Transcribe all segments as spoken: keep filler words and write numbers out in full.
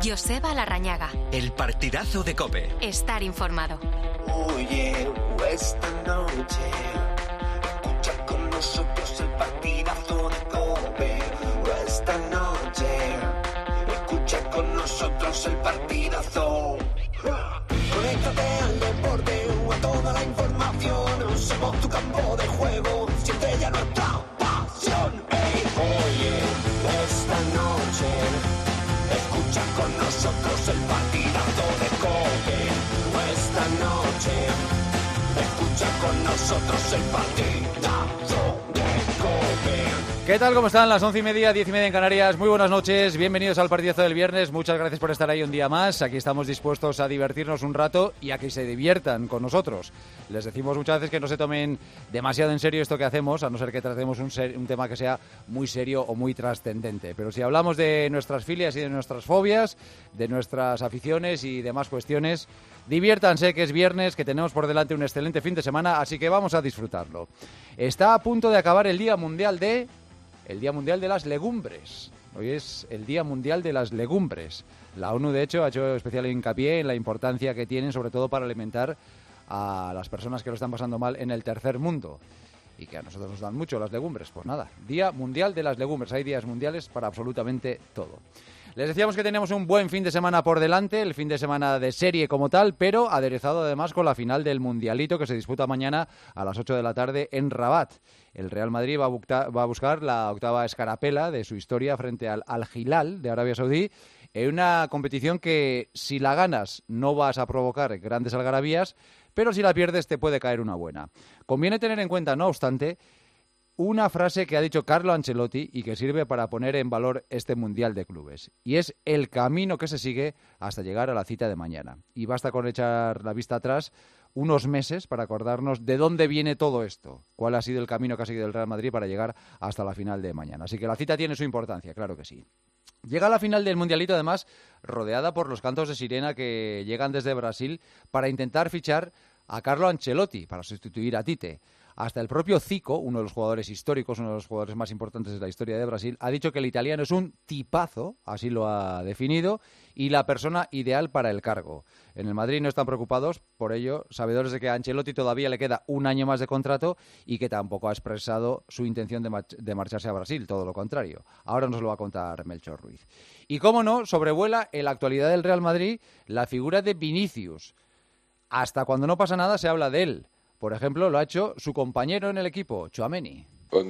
Joseba Larrañaga. El partidazo de COPE. Estar informado. Oye, esta noche escucha con nosotros el partidazo de COPE. Esta noche escucha con nosotros el partidazo. Conéctate al deporte o a toda la información. Somos tu campo de juego, siente ya nuestra pasión. Hey, oye, esta noche escucha con nosotros el partidazo de COPE. Esta noche escucha con nosotros el partidazo de COPE. ¿Qué tal? ¿Cómo están? Las once y media, diez y media en Canarias. Muy buenas noches, bienvenidos al partidazo del viernes. Muchas gracias por estar ahí un día más. Aquí estamos dispuestos a divertirnos un rato y a que se diviertan con nosotros. Les decimos muchas veces que no se tomen demasiado en serio esto que hacemos, a no ser que tratemos un, ser, un tema que sea muy serio o muy trascendente. Pero si hablamos de nuestras filias y de nuestras fobias, de nuestras aficiones y demás cuestiones, diviértanse, que es viernes, que tenemos por delante un excelente fin de semana, así que vamos a disfrutarlo. Está a punto de acabar el Día Mundial de... el Día Mundial de las Legumbres. Hoy es el Día Mundial de las Legumbres. La ONU, de hecho, ha hecho especial hincapié en la importancia que tienen, sobre todo para alimentar a las personas que lo están pasando mal en el tercer mundo. Y que a nosotros nos dan mucho las legumbres. Pues nada, Día Mundial de las Legumbres. Hay días mundiales para absolutamente todo. Les decíamos que teníamos un buen fin de semana por delante, el fin de semana de serie como tal, pero aderezado además con la final del Mundialito que se disputa mañana a las ocho de la tarde en Rabat. El Real Madrid va a, bucta, va a buscar la octava escarapela de su historia frente al Al Hilal de Arabia Saudí, en una competición que si la ganas no vas a provocar grandes algarabías, pero si la pierdes te puede caer una buena. Conviene tener en cuenta, no obstante, una frase que ha dicho Carlo Ancelotti y que sirve para poner en valor este Mundial de Clubes. Y es el camino que se sigue hasta llegar a la cita de mañana. Y basta con echar la vista atrás unos meses para acordarnos de dónde viene todo esto. Cuál ha sido el camino que ha seguido el Real Madrid para llegar hasta la final de mañana. Así que la cita tiene su importancia, claro que sí. Llega a la final del Mundialito, además, rodeada por los cantos de sirena que llegan desde Brasil para intentar fichar a Carlo Ancelotti, para sustituir a Tite. Hasta el propio Zico, uno de los jugadores históricos, uno de los jugadores más importantes de la historia de Brasil, ha dicho que el italiano es un tipazo, así lo ha definido, y la persona ideal para el cargo. En el Madrid no están preocupados por ello, sabedores de que a Ancelotti todavía le queda un año más de contrato y que tampoco ha expresado su intención de, mar- de marcharse a Brasil, todo lo contrario. Ahora nos lo va a contar Melchor Ruiz. Y cómo no, sobrevuela en la actualidad del Real Madrid la figura de Vinicius. Hasta cuando no pasa nada se habla de él. Por ejemplo, lo ha hecho su compañero en el equipo, Tchouaméni.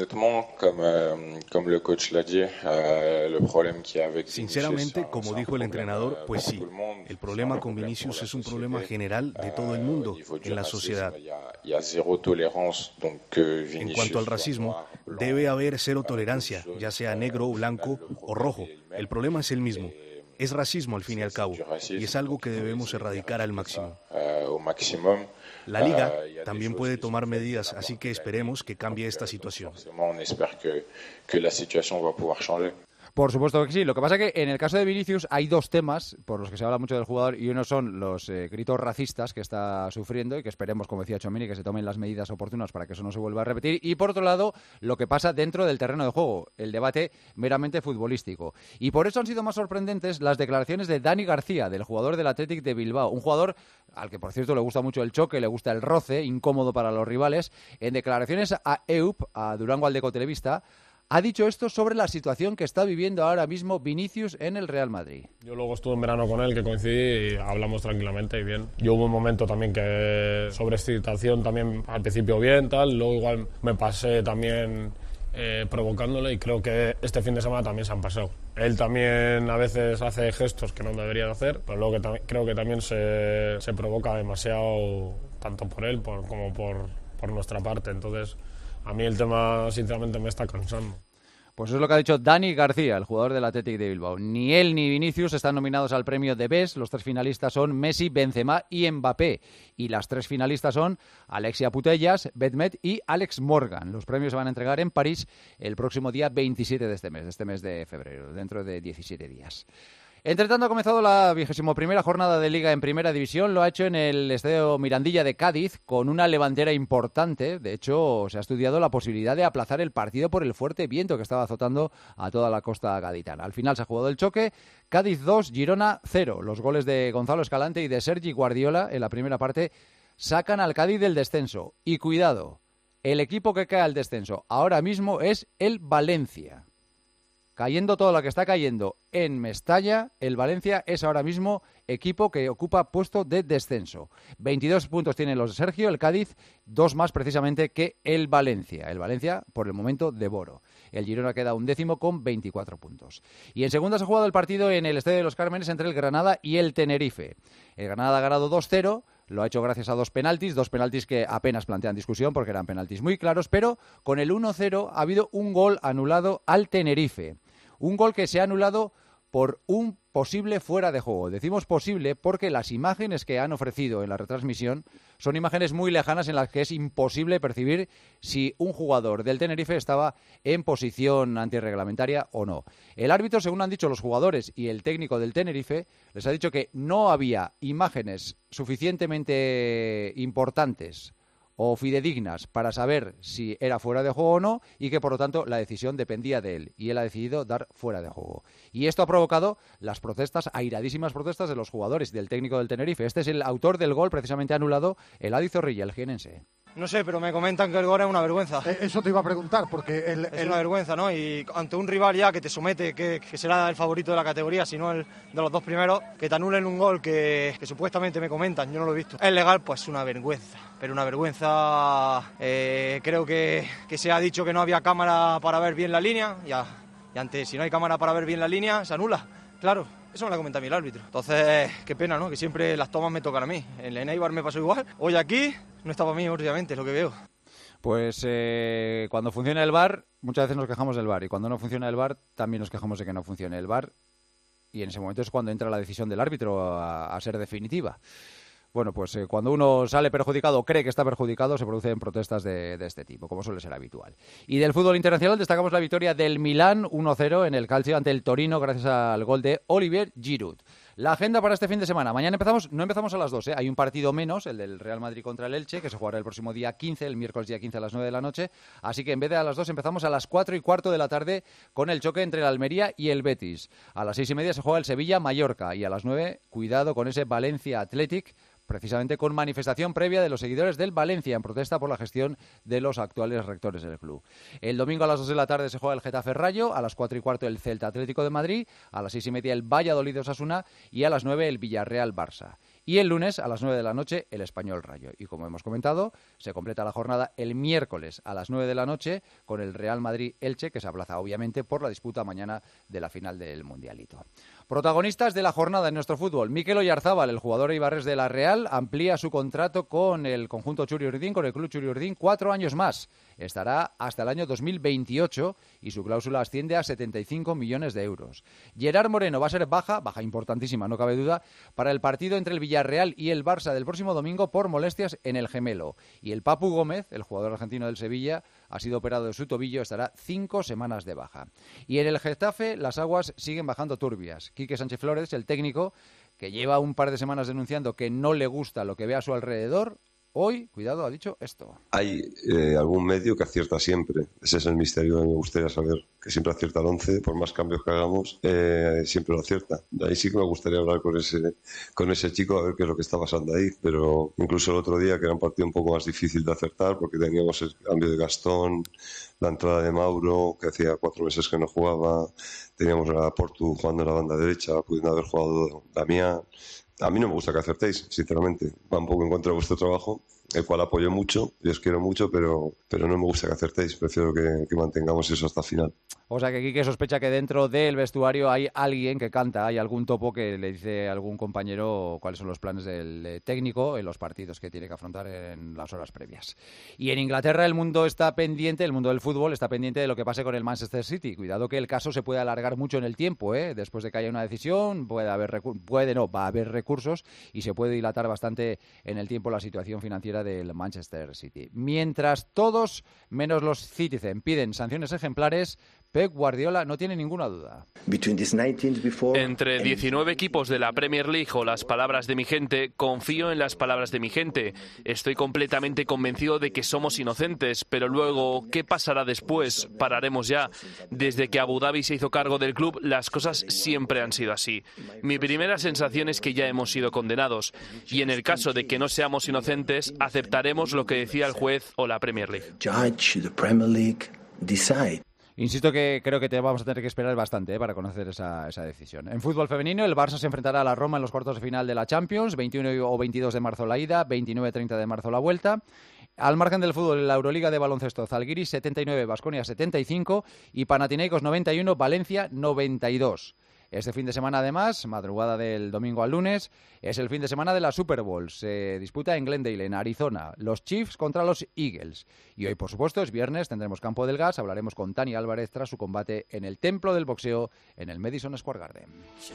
Sinceramente, como dijo el entrenador, pues sí, el problema con Vinicius es un problema general de todo el mundo, en la sociedad. En cuanto al racismo, debe haber cero tolerancia, ya sea negro, blanco o rojo. El problema es el mismo. Es racismo al fin y al cabo, y es algo que debemos erradicar al máximo. La Liga también puede tomar medidas, así que esperemos que cambie esta situación. Por supuesto que sí. Lo que pasa es que en el caso de Vinicius hay dos temas por los que se habla mucho del jugador y uno son los eh, gritos racistas que está sufriendo y que esperemos, como decía Tchouaméni, que se tomen las medidas oportunas para que eso no se vuelva a repetir. Y por otro lado, lo que pasa dentro del terreno de juego, el debate meramente futbolístico. Y por eso han sido más sorprendentes las declaraciones de Dani García, del jugador del Athletic de Bilbao. Un jugador al que, por cierto, le gusta mucho el choque, le gusta el roce, incómodo para los rivales. En declaraciones a E U P, a Durango Aldeco Televista, ha dicho esto sobre la situación que está viviendo ahora mismo Vinicius en el Real Madrid. Yo luego estuve en verano con él, que coincidí, y hablamos tranquilamente y bien. Yo hubo un momento también que sobre excitación también al principio bien, tal, luego igual me pasé también eh, provocándole y creo que este fin de semana también se han pasado. Él también a veces hace gestos que no debería de hacer, pero luego que tam- creo que también se, se provoca demasiado, tanto por él por, como por, por nuestra parte, entonces... A mí el tema, sinceramente, me está cansando. Pues eso es lo que ha dicho Dani García, el jugador del Athletic de Bilbao. Ni él ni Vinicius están nominados al premio de Best. Los tres finalistas son Messi, Benzema y Mbappé. Y las tres finalistas son Alexia Putellas, Bedmet y Alex Morgan. Los premios se van a entregar en París el próximo día veintisiete de este mes, de este mes de febrero, dentro de diecisiete días. Entre tanto, ha comenzado la vigésimo primera jornada de Liga en Primera División. Lo ha hecho en el Estadio Mirandilla de Cádiz con una levantera importante. De hecho, se ha estudiado la posibilidad de aplazar el partido por el fuerte viento que estaba azotando a toda la costa gaditana. Al final se ha jugado el choque. Cádiz dos, Girona cero. Los goles de Gonzalo Escalante y de Sergi Guardiola en la primera parte sacan al Cádiz del descenso. Y cuidado, el equipo que cae al descenso ahora mismo es el Valencia. Cayendo todo lo que está cayendo en Mestalla, el Valencia es ahora mismo equipo que ocupa puesto de descenso. veintidós puntos tienen los de Sergio, el Cádiz, dos más precisamente que el Valencia. El Valencia, por el momento, de Boro. El Girona queda un décimo con veinticuatro puntos. Y en segunda se ha jugado el partido en el Estadio de los Cármenes entre el Granada y el Tenerife. El Granada ha ganado dos cero. Lo ha hecho gracias a dos penaltis, dos penaltis que apenas plantean discusión porque eran penaltis muy claros, pero con el uno cero ha habido un gol anulado al Tenerife. Un gol que se ha anulado por un posible fuera de juego. Decimos posible porque las imágenes que han ofrecido en la retransmisión son imágenes muy lejanas en las que es imposible percibir si un jugador del Tenerife estaba en posición antirreglamentaria o no. El árbitro, según han dicho los jugadores y el técnico del Tenerife, les ha dicho que no había imágenes suficientemente importantes o fidedignas para saber si era fuera de juego o no y que por lo tanto la decisión dependía de él y él ha decidido dar fuera de juego. Y esto ha provocado las protestas, airadísimas protestas de los jugadores y del técnico del Tenerife. Este es el autor del gol precisamente anulado, el Adi Zorrilla, el jienense. No sé, pero me comentan que el gol es una vergüenza. Eso te iba a preguntar, porque... El, es el... una vergüenza, ¿no? Y ante un rival ya que te somete, que, que será el favorito de la categoría, si no el de los dos primeros, que te anulen un gol que, que supuestamente me comentan, yo no lo he visto. Es legal, pues una vergüenza. Pero una vergüenza, eh, creo que, que se ha dicho que no había cámara para ver bien la línea, ya, y antes, si no hay cámara para ver bien la línea, se anula, claro. Eso me lo comenta a mí el árbitro. Entonces, qué pena, ¿no? Que siempre las tomas me tocan a mí. En el Eibar me pasó igual. Hoy aquí no está para mí, obviamente, es lo que veo. Pues eh, cuando funciona el V A R, muchas veces nos quejamos del V A R. Y cuando no funciona el V A R, también nos quejamos de que no funcione el V A R. Y en ese momento es cuando entra la decisión del árbitro a, a ser definitiva. Bueno, pues eh, cuando uno sale perjudicado o cree que está perjudicado, se producen protestas de, de este tipo, como suele ser habitual. Y del fútbol internacional destacamos la victoria del Milán uno cero en el Calcio ante el Torino gracias al gol de Olivier Giroud. La agenda para este fin de semana. Mañana empezamos, no empezamos a las dos, ¿eh? Hay un partido menos, el del Real Madrid contra el Elche, que se jugará el próximo día quince, el miércoles día quince a las nueve de la noche. Así que en vez de a las dos empezamos a las cuatro y cuarto de la tarde con el choque entre el Almería y el Betis. A las seis y media se juega el Sevilla-Mallorca y a las nueve, cuidado con ese Valencia Athletic, precisamente con manifestación previa de los seguidores del Valencia en protesta por la gestión de los actuales rectores del club. El domingo a las dos de la tarde se juega el Getafe Rayo, a las cuatro y cuarto el Celta Atlético de Madrid, a las seis y media el Valladolid Osasuna y a las nueve el Villarreal Barça. Y el lunes a las nueve de la noche el Español Rayo. Y como hemos comentado, se completa la jornada el miércoles a las nueve de la noche con el Real Madrid Elche, que se aplaza obviamente por la disputa mañana de la final del Mundialito. Protagonistas de la jornada en nuestro fútbol. Mikel Oyarzábal, el jugador eibarrés de la Real, amplía su contrato con el conjunto Txuri-Urdin, con el club Txuri-Urdin, cuatro años más. Estará hasta el año dos mil veintiocho y su cláusula asciende a setenta y cinco millones de euros. Gerard Moreno va a ser baja, baja importantísima, no cabe duda, para el partido entre el Villarreal y el Barça del próximo domingo por molestias en el gemelo. Y el Papu Gómez, el jugador argentino del Sevilla, ha sido operado de su tobillo, estará cinco semanas de baja. Y en el Getafe las aguas siguen bajando turbias. Quique Sánchez Flores, el técnico, que lleva un par de semanas denunciando que no le gusta lo que ve a su alrededor, hoy, cuidado, ha dicho esto. Hay eh, algún medio que acierta siempre. Ese es el misterio que me gustaría saber, que siempre acierta el once, por más cambios que hagamos, eh, siempre lo acierta. De ahí sí que me gustaría hablar con ese, con ese chico a ver qué es lo que está pasando ahí, pero incluso el otro día, que era un partido un poco más difícil de acertar, porque teníamos el cambio de Gastón, la entrada de Mauro, que hacía cuatro meses que no jugaba, teníamos a Portu jugando en la banda derecha, pudiendo haber jugado Damián. A mí no me gusta que acertéis, sinceramente. Va un poco en contra de vuestro trabajo, el cual apoyo mucho y os quiero mucho, pero, pero no me gusta que acertéis. Prefiero que, que mantengamos eso hasta el final. O sea que Quique sospecha que dentro del vestuario hay alguien que canta, hay algún topo que le dice a algún compañero cuáles son los planes del técnico en los partidos que tiene que afrontar en las horas previas. Y en Inglaterra el mundo está pendiente, el mundo del fútbol está pendiente de lo que pase con el Manchester City. Cuidado que el caso se puede alargar mucho en el tiempo, ¿eh? Después de que haya una decisión, puede haber recu- puede no, va a haber recursos y se puede dilatar bastante en el tiempo la situación financiera del Manchester City. Mientras todos, menos los Citizen, piden sanciones ejemplares, Pep Guardiola no tiene ninguna duda. Entre diecinueve equipos de la Premier League o las palabras de mi gente, confío en las palabras de mi gente. Estoy completamente convencido de que somos inocentes, pero luego, ¿qué pasará después? Pararemos ya. Desde que Abu Dhabi se hizo cargo del club, las cosas siempre han sido así. Mi primera sensación es que ya hemos sido condenados. Y en el caso de que no seamos inocentes, aceptaremos lo que decía el juez o la Premier League. Insisto que creo que te vamos a tener que esperar bastante eh, para conocer esa, esa decisión. En fútbol femenino, el Barça se enfrentará a la Roma en los cuartos de final de la Champions, veintiuno o veintidós de marzo la ida, veintinueve treinta de marzo la vuelta. Al margen del fútbol, en la Euroliga de baloncesto, Zalgiris setenta y nueve, Baskonia setenta y cinco y Panathinaikos noventa y uno, Valencia noventa y dos. Este fin de semana, además, madrugada del domingo al lunes, es el fin de semana de la Super Bowl. Se disputa en Glendale, en Arizona, los Chiefs contra los Eagles. Y hoy, por supuesto, es viernes, tendremos Campo del Gas, hablaremos con Tani Álvarez tras su combate en el Templo del Boxeo en el Madison Square Garden.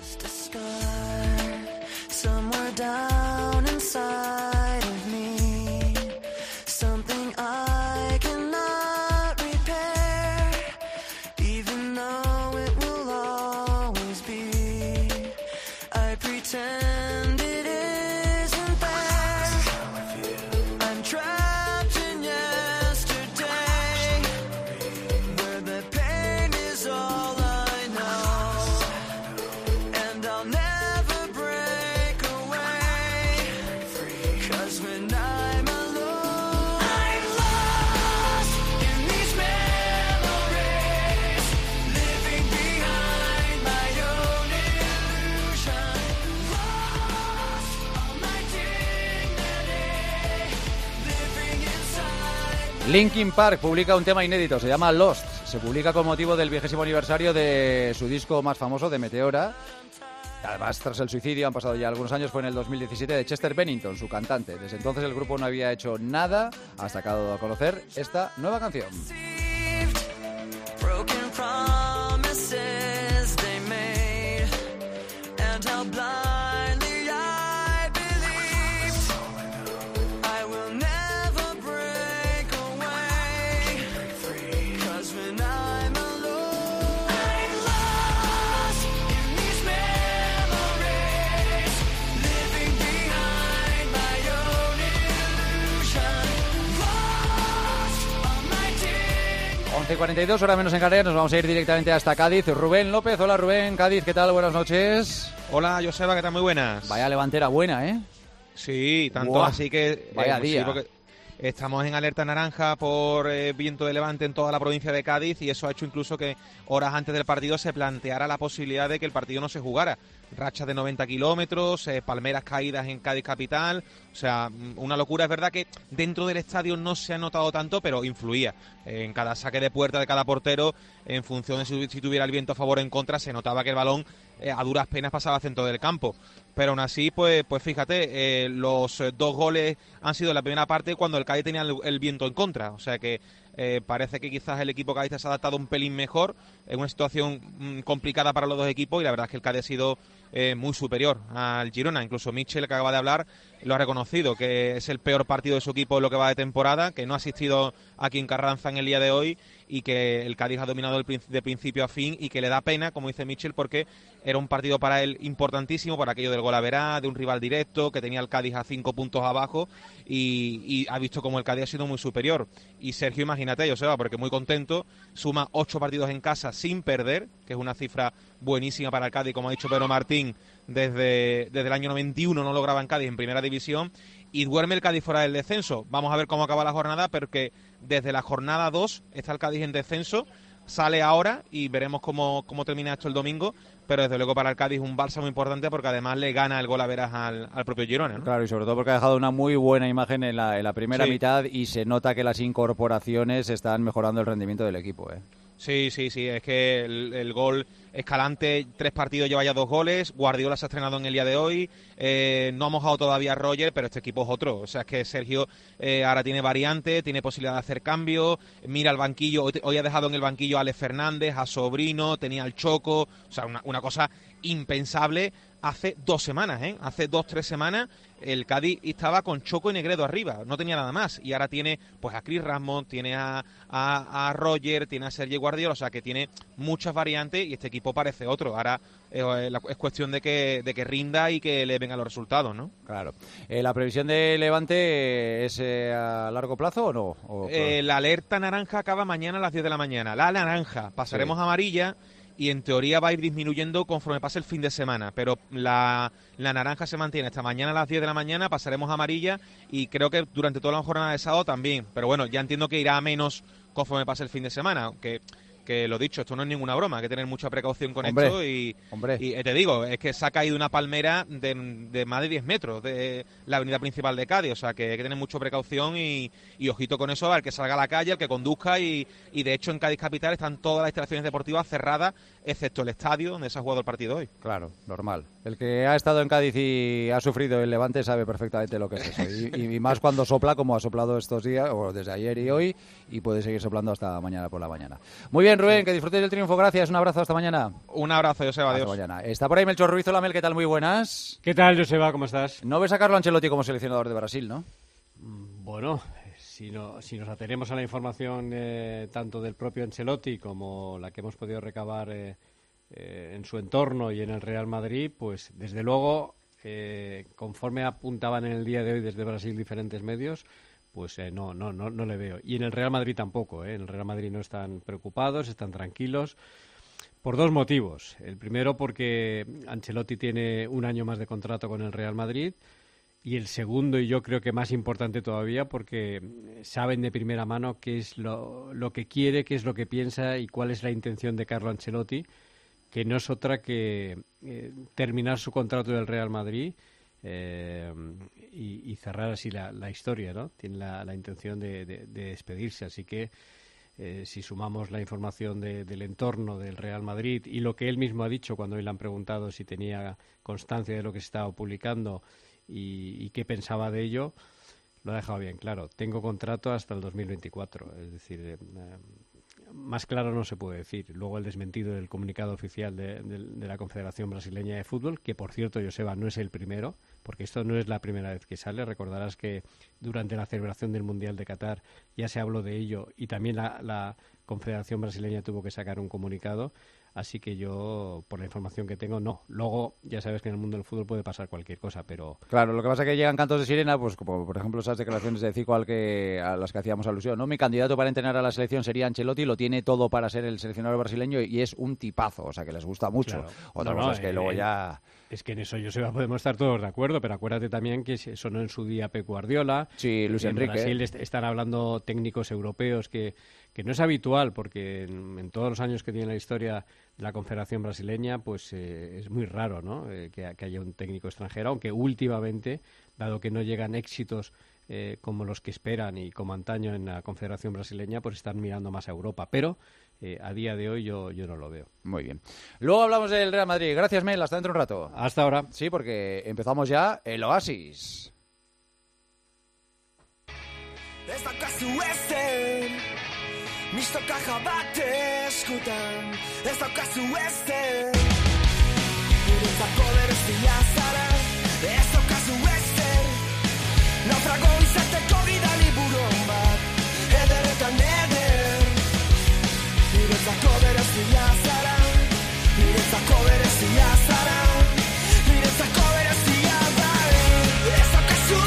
Linkin Park publica un tema inédito, se llama Lost. Se publica con motivo del vigésimo aniversario de su disco más famoso, de Meteora. Además, tras el suicidio, han pasado ya algunos años, fue en el dos mil diecisiete, de Chester Bennington, su cantante. Desde entonces el grupo no había hecho nada hasta que ha dado a conocer esta nueva canción. once cuarenta y dos, hora menos en Canarias, nos vamos a ir directamente hasta Cádiz. Rubén López, hola Rubén, Cádiz, ¿qué tal? Buenas noches. Hola Joseba, ¿qué tal? Muy buenas. Vaya levantera buena, ¿eh? Sí, tanto Buah, así que... Vaya eh, día. Sí, porque estamos en alerta naranja por eh, viento de levante en toda la provincia de Cádiz y eso ha hecho incluso que horas antes del partido se planteara la posibilidad de que el partido no se jugara. Rachas de noventa kilómetros, eh, palmeras caídas en Cádiz capital, o sea, una locura. Es verdad que dentro del estadio no se ha notado tanto, pero influía. Eh, en cada saque de puerta de cada portero, en función de si, si tuviera el viento a favor o en contra, se notaba que el balón eh, a duras penas pasaba al centro del campo. Pero aún así, pues, pues fíjate, eh, los eh, dos goles han sido en la primera parte cuando el Cádiz tenía el, el viento en contra, o sea que Eh, parece que quizás el equipo Cádiz se ha adaptado un pelín mejor en una situación mmm, complicada para los dos equipos y la verdad es que el Cádiz ha sido eh, muy superior al Girona. Incluso Michel, que acaba de hablar, lo ha reconocido, que es el peor partido de su equipo en lo que va de temporada, que no ha asistido aquí en Carranza en el día de hoy y que el Cádiz ha dominado el prin- de principio a fin y que le da pena, como dice Michel, porque era un partido para él importantísimo, por aquello del gol a verá, de un rival directo, que tenía el Cádiz a cinco puntos abajo y, y ha visto como el Cádiz ha sido muy superior. Y Sergio, imagínate, Joseba, porque muy contento, suma ocho partidos en casa sin perder, que es una cifra buenísima para el Cádiz, como ha dicho Pedro Martín, desde, desde el año noventa y uno no lograba en Cádiz en primera división, y duerme el Cádiz fuera del descenso. Vamos a ver cómo acaba la jornada, porque desde la jornada dos está el Cádiz en descenso, sale ahora y veremos cómo, cómo termina esto el domingo, pero desde luego para el Cádiz un bálsamo importante porque además le gana el gol a veras al, al propio Girona, ¿no? Claro, y sobre todo porque ha dejado una muy buena imagen en la, en la primera Sí. mitad y se nota que las incorporaciones están mejorando el rendimiento del equipo, ¿eh? Sí, sí, sí, es que el, el gol Escalante, tres partidos lleva ya dos goles, Guardiola se ha estrenado en el día de hoy, eh, no ha mojado todavía a Roger, pero este equipo es otro, o sea, es que Sergio eh, ahora tiene variante, tiene posibilidad de hacer cambios, mira el banquillo, hoy, hoy ha dejado en el banquillo a Alex Fernández, a Sobrino, tenía al Choco, o sea, una, una cosa impensable hace dos semanas, ¿eh? Hace dos, tres semanas el Cádiz estaba con Choco y Negredo arriba, no tenía nada más. Y ahora tiene pues a Chris Ramón, tiene a, a, a Roger, tiene a Sergio Guardiola, o sea que tiene muchas variantes y este equipo parece otro. Ahora eh, es cuestión de que, de que rinda y que le vengan los resultados, ¿no? Claro. Eh, ¿La previsión de Levante es eh, a largo plazo o no? O, eh, la alerta naranja acaba mañana a las diez de la mañana. La naranja, pasaremos sí. a amarilla. Y en teoría va a ir disminuyendo conforme pase el fin de semana, pero la, la naranja se mantiene hasta mañana a las diez de la mañana, pasaremos a amarilla y creo que durante toda la jornada de sábado también, pero bueno, ya entiendo que irá a menos conforme pase el fin de semana, aunque que lo dicho, esto no es ninguna broma, hay que tener mucha precaución con hombre, esto y, hombre. y eh, te digo, es que se ha caído una palmera de, de más de diez metros de la avenida principal de Cádiz, o sea que hay que tener mucha precaución y, y ojito con eso, al que salga a la calle, al que conduzca y, y de hecho en Cádiz Capital están todas las instalaciones deportivas cerradas, excepto el estadio donde se ha jugado el partido hoy. Claro, normal. El que ha estado en Cádiz y ha sufrido el Levante sabe perfectamente lo que es eso, y, y más cuando sopla como ha soplado estos días, o desde ayer y hoy, y puede seguir soplando hasta mañana por la mañana. Muy bien, Rubén, que disfrutes del triunfo, gracias, un abrazo, hasta mañana. Un abrazo, Joseba, adiós. Hasta mañana. Está por ahí Melchor Ruiz, hola Mel, ¿qué tal? Muy buenas. ¿Qué tal, Joseba? ¿Cómo estás? No ves a Carlo Ancelotti como seleccionador de Brasil, ¿no? Bueno, si, no, si nos atenemos a la información eh, tanto del propio Ancelotti como la que hemos podido recabar eh, eh, en su entorno y en el Real Madrid, pues desde luego, eh, conforme apuntaban en el día de hoy desde Brasil diferentes medios, pues eh, no, no, no, no le veo. Y en el Real Madrid tampoco, ¿eh? En el Real Madrid no están preocupados, están tranquilos, por dos motivos. El primero porque Ancelotti tiene un año más de contrato con el Real Madrid, y el segundo, y yo creo que más importante todavía, porque saben de primera mano qué es lo, lo que quiere, qué es lo que piensa y cuál es la intención de Carlo Ancelotti, que no es otra que eh, terminar su contrato del Real Madrid Eh, y, y cerrar así la, la historia, ¿no? Tiene la, la intención de, de, de despedirse, así que eh, si sumamos la información de, del entorno del Real Madrid y lo que él mismo ha dicho cuando hoy le han preguntado si tenía constancia de lo que se estaba publicando y, y qué pensaba de ello, lo ha dejado bien claro. Tengo contrato hasta el dos mil veinticuatro, es decir, eh, más claro no se puede decir. Luego el desmentido del comunicado oficial de, de, de la Confederación Brasileña de Fútbol, que por cierto, Joseba, no es el primero, porque esto no es la primera vez que sale. Recordarás que durante la celebración del Mundial de Qatar ya se habló de ello y también la, la Confederación Brasileña tuvo que sacar un comunicado. Así que yo, por la información que tengo, no. Luego, ya sabes que en el mundo del fútbol puede pasar cualquier cosa, pero... Claro, lo que pasa es que llegan cantos de sirena, pues como por ejemplo esas declaraciones de Zico al que, a las que hacíamos alusión, ¿no? Mi candidato para entrenar a la selección sería Ancelotti, lo tiene todo para ser el seleccionador brasileño y es un tipazo, o sea que les gusta mucho. Claro. Otra no, cosa no, es que eh, luego ya... Es que en eso, Joseba, podemos estar todos de acuerdo, pero acuérdate también que sonó en su día Pep Guardiola. Sí, Luis en Enrique. Brasil est- están hablando técnicos europeos que, que no es habitual, porque en, en todos los años que tiene la historia de la Confederación Brasileña, pues eh, es muy raro, ¿no? Eh, que, que haya un técnico extranjero, aunque últimamente, dado que no llegan éxitos eh, como los que esperan y como antaño en la Confederación Brasileña, pues están mirando más a Europa. Pero eh, a día de hoy yo, yo no lo veo. Muy bien. Luego hablamos del Real Madrid. Gracias, Mel. Hasta dentro de un rato. Hasta ahora. Sí, porque empezamos ya el Oasis. Misto caja bate eskutan, ez daukazu ezer. Niretzako berezia zara, ez daukazu ezer. Naufrago izateko bidali buron bat, ederretan eder. Niretzako berezia zara, niretzako berezia zara. Niretzako berezia bai, ez daukazu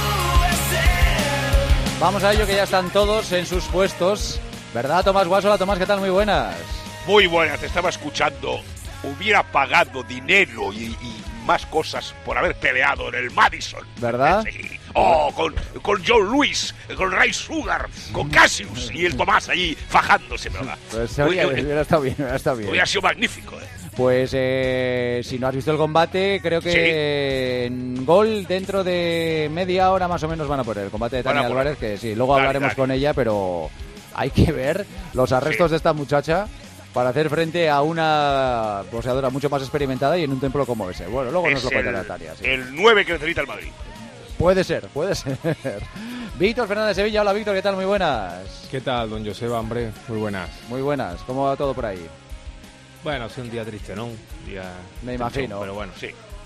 ezer. Vamos a ello, que ya están todos en sus puestos. ¿Verdad, Tomás Guasola? Tomás, ¿qué tal? Muy buenas. Muy buenas, te estaba escuchando. Hubiera pagado dinero y, y más cosas por haber peleado en el Madison. ¿Verdad? Sí. Oh, con, con John Lewis, con Ray Sugar, con Cassius y el Tomás allí fajándose, ¿verdad? Pues hubiera, hubiera estado bien, hubiera estado bien. Hubiera sido magnífico, ¿eh? Pues eh, si no has visto el combate, creo que sí. En Gol dentro de media hora más o menos van a poner el combate de Tania Álvarez, que sí, luego dale, hablaremos dale. con ella, pero... Hay que ver los arrestos sí. de esta muchacha para hacer frente a una boxeadora mucho más experimentada y en un templo como ese. Bueno, luego es nos lo contará Tania. Sí. El nueve que necesita el Madrid. Puede ser, puede ser. Víctor Fernández Sevilla, hola Víctor, ¿qué tal? Muy buenas. ¿Qué tal, don Joseba, hombre? Muy buenas. Muy buenas, ¿cómo va todo por ahí? Bueno, ha sido un día triste, ¿no? Un día Me imagino. Pero bueno, sí.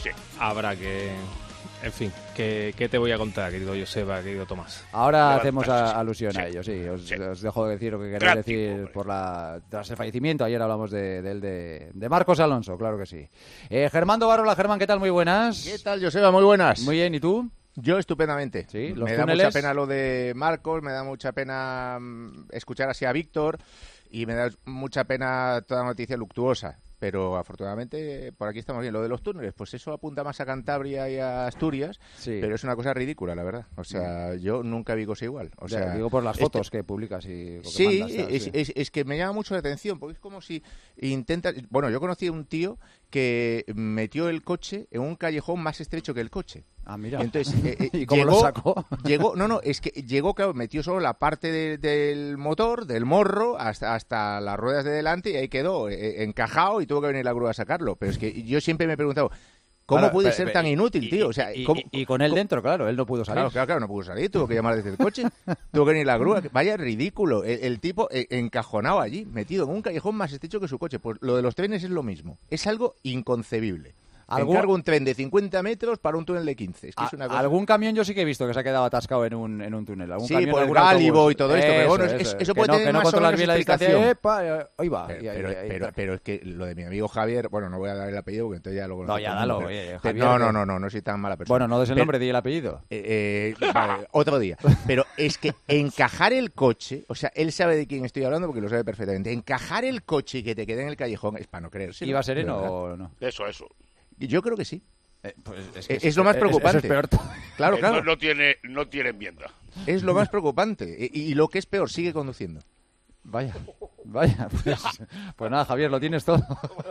Sí. Habrá que... En fin, ¿qué, qué te voy a contar, querido Joseba, querido Tomás? Ahora hacemos a, alusión sí. a ello, sí. Os, sí. os dejo de decir lo que queréis Gran decir tipo, por la, tras el fallecimiento. Ayer hablamos de, de, de, de Marcos Alonso, claro que sí. Eh, Germán Barola, Germán, ¿qué tal? Muy buenas. ¿Qué tal, Joseba? Muy buenas. Muy bien, ¿y tú? Yo estupendamente. ¿Sí? ¿Los me túneles? da mucha pena lo de Marcos, me da mucha pena escuchar así a Víctor y me da mucha pena toda noticia luctuosa. Pero afortunadamente por aquí estamos bien. Lo de los túneles, pues eso apunta más a Cantabria y a Asturias, sí. pero es una cosa ridícula, la verdad. O sea, yo nunca vi cosa igual. O sea, ya, digo por las fotos este... que publicas y lo que sí, mandas, ¿sabes? Es, sí, es, es que me llama mucho la atención, porque es como si intenta... Bueno, yo conocí a un tío que metió el coche en un callejón más estrecho que el coche. Ah, mira. Y entonces, eh, eh, ¿Y cómo llegó, lo sacó? Llegó, no, no, es que llegó, claro, metió solo la parte de, del motor, del morro, hasta, hasta las ruedas de delante y ahí quedó eh, encajado y tuvo que venir la grúa a sacarlo. Pero es que yo siempre me he preguntado, ¿cómo claro, puede pero, ser pero, tan inútil, y, tío? O sea, y, ¿cómo, y, y con él cómo? dentro, claro, él no pudo salir. Claro, claro, claro, no pudo salir, tuvo que llamar desde el coche, tuvo que venir la grúa. Vaya ridículo, el, el tipo eh, encajonado allí, metido en un callejón más estrecho que su coche. Pues lo de los trenes es lo mismo, es algo inconcebible. ¿Algún... Encargo un tren de cincuenta metros para un túnel de quince. Es que es una cosa... Algún camión yo sí que he visto que se ha quedado atascado en un, en un túnel. ¿Algún sí, camión, por el Gálibo y todo esto. Eso, pero bueno, eso, es, eso, eso que puede no, tener que no más o menos bien la distancia. Epa, ahí va. Pero, y ahí, pero, ahí, ahí, pero, pero es que lo de mi amigo Javier... Bueno, no voy a dar el apellido porque entonces ya lo conozco. No, ya dalo. Pero, oye, Javier, no, no, no, no, no soy tan mala persona. Bueno, no des el pero, nombre, di el apellido. Eh, eh, vale, otro día. Pero es que encajar el coche... O sea, él sabe de quién estoy hablando porque lo sabe perfectamente. Encajar el coche y que te quede en el callejón es para no creerse. ¿Iba sereno o no? Eso, eso. Yo creo que sí. Eh, pues es, que es, es lo más preocupante. Es, es peor. Claro, claro. No, no tiene, no tiene enmienda. Es lo más preocupante. Y, y lo que es peor, sigue conduciendo. Vaya, vaya. Pues, pues nada, Javier, lo tienes todo.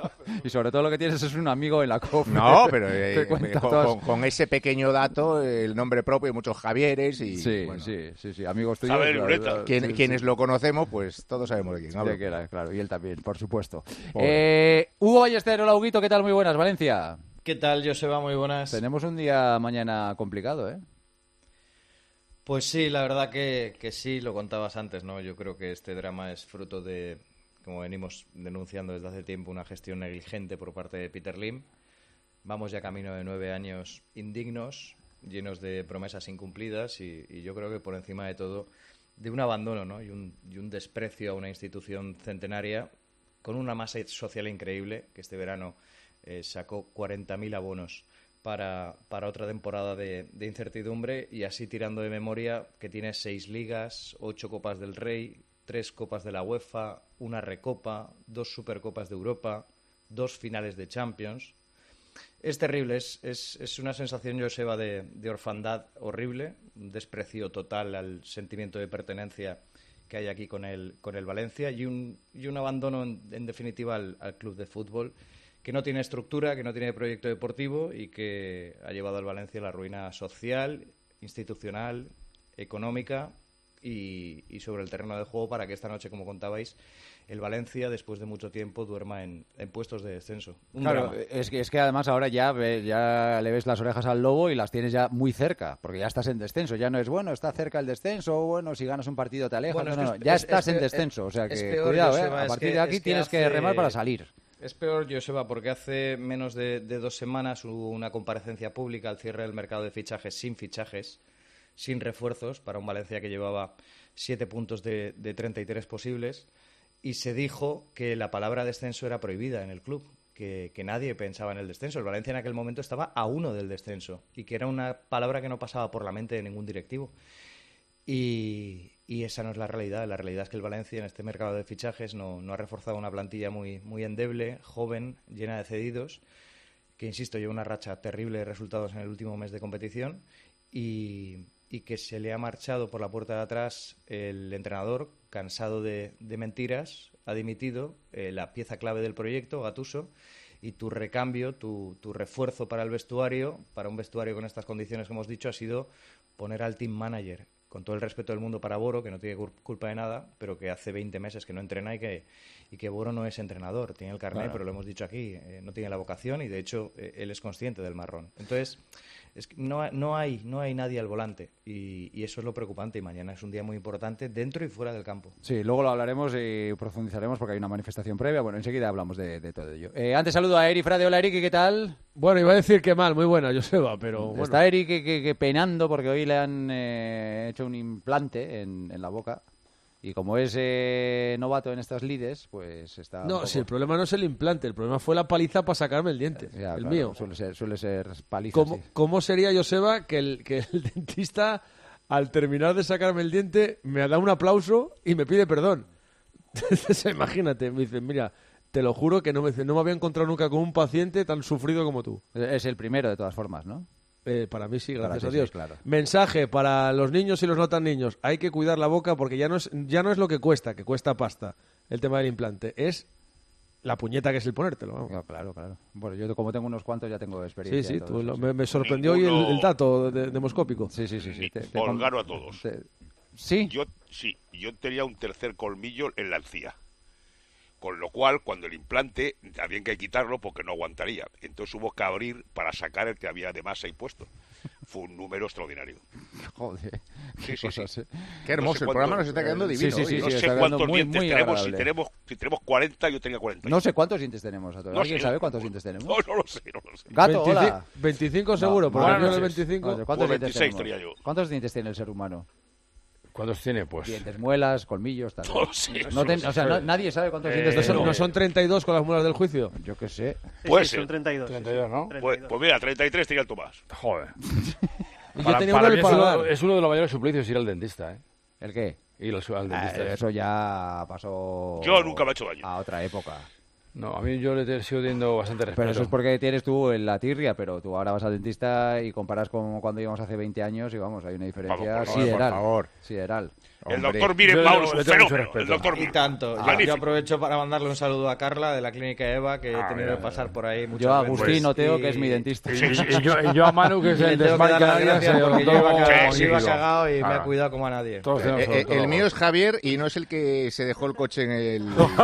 Y sobre todo lo que tienes es un amigo en la COPE. No, pero eh, con, con, con ese pequeño dato, el nombre propio, muchos Javieres y... Sí, bueno, sí, sí, sí, amigos tuyos. Claro, quien, sí, quienes sí. lo conocemos, pues todos sabemos de quién hablo. De que era, claro, y él también, por supuesto. Eh, Hugo Ballester, hola Huguito, ¿qué tal? Muy buenas, Valencia. ¿Qué tal, Joseba? Muy buenas. Tenemos un día mañana complicado, ¿eh? Pues sí, la verdad que, que sí, lo contabas antes, ¿no? Yo creo que este drama es fruto de, como venimos denunciando desde hace tiempo, una gestión negligente por parte de Peter Lim. Vamos ya camino de nueve años indignos, llenos de promesas incumplidas y, y yo creo que por encima de todo de un abandono, ¿no? y, un, y un desprecio a una institución centenaria con una masa social increíble que este verano eh, sacó cuarenta mil abonos para, para otra temporada de, de incertidumbre y así tirando de memoria que tiene seis ligas, ocho Copas del Rey, tres Copas de la UEFA, una Recopa, dos Supercopas de Europa, dos finales de Champions. Es terrible, es, es, es una sensación, Joseba, de, de orfandad horrible, un desprecio total al sentimiento de pertenencia que hay aquí con el, con el Valencia y un, y un abandono, en, en definitiva, al, al club de fútbol que no tiene estructura, que no tiene proyecto deportivo y que ha llevado al Valencia a la ruina social, institucional, económica y, y sobre el terreno de juego para que esta noche, como contabais, el Valencia, después de mucho tiempo, duerma en, en puestos de descenso. Un claro, es que, es que además ahora ya, ve, ya le ves las orejas al lobo y las tienes ya muy cerca, porque ya estás en descenso. Ya no es, bueno, está cerca el descenso, bueno, si ganas un partido te alejas. Bueno, no, no, es, ya es, estás es, en descenso. O sea que, peor, cuidado, Joseba, ¿eh? A partir que, de aquí que tienes hace... que remar para salir. Es peor, Joseba, porque hace menos de, de dos semanas hubo una comparecencia pública al cierre del mercado de fichajes sin fichajes, sin refuerzos, para un Valencia que llevaba siete puntos de, de treinta y tres posibles, y se dijo que la palabra descenso era prohibida en el club, que, que nadie pensaba en el descenso. El Valencia en aquel momento estaba a uno del descenso, y que era una palabra que no pasaba por la mente de ningún directivo. Y, y esa no es la realidad. La realidad es que el Valencia en este mercado de fichajes no, no ha reforzado una plantilla muy, muy endeble, joven, llena de cedidos, que, insisto, lleva una racha terrible de resultados en el último mes de competición y, y que se le ha marchado por la puerta de atrás el entrenador, cansado de, de mentiras, ha dimitido eh, la pieza clave del proyecto, Gattuso, y tu recambio, tu, tu refuerzo para el vestuario, para un vestuario con estas condiciones que hemos dicho, ha sido poner al team manager. Con todo el respeto del mundo para Boro, que no tiene culpa de nada, pero que hace veinte meses que no entrena y que, y que Boro no es entrenador. Tiene el carnet, claro, pero lo hemos dicho aquí, eh, no tiene la vocación y, de hecho, eh, él es consciente del marrón. Entonces, Es que no, no, hay, no hay nadie al volante y, y eso es lo preocupante. Y mañana es un día muy importante dentro y fuera del campo. Sí, luego lo hablaremos y profundizaremos porque hay una manifestación previa. Bueno, enseguida hablamos de, de todo ello. Eh, antes saludo a Eri Frade. Hola, Eri, ¿qué tal? Bueno, iba a decir que mal, muy buena, Joseba, pero bueno. Está Eri que, que, que penando porque hoy le han eh, hecho un implante en, en la boca. Y como es eh, novato en estas lides, pues está... No, si el problema no es el implante, el problema fue la paliza para sacarme el diente, ya, el claro, mío. Suele ser, suele ser paliza, ¿Cómo, sí. ¿Cómo sería, Joseba, que el, que el dentista, al terminar de sacarme el diente, me da un aplauso y me pide perdón? Imagínate, me dice, mira, te lo juro que no me, no me había encontrado nunca con un paciente tan sufrido como tú. Es el primero, de todas formas, ¿no? Eh, para mí sí, gracias para a ti, Dios. sí, claro. Mensaje para los niños y los no tan niños. Hay que cuidar la boca porque ya no es, ya no es lo que cuesta, que cuesta pasta el tema del implante. Es la puñeta que es el ponértelo. Vamos. No, claro, claro. Bueno, yo como tengo unos cuantos ya tengo experiencia. Sí, sí, tú, eso, lo, sí. Me, me sorprendió hoy el, el dato de, demoscópico. Sí, sí, sí. sí. Te, te Os con... gano a todos. Te... ¿Sí? Yo, sí, yo tenía un tercer colmillo en la encía. Con lo cual, cuando el implante, había que quitarlo porque no aguantaría. Entonces hubo que abrir para sacar el que había de más ahí puesto. Fue un número extraordinario. Joder. Sí, sí, sí. Qué, qué hermoso, no sé el programa nos está quedando divino. Sí, sí, sí, no sí, sé cuántos muy, dientes muy tenemos. Si, tenemos. si tenemos cuarenta, yo tenía cuarenta. No sé cuántos dientes tenemos. ¿A todos? No ¿Alguien sé, sabe cuántos dientes tenemos? No, no lo sé, no lo sé. Gato, veinticinco, hola. veinticinco seguro, no, porque no, yo no, de veinticinco... ¿Cuántos pues dientes veintiséis tenemos? tenía yo. ¿Cuántos dientes tiene el ser humano? ¿Cuántos tiene? Pues... Dientes, muelas, colmillos, tal. No sé. No ten... O sea, no, nadie sabe cuántos Eh, dientes ¿no, son, tenemos. ¿No son treinta y dos con las mulas del juicio? Yo qué sé. Puede sí, ser. Son treinta y dos. treinta y dos, ¿no? treinta y dos. Pues, pues mira, treinta y tres tenía el Tomás. Joder. Y Para, yo tenía para uno mí del es, paladar. uno, es uno de los mayores suplicios ir al dentista, ¿eh? ¿El qué? Ir al, al dentista. Ah, eso ya pasó... Yo nunca me he hecho daño. A otra época. No, a mí yo le sigo teniendo bastante respeto. Pero eso es porque tienes tú la tirria, pero tú ahora vas al dentista y comparas con cuando íbamos hace veinte años y vamos, hay una diferencia Vamos, por favor, sideral. por favor. Sideral. El Hombre. doctor Miren Paul es un fenómeno. El doctor Y tanto. Ah, Yo, yo aprovecho para mandarle un saludo a Carla de la clínica Eva, que he Ah, tenido mira, que pasar por ahí muchas Yo a veces. Agustín Oteo, Y- que es mi dentista. Y, y- y yo, y yo a Manu, que es Y el le tengo que desmar dar las Canarias, gracias el porque yo odontólogo iba, cagado, magnífico. iba cagado y me Ah. ha cuidado como a nadie. Todos Eh, tenemos eh, el odontólogo. mío es Javier y no es el que se dejó el coche en el...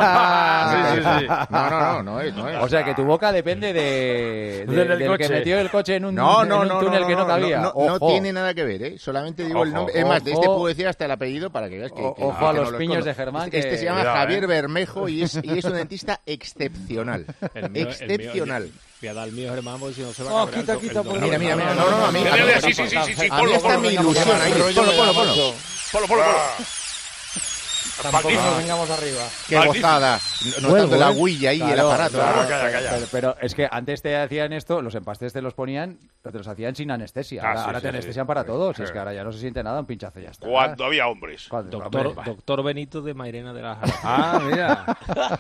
Ah, sí, sí, sí. No, no, no, no es, no es. O sea que tu boca depende de, de- Del del coche. que metió el coche en un, No, en no, un no, túnel no, que no no, cabía. no, no, no Ojo. tiene nada que ver, ¿eh? Solamente digo el Ojo, nombre. Es más, de este ojo. puedo decir hasta el apellido para que veas que... O- que- ojo que a no los lo piños escondo. de Germán, Este, este que- se llama Cuidado, Javier ¿eh? Bermejo y es, y es un dentista excepcional. El mío- Excepcional. el mío- voy a dar el mío, Germán, porque si no se va a Oh, cabrear quita, el- quita, el por doctor. Mira, mira, mira. No, no, no, a mí, Mira, a mí- mira, sí, sí, sí, sí, sí, a mí ponlo, está ponlo, mi venga, ilusión ahí. Ponlo, ponlo, ponlo. Polo, polo, polo. Tampoco nos vengamos arriba. Qué gozada. Notando la huilla ahí, el Claro, aparato. claro, ¿no? calla, calla. Pero, pero es que antes te hacían esto, los empastes te los ponían, pero te los hacían sin anestesia. Ah, Ahora, sí, ahora sí, te sí. anestesian para Sí, todos. sí. Es que ahora ya no se siente nada, un pinchazo y ya está. Cuando había hombres. Cuando- Doctor, hombre, doctor Benito de Mairena de la Ah, mira.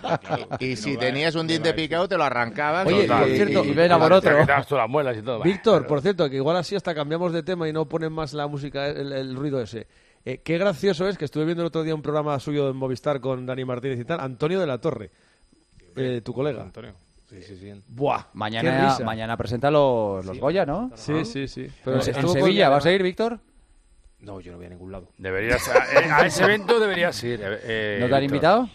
Y si tenías un diente picado, te lo arrancabas. Oye, y- por y- cierto, y- y ven a por Te otro. quitabas todas las muelas y todo. Víctor, por cierto, que igual así hasta cambiamos de tema y no ponen más la música, el, el ruido ese. Eh, qué gracioso es que estuve viendo el otro día un programa suyo en Movistar con Dani Martínez y tal, Antonio de la Torre, eh, tu colega. Antonio. Sí, sí, sí. Buah, qué Mañana, risa. mañana presenta los, los Goya, ¿no? Sí, sí, sí. Pero en estuvo Sevilla, con- ¿vas a ir, Víctor? No, yo no voy a ningún lado. Deberías, a, eh, a ese evento deberías ir. eh, ¿No te han Víctor. invitado?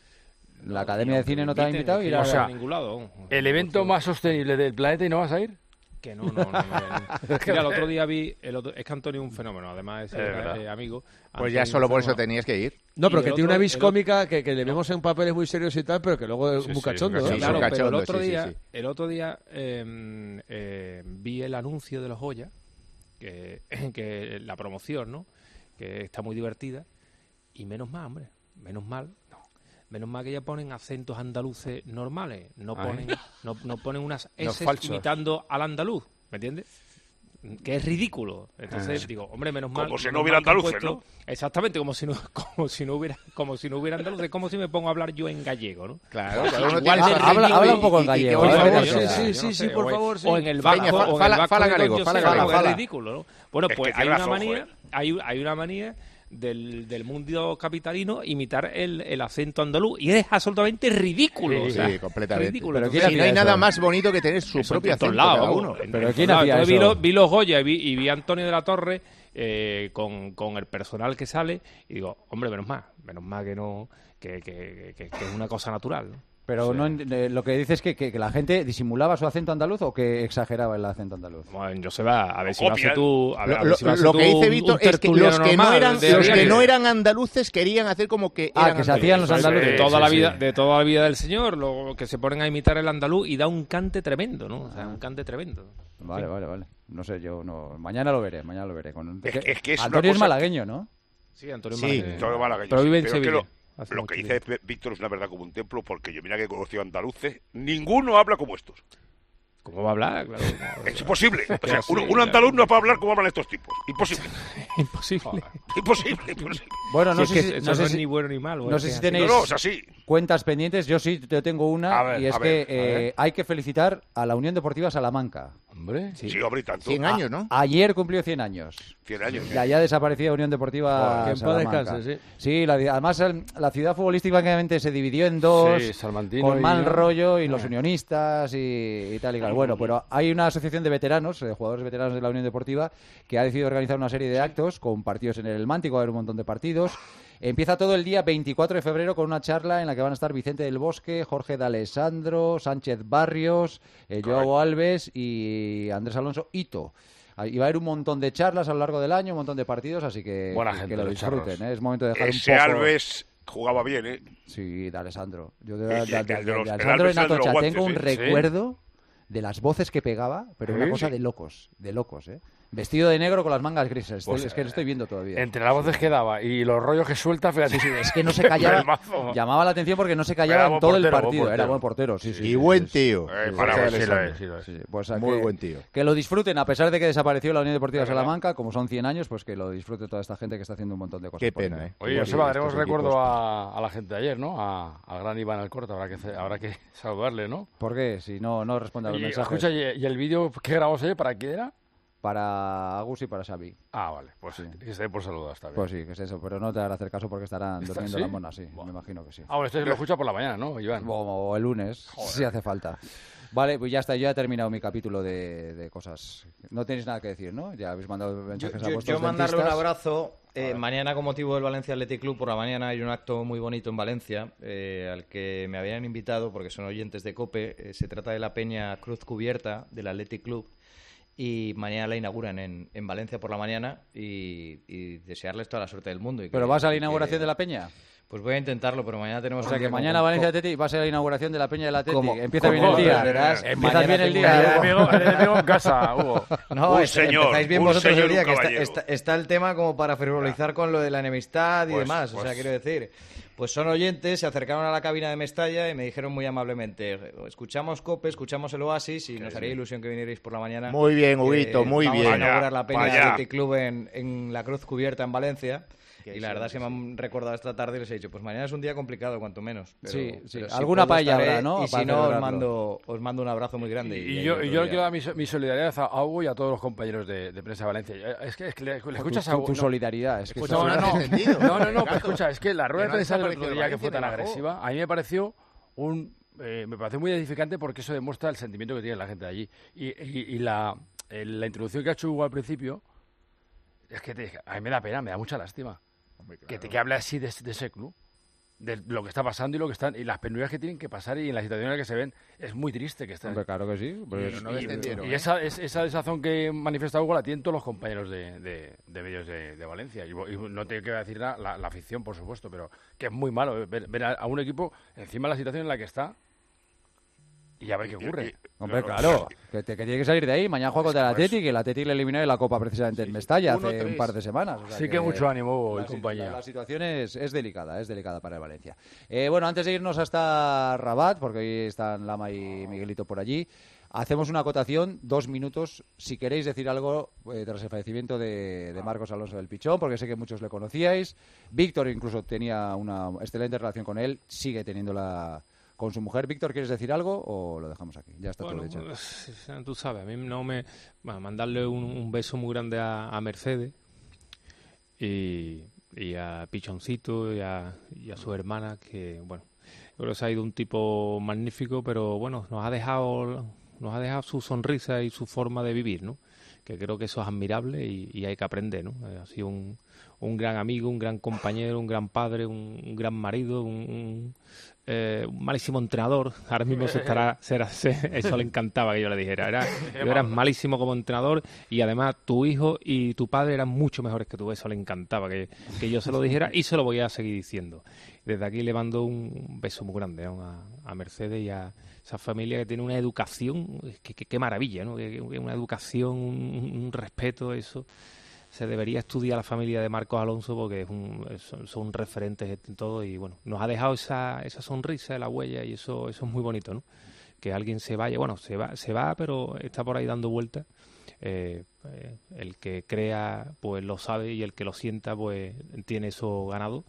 ¿La Academia de Cine no te ha invitado? Ir a- O sea, a ningún lado. ¿El evento más sostenible del planeta y no vas a ir? Que no, no, no. no, no. Mira, el otro día vi, el otro, es que Antonio es un fenómeno, además es, Es verdad. eh, amigo. Pues ya Antonio solo es un por eso fenómeno. tenías que ir. No, pero Y que el tiene otro- una vis el- cómica que, que le vemos en papeles muy serios y tal, pero que luego es Sí, muy sí, cachondo. sí, ¿no? claro, pero cachondo, el otro sí, sí, día, sí. el otro día eh, eh, vi el anuncio de los Goya, que, que la promoción, ¿no? Que está muy divertida. Y menos mal, hombre, menos mal. Menos mal que ya ponen acentos andaluces normales, no Ay. ponen, no, no ponen unas Los S falsos. imitando al andaluz, ¿me entiendes? Que es ridículo. Entonces Ah. digo, hombre, menos mal. Como si menos no hubiera mal que han andaluces, puesto- Exactamente, como si no, como si no hubiera, como si no hubiera andaluces, es como si me pongo a hablar yo en gallego, ¿no? Claro, Sí, cada uno igual tiene de su- ridículo habla- habla y- un poco en y- y gallego, que ¿eh? por favor, Sí, yo sí, sé, sí, yo sí, no sí, sé, por o en- favor, sí. O en el Venga, vasco, fa- o en fala- el vasco fala de galego, Don fala José, galego, es fala. ridículo, ¿no? Bueno, Es pues que hay tienes una razón, manía, joder. hay, hay una manía del, del mundo capitalino imitar el, el acento andaluz y es absolutamente ridículo. o sea, Sí, completamente. ridículo. Pero Entonces, ¿quién Si no hay hacía nada eso? más bonito que tener su eso propio en todos acento lados, cada vamos, uno. en- ¿Pero en quién todos lados. hacía Entonces vi, eso? los- vi los Goya y vi, y vi a Antonio de la Torre eh, con, con el personal que sale y digo, hombre, menos mal, menos mal que no, que, que, que- que es una cosa natural, ¿no? Pero Sí. no, eh, lo que dices es que, que, que la gente disimulaba su acento andaluz o que exageraba el acento andaluz. Bueno, Joseba, a ver si Lo vas a tú... A ver, a ver lo, si vas a lo tú que dice un- Víctor un es que tertuliano los que no normal eran, de los que Riaño. no eran andaluces querían hacer como que Ah, eran que se hacían los andaluces. andaluces. de toda Sí, la sí. vida de toda la vida del señor, lo que se ponen a imitar el andaluz y da un cante tremendo, ¿no? O sea, un cante tremendo. Vale, vale, vale. No sé, yo no. Mañana lo veré, mañana lo veré. Con... Es que- es que es una Antonio es cosa- malagueño, ¿no? Sí, Antonio Sí, Malagueño. Antonio Malagueño, Pero sí. vive en Pero es que Sevilla. lo, Hace lo mucho que tiempo. dice Víctor es una verdad como un templo, porque yo mira que he conocido andaluces, ninguno habla como estos. ¿Cómo va a hablar? Claro. Es imposible. O sea, Sí, un, un claro. andaluz no puede hablar como hablan estos tipos. Imposible. Imposible. Imposible, imposible. Bueno, no Si sé es si, que no eso sé no es si- ni bueno ni malo, No es sé que si así. tenéis No, no, es así. cuentas pendientes. Yo sí yo tengo una A ver, y es a que ver, a eh, ver. hay que felicitar a la Unión Deportiva Salamanca. Hombre, Sí, hombre, y tanto. cien A- años, ¿no? Ayer cumplió cien años. cien años. Ya, ya desaparecía Unión Deportiva Joder, que en paz Salamanca. descanse, sí. Sí, la- además el- la ciudad futbolísticamente se dividió en dos, Sí, Salmantino con y mal ya. rollo y los Eh. unionistas y, y tal y tal. Bueno, pero hay una asociación de veteranos, de jugadores veteranos de la Unión Deportiva, que ha decidido organizar una serie de actos con partidos en el Mántico, va a haber un montón de partidos. Empieza todo el día veinticuatro de febrero con una charla en la que van a estar Vicente del Bosque, Jorge D'Alessandro, Sánchez Barrios, eh, Joao Alves y Andrés Alonso Ito. Y va a haber un montón de charlas a lo largo del año, un montón de partidos, así que, Buena que gente, lo los disfruten. charros. ¿eh? Es momento de dejar Ese un poco... Alves jugaba bien, ¿eh? Sí, de Alessandro. Yo de, Sí, de- sí, de- el de de- los- de el Alessandro Alves en era el de los Atocha guantes, tengo un ¿eh? recuerdo de las voces que pegaba, pero una Sí, cosa sí. de locos, de locos, ¿eh? Vestido de negro con las mangas grises. Estoy- Pues, es que lo estoy viendo todavía. Entre las voces que daba y los rollos que suelta, fíjate. Sí, sí, es que no se callaba. El mazo. Llamaba la atención porque no se callaba Era en buen todo el portero, buen partido. Era portero. buen portero, sí, sí. Y sí, buen sí, tío. Eh, Sí, para sí, ver, sí, sí sí. lo es, sí lo es. sí, sí. Pues a Muy que, buen tío. que lo disfruten, a pesar de que desapareció la Unión Deportiva Es verdad. Salamanca, como son cien años, pues que lo disfrute toda esta gente que está haciendo un montón de cosas. Qué por pena, ello. ¿eh? Oye, Sí, Joseba, daremos estos recuerdo equipos. a, a la gente de ayer, ¿no? A- al gran Iván Alcorta, habrá que, hacer- habrá que saludarle, ¿no? ¿Por qué? Si no, no responde a los Y, mensajes. escucha, ¿y, y el vídeo que grabamos ayer para quién era? Para Agus y para Xavi. Ah, vale, pues Sí. que esté por saludar, está bien. Pues sí, que es eso, pero no te hará hacer caso porque estarán ¿Está- durmiendo sí? las monas, sí, me imagino que sí. Ah, bueno, este lo escucha por la mañana, ¿no, Iván? O, o el lunes, si hace falta. Vale, pues ya está, yo ya he terminado mi capítulo de, de cosas. No tenéis nada que decir, ¿no? Ya habéis mandado Yo, mensajes a yo- vuestros yo mandarle un dentistas. abrazo. Eh, mañana, con motivo del Valencia Athletic Club, por la mañana hay un acto muy bonito en Valencia eh, al que me habían invitado porque son oyentes de COPE. Eh, se trata de la peña Cruz Cubierta del Athletic Club y mañana la inauguran en, en Valencia por la mañana y, y desearles toda la suerte del mundo. Y que- ¿Pero vas a la y que- inauguración de la peña? Pues voy a intentarlo, pero mañana tenemos... O sea un que día mañana como- Valencia como- Athletic va a ser la inauguración de la peña del Athletic. Como- Empieza bien como- el día. verás, Empiezas mañana bien el tengo día. un El día- enemigo, el enemigo en casa, Hugo. No, Un es- señor, empezáis bien un vosotros señor, el día, un que está, caballero. está- está el tema como para frivolizar con lo de la enemistad y Pues- demás. o pues- sea, quiero decir, pues son oyentes, se acercaron a la cabina de Mestalla y me dijeron muy amablemente, escuchamos COPE, escuchamos el Oasis y nos haría ilusión que vinierais por la mañana. Muy bien, Eh, Huguito, muy vamos bien. a inaugurar Vaya, la peña vaya. Athletic Club en, en la Cruz Cubierta en Valencia. Y la verdad es que me han recordado esta tarde y les he dicho, pues mañana es un día complicado, cuanto menos. Pero- Sí, sí. pero si Alguna puedo paella estaré, habrá, ¿no? Y si Para no, os celebrarlo. mando, os mando un abrazo muy grande. Y, y yo, otro y yo día. quiero dar mi, so- mi solidaridad a Hugo y a todos los compañeros de, de prensa de Valencia. Eh, Es que, es que le, le escuchas tu, a Hugo. tu no. solidaridad. Es que Escucha, eso- no, no, no, entendido. no, no, no, pero Gato. escucha, es que la rueda Que de no prensa del desapareció otro de día que Valencia fue tan y de Bajó. agresiva, a mí me pareció un, eh, me pareció muy edificante porque eso demuestra el sentimiento que tiene la gente de allí. Y, y, y la, eh, la introducción que ha hecho Hugo al principio, es que te- a mí me da pena, me da mucha lástima. Que te que hable así de, de ese club, de lo que está pasando y lo que están y las penurias que tienen que pasar y en la situación en la que se ven es muy triste que estén. Hombre, claro que sí. Pues- Pero no y, descendieron, y ¿eh? esa, es- esa desazón que manifiesta Hugo la tienen todos los compañeros de, de- de medios de, de Valencia. Y, y no tengo que decir la, la, la afición, por supuesto, pero que es muy malo ver, ver a, a un equipo encima de la situación en la que está y a ver qué ocurre. Hombre, claro, que, te, que tiene que salir de ahí. Mañana juega contra el Athletic y el Athletic le eliminó de la Copa precisamente en Mestalla hace Uno, tres. un par de semanas. O sea Así que, mucho ánimo, Hugo y la, si- compañía. La, la situación es, es delicada, es delicada para el Valencia. Eh, bueno, antes de irnos hasta Rabat, porque hoy están Lama y Miguelito por allí, hacemos una acotación, dos minutos, si queréis decir algo eh, tras el fallecimiento de, de Marcos Alonso del Pichón, porque sé que muchos le conocíais. Víctor incluso tenía una excelente relación con él, sigue teniéndola con su mujer. Víctor, ¿quieres decir algo o lo dejamos aquí? Ya está Bueno, todo dicho. pues, tú sabes, a mí no me... Bueno, mandarle un, un beso muy grande a, a Mercedes y, y a Pichoncito y a, y a su hermana, que, bueno, yo creo que se ha ido un tipo magnífico, pero bueno, nos ha dejado nos ha dejado su sonrisa y su forma de vivir, ¿no? que creo que eso es admirable y, y hay que aprender, ¿no? Ha sido un, un gran amigo, un gran compañero, un gran padre, un, un gran marido, un, un, eh, un malísimo entrenador. Ahora mismo se estará, será, se, eso le encantaba que yo le dijera. Era, yo eras malísimo como entrenador y además tu hijo y tu padre eran mucho mejores que tú. Eso le encantaba que, que yo se lo dijera y se lo voy a seguir diciendo. Desde aquí le mando un beso muy grande, ¿no? a, a Mercedes y a esa familia que tiene una educación, que, que, que maravilla, ¿no? Que, que una educación, un, un respeto, eso. Se debería estudiar la familia de Marcos Alonso porque es un, son, son referentes en todo y bueno, nos ha dejado esa, esa sonrisa, la huella y eso, eso es muy bonito, ¿no? Que alguien se vaya, bueno, se va, se va, pero está por ahí dando vueltas. Eh, eh, el que crea, pues lo sabe y el que lo sienta, pues tiene eso ganado.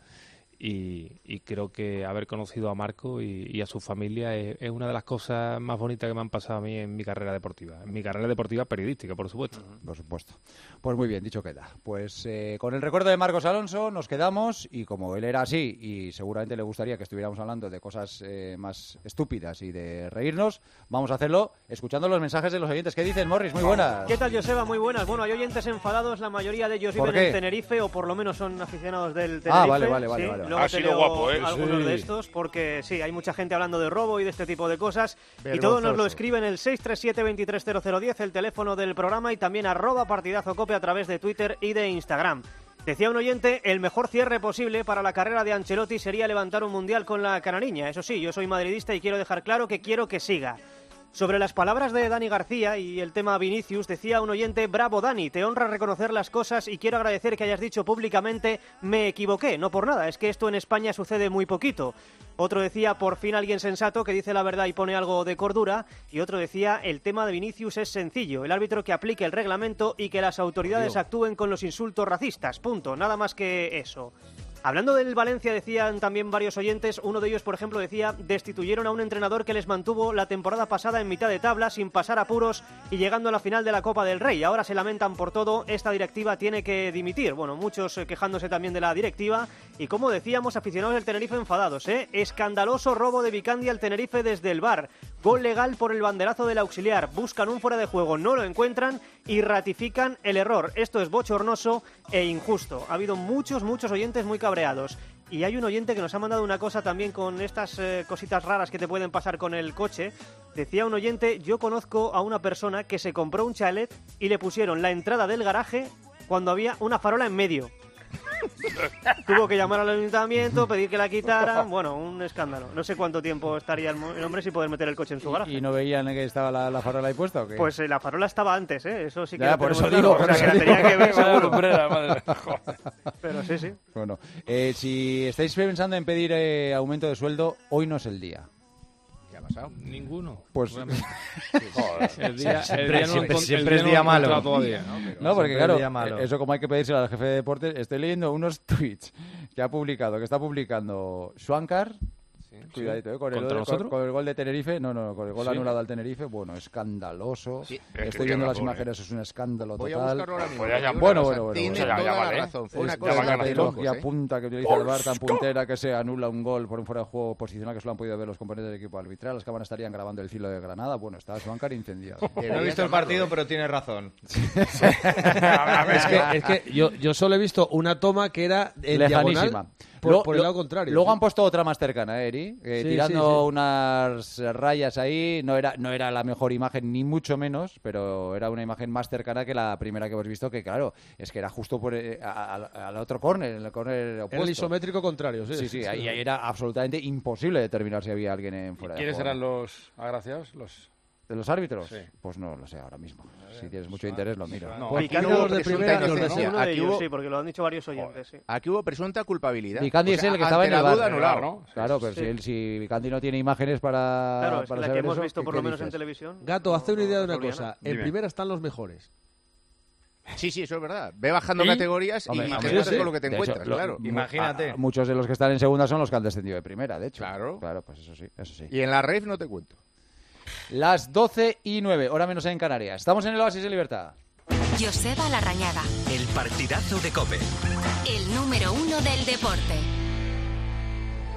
Y, y creo que haber conocido a Marco y, y a su familia es, es una de las cosas más bonitas que me han pasado a mí en mi carrera deportiva. En mi carrera deportiva periodística, por supuesto. Por supuesto. Pues muy bien, dicho queda. Pues eh, con el recuerdo de Marcos Alonso nos quedamos y como él era así y seguramente le gustaría que estuviéramos hablando de cosas eh, más estúpidas y de reírnos, vamos a hacerlo escuchando los mensajes de los oyentes. ¿Qué dicen, Morris? Muy buenas. ¿Qué tal, Joseba? Muy buenas. Bueno, hay oyentes enfadados, la mayoría de ellos viven en Tenerife o por lo menos son aficionados del Tenerife. Ah, vale, vale, vale. Sí. vale. Luego Ha te sido leo guapo, ¿eh? algunos Sí. de estos, porque sí, hay mucha gente hablando de robo y de este tipo de cosas. Vergonzoso. Y todo nos lo escriben el seis tres siete, dos tres cero cero uno cero, el teléfono del programa, y también arroba partidazo cope a través de Twitter y de Instagram. Decía un oyente, el mejor cierre posible para la carrera de Ancelotti sería levantar un mundial con la canariña. Eso sí, yo soy madridista y quiero dejar claro que quiero que siga. Sobre las palabras de Dani García y el tema Vinicius, decía un oyente, bravo Dani, te honra reconocer las cosas y quiero agradecer que hayas dicho públicamente, me equivoqué, no por nada, es que esto en España sucede muy poquito. Otro decía, por fin alguien sensato que dice la verdad y pone algo de cordura, y otro decía, el tema de Vinicius es sencillo, el árbitro que aplique el reglamento y que las autoridades actúen con los insultos racistas, punto, nada más que eso. Hablando del Valencia, decían también varios oyentes, uno de ellos, por ejemplo, decía, destituyeron a un entrenador que les mantuvo la temporada pasada en mitad de tabla, sin pasar apuros y llegando a la final de la Copa del Rey. Ahora se lamentan por todo, esta directiva tiene que dimitir. Bueno, muchos eh, quejándose también de la directiva y, como decíamos, aficionados del Tenerife enfadados, ¿eh? Escandaloso robo de Vicandi al Tenerife desde el V A R. Gol legal por el banderazo del auxiliar. Buscan un fuera de juego, no lo encuentran y ratifican el error. Esto es bochornoso e injusto. Ha habido muchos, muchos oyentes muy cabreados. Y hay un oyente que nos ha mandado una cosa también con estas eh, cositas raras que te pueden pasar con el coche. Decía un oyente, yo conozco a una persona que se compró un chalet y le pusieron la entrada del garaje cuando había una farola en medio. Tuvo que llamar al ayuntamiento, pedir que la quitaran. Bueno, un escándalo. No sé cuánto tiempo estaría el hombre sin poder meter el coche en su garaje. ¿Y no veían que estaba la, la farola ahí puesta o qué? Pues eh, la farola estaba antes, ¿eh? Eso sí que ya, lo por eso claro. digo. O sea, que la tenía que ver seguro. Madre. Pero sí, sí. Bueno, eh, si estáis pensando en pedir eh, aumento de sueldo, hoy no es el día. ¿Qué ha pasado? Ninguno. Pues Joder. El día, siempre, el día no siempre, encont- siempre el es día día no malo. encontrado todavía, ¿no? Pero, no, porque claro, malo. eso como hay que pedírselo al jefe de deportes. Estoy leyendo unos tweets que ha publicado, que está publicando Schwankar. Cuidadito, ¿eh? Con, el, ¿Contra con, con el gol de Tenerife, no, no, con el gol ¿Sí? anulado al Tenerife, bueno, escandaloso. Sí. Estoy viendo las imágenes, es un escándalo Voy a total. buscarlo ahora mismo. Pues ya, ya, Bueno, O sea, bueno, bueno, tiene bueno. Ya, toda ya la vale. razón. Fue una Es cosa ya van a de ganar locos, y ¿eh? apunta que utiliza el V A R tan puntera que se anula un gol por un fuera de juego posicional que solo han podido ver los componentes del equipo arbitral. Las cámaras estarían grabando el filo de Granada. Bueno, está Schwankar incendiado. No he visto el partido, pero tiene razón. Es que, es que yo, yo solo he visto una toma que era en Lejanísima. diagonal por, Lo- por el lo- lado contrario. Luego sí. han puesto otra más cercana, ¿eh, Eri? Eh, Sí, tirando sí, sí. unas rayas ahí. No era, no era la mejor imagen, ni mucho menos, pero era una imagen más cercana que la primera que hemos visto, que claro, es que era justo por eh, a- a- al otro córner, en el córner opuesto. El isométrico contrario, sí. Sí, sí, ahí ahí era absolutamente imposible determinar si había alguien en fuera de ¿Quiénes juego. eran los agraciados? Los... ¿De los árbitros? Sí. Pues no lo sé ahora mismo. Si tienes mucho interés, lo miro. No. Pues Aquí Vicandi hubo los de presunta primera y los de inocencia. Uno de Aquí ellos, hubo- sí, porque lo han dicho varios oyentes, sí. Aquí hubo presunta culpabilidad. Vicandi O es sea, el que estaba en ante el la V A R, duda anulado. ¿no? Claro, pero Sí. si, él, si Vicandi no tiene imágenes para, Claro, es que para la saber que hemos eso, visto ¿qué- por qué lo menos en dices? televisión. Gato, hazte una idea de una sabía cosa. nada. En Dime. primera están los mejores. Sí, sí, eso es verdad. Ve bajando ¿Y? categorías y Hombre, te hombre, encuentras sí. con lo que te De hecho, encuentras, lo- claro. mu- Imagínate. a- muchos de los que están en segunda son los que han descendido de primera, de hecho. Claro. Claro, pues eso sí, eso sí. Y en la rave no te cuento. Las doce y nueve, hora menos en Canarias. Estamos en el Oasis de Libertad. Joseba Larrañaga, El partidazo de COPE. el número uno del deporte.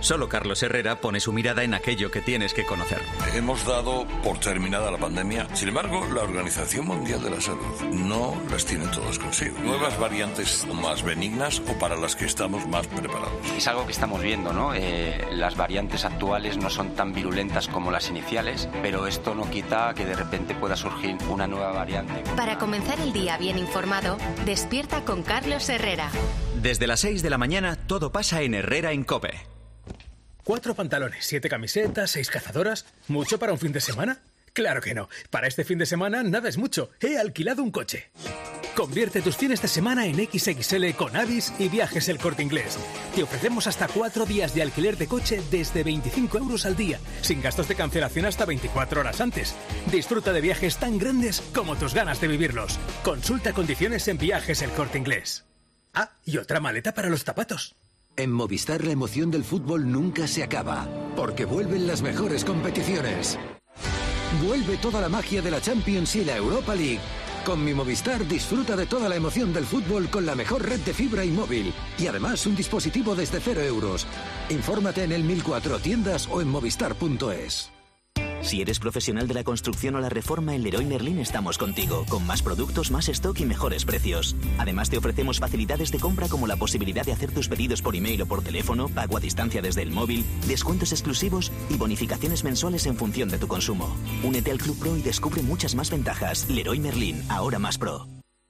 Solo Carlos Herrera pone su mirada en aquello que tienes que conocer. Hemos dado por terminada la pandemia. Sin embargo, la Organización Mundial de la Salud no las tiene todas consigo. Nuevas variantes más benignas o para las que estamos más preparados. Es algo que estamos viendo, ¿no? Eh, las variantes actuales no son tan virulentas como las iniciales, pero esto no quita que de repente pueda surgir una nueva variante. Para comenzar el día bien informado, despierta con Carlos Herrera. Desde las seis de la mañana, todo pasa en Herrera en COPE. Cuatro pantalones, siete camisetas, seis cazadoras. ¿Mucho para un fin de semana? Claro que no. Para este fin de semana nada es mucho. He alquilado un coche. Convierte tus fines de semana en equis equis ele con Avis y Viajes El Corte Inglés. Te ofrecemos hasta cuatro días de alquiler de coche desde veinticinco euros al día, sin gastos de cancelación hasta veinticuatro horas antes. Disfruta de viajes tan grandes como tus ganas de vivirlos. Consulta condiciones en Viajes El Corte Inglés. Ah, y otra maleta para los zapatos. En Movistar la emoción del fútbol nunca se acaba, porque vuelven las mejores competiciones. Vuelve toda la magia de la Champions y la Europa League. Con mi Movistar disfruta de toda la emoción del fútbol con la mejor red de fibra y móvil. Y además un dispositivo desde cero euros. Infórmate en el mil cuatro tiendas o en movistar punto es. Si eres profesional de la construcción o la reforma, en Leroy Merlin estamos contigo, con más productos, más stock y mejores precios. Además, te ofrecemos facilidades de compra como la posibilidad de hacer tus pedidos por email o por teléfono, pago a distancia desde el móvil, descuentos exclusivos y bonificaciones mensuales en función de tu consumo. Únete al Club Pro y descubre muchas más ventajas. Leroy Merlin, ahora más pro.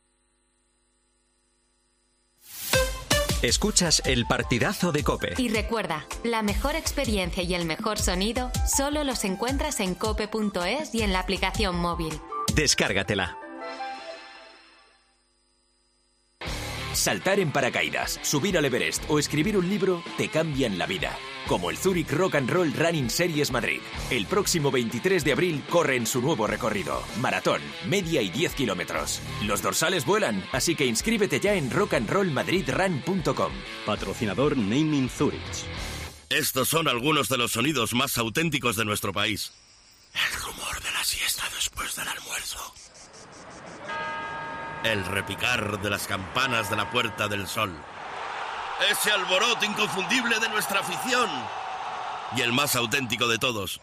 Escuchas el partidazo de COPE. Y recuerda, la mejor experiencia y el mejor sonido solo los encuentras en cope punto es y en la aplicación móvil. Descárgatela. Saltar en paracaídas, subir al Everest o escribir un libro te cambian la vida. Como el Zurich Rock and Roll Running Series Madrid. El próximo veintitrés de abril corre en su nuevo recorrido. Maratón, media y diez kilómetros. Los dorsales vuelan, así que inscríbete ya en rock and roll madrid run punto com. Patrocinador Naming Zurich. Estos son algunos de los sonidos más auténticos de nuestro país. El rumor de la siesta después del almuerzo. El repicar de las campanas de la Puerta del Sol. Ese alboroto inconfundible de nuestra afición. Y el más auténtico de todos.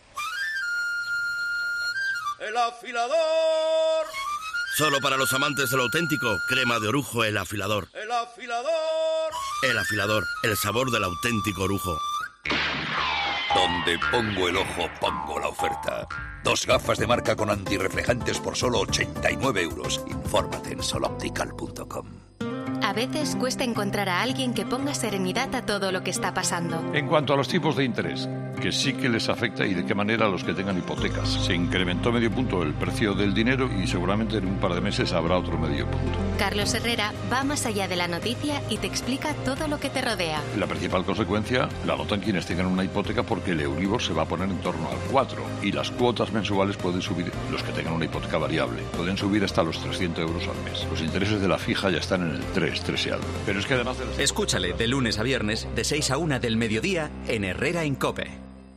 ¡El afilador! Solo para los amantes de lo auténtico, crema de orujo El Afilador. ¡El afilador! El Afilador, el sabor del auténtico orujo. Donde pongo el ojo, pongo la oferta. Dos gafas de marca con antirreflejantes por solo ochenta y nueve euros. Infórmate en soloptical punto com. A veces cuesta encontrar a alguien que ponga serenidad a todo lo que está pasando. En cuanto a los tipos de interés, que sí que les afecta y de qué manera a los que tengan hipotecas. Se incrementó medio punto el precio del dinero y seguramente en un par de meses habrá otro medio punto. Carlos Herrera va más allá de la noticia y te explica todo lo que te rodea. La principal consecuencia la notan quienes tengan una hipoteca porque el Euribor se va a poner en torno al cuatro y las cuotas mensuales pueden subir, los que tengan una hipoteca variable, pueden subir hasta los trescientos euros al mes. Los intereses de la fija ya están en el tres, tres y algo. Pero es que además de los... Escúchale de lunes a viernes de seis a una del mediodía en Herrera en COPE.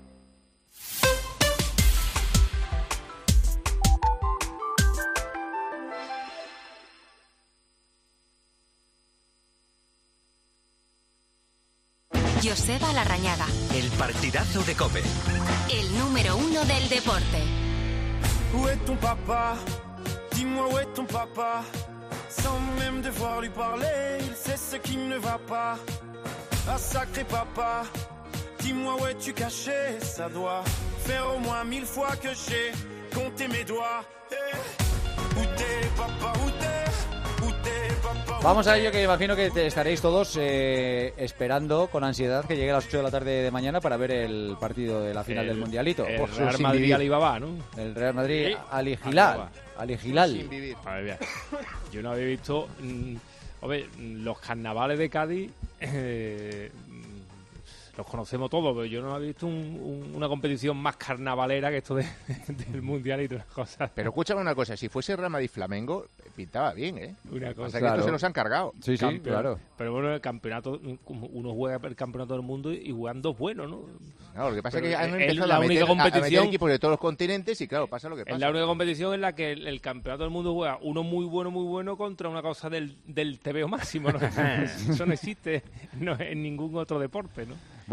Joseba Larrañaga. El partidazo de COPE. El número uno del deporte. Où est ton papa? Dis-moi où est ton papa? Sans même devoir lui parler, il sait ce qui ne va pas. Ah sacré papa, dis-moi où es-tu caché? Ça doit faire au moins mille fois que j'ai compté mes doigts. Hey. Où t'es papa, où t'es? Où t'es papa? Vamos a ello, que imagino que te estaréis todos eh, esperando con ansiedad que llegue a las ocho de la tarde de mañana para ver el partido de la final el, del Mundialito. El por Real Madrid Alibaba, ¿no? El Real Madrid Al-Hilal. Al-Hilal. A ver, yo no había visto... Mmm, hombre, los carnavales de Cádiz... Eh, los conocemos todos, pero yo no había visto un, un, una competición más carnavalera que esto de, del Mundial y todas las cosas. Pero escúchame una cosa, si fuese Real Madrid Flamengo, pintaba bien, ¿eh? Una cosa. O sea, que estos se los han cargado. Sí, sí, claro. Pero bueno, el campeonato, uno juega el campeonato del mundo y juegan dos buenos, ¿no? No, lo que pasa pero es que han es empezado la a, meter, única competición, a meter equipos de todos los continentes y claro, pasa lo que pasa. Es la única competición en la que el, el campeonato del mundo juega uno muy bueno, muy bueno contra una cosa del, del T V O máximo, ¿no? Eso no existe no, en ningún otro deporte, ¿no?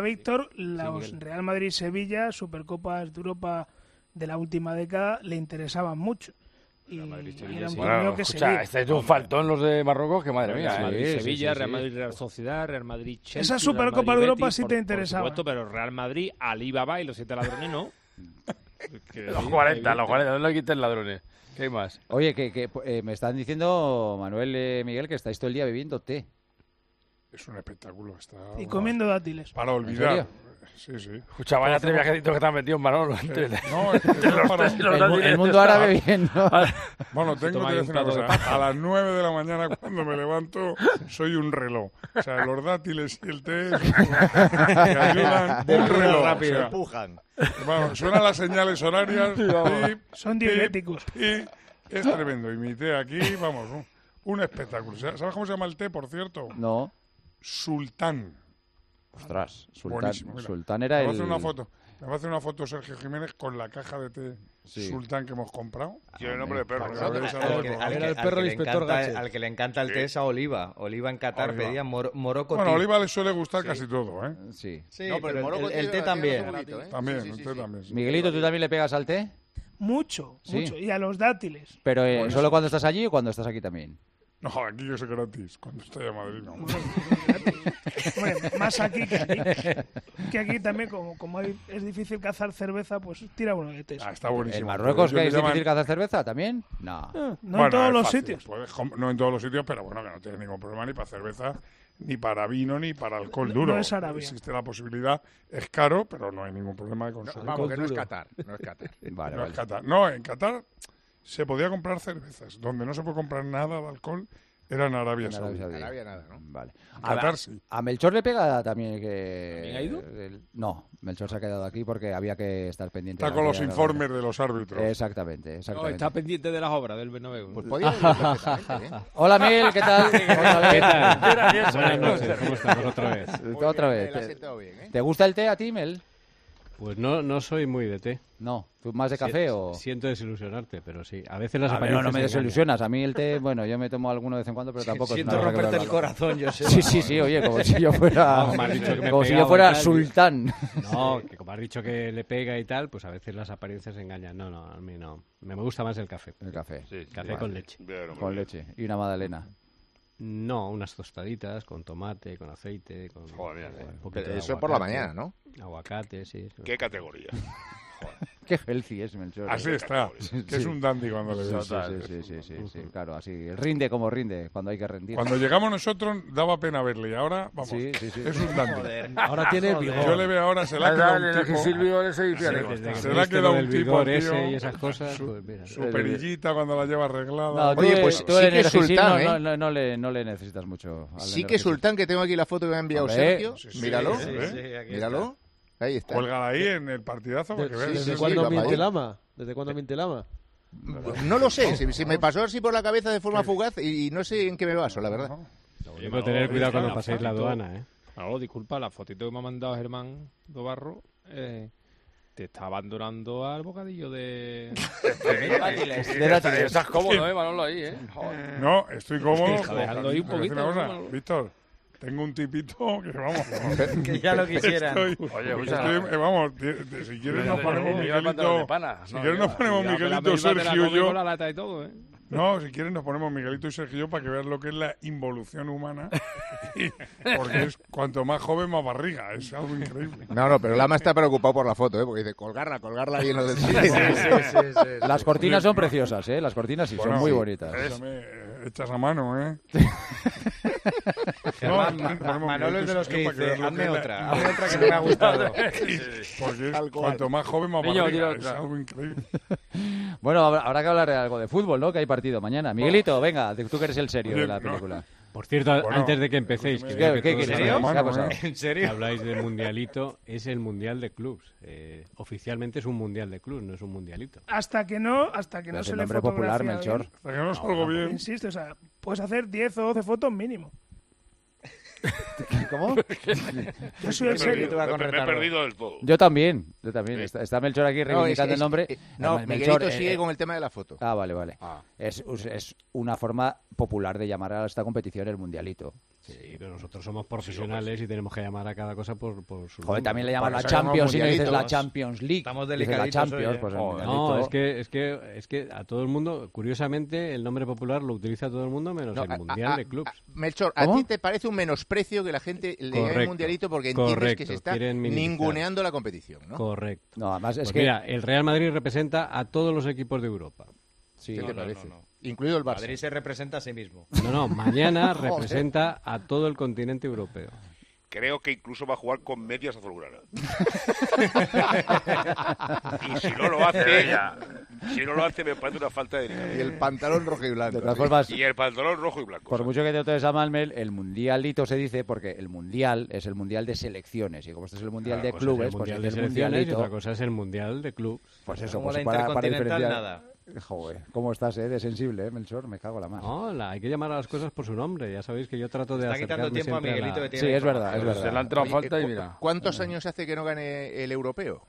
a Víctor, los Miguel. Real Madrid-Sevilla, Supercopas de Europa de la última década, le interesaban mucho. y, y Sevilla, era un sí. torneo Bueno, que escucha, seguir. este es un faltón los de Marruecos, que madre mía. Real Madrid, Sí, sí, Sevilla, sí, Real sí. Madrid, Real Sociedad, Real Madrid, Chelsea. Esa Real Supercopa Madrid, de Europa Betis, sí te por- interesaba. Por supuesto, pero Real Madrid, Alibaba y los siete ladrones no. Que- Los cuarenta, los cuarenta, no le quiten ladrones. ¿Qué hay más? Oye, que, que eh, me están diciendo, Manuel, eh, Miguel, que estáis todo el día bebiendo té. Es un espectáculo. Está, Y comiendo dátiles. Para olvidar. Sí, sí. Escucha, vaya tres viajecitos que te han metido en Manolo. Entre, No, es que es los para- tres y los El, mu- dátiles. el mundo árabe bien, ¿no? Bueno, tengo que toma ahí decir un una plato de cosa. A las nueve de la mañana, cuando me levanto, soy un reloj. O sea, los dátiles y el té me ayudan un reloj. rápido, O sea, empujan. bueno, suenan las señales horarias. Pip, Son pip, diuréticos. pip. Es tremendo. Y mi té aquí, vamos, un, un espectáculo. ¿Sabes cómo se llama el té, por cierto? No. Sultán. Ostras, Sultán, Buenísimo, mira. Sultán era me va a el... hacer una foto. Me va a hacer una foto Sergio Jiménez con la caja de té Sí. Sultán que hemos comprado. Tiene nombre de perro. Para que ¿no? veáis Al algo que, de al programa. que- Era el al perro que del le inspector encanta, Gadget. al que le encanta el té es a Oliva. Oliva en Qatar Oliva. pedía mor, Morocco Bueno, a tea. Oliva le suele gustar casi todo, ¿eh? Sí. Sí, No, pero pero el Morocco el, el tiene- té tiene también. su juguito, ¿eh? También, Sí, sí, sí, usted sí. también. sí. Miguelito, ¿tú también le pegas al té? Mucho, Sí. mucho. Y a los dátiles. Pero eh, Buenísimo. ¿solo cuando estás allí o cuando estás aquí también? No, aquí es gratis. Cuando estoy a Madrid, no. Hombre, más aquí que aquí. Que aquí también, como, como hay- es difícil cazar cerveza, pues tira uno de té. Ah, está buenísimo. ¿En Marruecos Ellos que le es llaman- difícil cazar cerveza también? No. No Bueno, en todos es los fácil, sitios. puedes com- no en todos los sitios, pero bueno, que no tienes ningún problema ni para cerveza, ni para vino, ni para alcohol No- duro. no es Arabia. Existe la posibilidad. Es caro, pero no hay ningún problema de No, consumo. vamos, que no es duro. Qatar. No es Qatar. Vale, no, vale. es Qatar. No, en Qatar se podía comprar cervezas. Donde no se puede comprar nada de alcohol era en Arabia En Arabia Saudí. Saudí. En Arabia nada, ¿no? Vale. En A, Qatar sí. a Melchor le pega también que... ¿También ha ido? el- No, Melchor se ha quedado aquí porque había que estar pendiente. Está de con la los actividad informes normal. de los árbitros. Exactamente, No, exactamente. está pendiente de las obras del Bernabéu. Pues podía ir perfectamente, ¿eh? Hola, Miguel, ¿qué tal? ¿Qué tal? Gracioso. Buenas noches, ¿cómo estamos otra vez? Otra Muy vez. bien, me la he ¿Te, sentado bien, ¿eh? te gusta el té a ti, Mel? Pues no, no soy muy de té. No, ¿tú más de café Si- o...? Siento desilusionarte, pero sí. A veces las A ver, no, apariencias no me engañan. desilusionas. A mí el té, bueno, yo me tomo alguno de vez en cuando, pero tampoco Siento es una cosa que romperte me el valga. corazón, yo sé. Sí, sí, sí, oye, como si yo fuera, Vamos, me has dicho que me como si yo pegaba fuera y tal. sultán. No, que como has dicho que le pega y tal, pues a veces las apariencias engañan. No, no, a mí no. Me me gusta más el café. El café. Sí, café Vale. con leche. Con leche. Y una magdalena. No, unas tostaditas con tomate, con aceite, con Joder, mira, un poquito Pero de eso es por la aguacate. mañana, ¿no? Aguacate, sí. sí. ¿Qué categoría? Qué healthy es Melchor. Así está. Que es un dandy cuando le Sí, ves. sí, sí, sí, sí, sí, claro, así. Rinde como rinde cuando hay que rendir. Cuando llegamos nosotros daba pena verle y ahora, vamos, Sí, sí, sí. es un dandy. Joder. Ahora tiene Joder. vigor. Yo le veo ahora, se le ha Dale, quedado dale, un que tipo... Silvio ese y fíjate, Desde que Se le ha viste quedado lo un del tipo al vigor tío, ese y esas cosas, su, pues mira. su perillita cuando la lleva arreglada. No, tú, Oye, eh, pues tú sí el que es Energisil sultán, no, ¿eh? no, no, no le, no le necesitas mucho. al Sí que Energisil. Sultán, que tengo aquí la foto que me ha enviado Hombre, Sergio. sí, sí, Míralo. sí, sí, sí, aquí Míralo. Ahí está. Cuélgala ahí en el partidazo para que De- veas. ¿Desde sí, cuándo va para miente ahí. el ama? ¿Desde cuándo miente el ama? No lo sé, si, si me pasó así por la cabeza de forma fugaz y no sé en qué me baso, la verdad. Hay que tener cuidado cuando paséis la aduana, ¿eh? No, disculpa, la fotito que me ha mandado Germán Dobarro eh, te está abandonando al bocadillo de... De dátiles. Estás cómodo, eh, Manolo, ahí, eh. Joder. No, estoy cómodo. Está dejando ahí un Pero decir una poquito, cosa, ¿no? Víctor, tengo un tipito que vamos. Que ya lo quisieran. Estoy, Oye, escucha. estoy- eh, vamos, ti- ti- si quieres nos No, ponemos no, lleva el pantalón de Miguelito. pana. Si No, quieres nos lleva. ponemos Cuidado, que la Miguelito, misma te la Sergio y come con yo. la lata y todo, ¿eh? No, si quieres nos ponemos Miguelito y Sergio y yo para que veas lo que es la involución humana. Y- porque es cuanto más joven, más barriga. Es algo increíble. No, no, pero Lama está preocupado por la foto, ¿eh? Porque dice, colgarla, colgarla ahí en lo del sitio. Las cortinas son preciosas, ¿eh? Las cortinas sí, Bueno, son muy sí. bonitas. Échame, eh, echas a mano, ¿eh? Germán, No, Ma- ponemos Manolo es de los que Miguelito y dice, Sergio para hazme que veas lo otra, que es hazme la- otra que no me ha gustado. Porque es cuanto más joven, más Niño, barriga. tira Es otra. algo increíble. Bueno, habrá, habrá que hablar de algo de fútbol, ¿no? Que hay partido mañana. Miguelito, venga, tú que eres el serio Oye, de la no. película. Por cierto, Bueno, antes de que empecéis, que ¿qué- veo que qué todos quieres? ¿En habláis- serio? ¿Qué ha pasado? ¿En serio? habláis del mundialito, es el mundial de clubs. Eh, oficialmente es un mundial de clubs, no es un mundialito. Hasta que no, hasta que Pero no es se el le nombre popular, fotografía Melchor. bien. Hasta que no salgo bien. Insisto, o sea, puedes hacer diez o doce fotos mínimo. ¿Cómo? Yo soy el serio. va con Me, me he retardo. perdido del todo. Yo también, yo también. Está, está Melchor aquí No, reivindicando es- el nombre. es- eh, no, Además, Miguelito Melchor, sigue eh, con el tema de la foto. Ah, vale, vale. Ah. Es, es una forma popular de llamar a esta competición el mundialito. Sí, pero nosotros somos profesionales y tenemos que llamar a cada cosa por, por su Joder, nombre. también le llaman la Champions y no dices la Champions League. Estamos Dices la delicaditos Champions, hoy, ¿eh? pues el No, mundialito. es que, es que es que a todo el mundo, curiosamente, el nombre popular lo utiliza todo el mundo menos No, el a- Mundial a- de Clubs. a- Melchor, ¿a ¿Cómo? ti te parece un menosprecio que la gente le llame Correcto, mundialito porque entiendes que correcto, se está quieren minimizar. ninguneando la competición, ¿no? Correcto. No, además es Pues que... mira, el Real Madrid representa a todos los equipos de Europa. Sí, ¿Qué No, te no, parece? no, no. Incluido el Barça. Madrid se representa a sí mismo. No, no, mañana Joder. representa a todo el continente europeo. Creo que incluso va a jugar con medias azulgrana. Y si no lo hace, si no lo hace me parece una falta de delicadeza. Y el pantalón rojo y blanco. De todas formas, Y el pantalón rojo y blanco. por mucho que te tomes a Malmel, el mundialito se dice porque el mundial es el mundial de selecciones y como este es el mundial Una de cosa clubes, es el pues mundial es de el selecciones y mundialito. otra cosa es el mundial de clubs. Pues eso, Como pues la para, para Intercontinental, diferenciar. nada. Joder, ¿cómo estás, eh? De sensible, eh, Melchor? Me cago en la mano. No, la- hay que llamar a las cosas por su nombre. Ya sabéis que yo trato de Está quitando acercarme tiempo a siempre Miguelito la- que tiene Sí, es verdad, es información. verdad. Se le ha entrado Oye, falta y ¿cu- mira. ¿Cuántos años hace que no gane el europeo?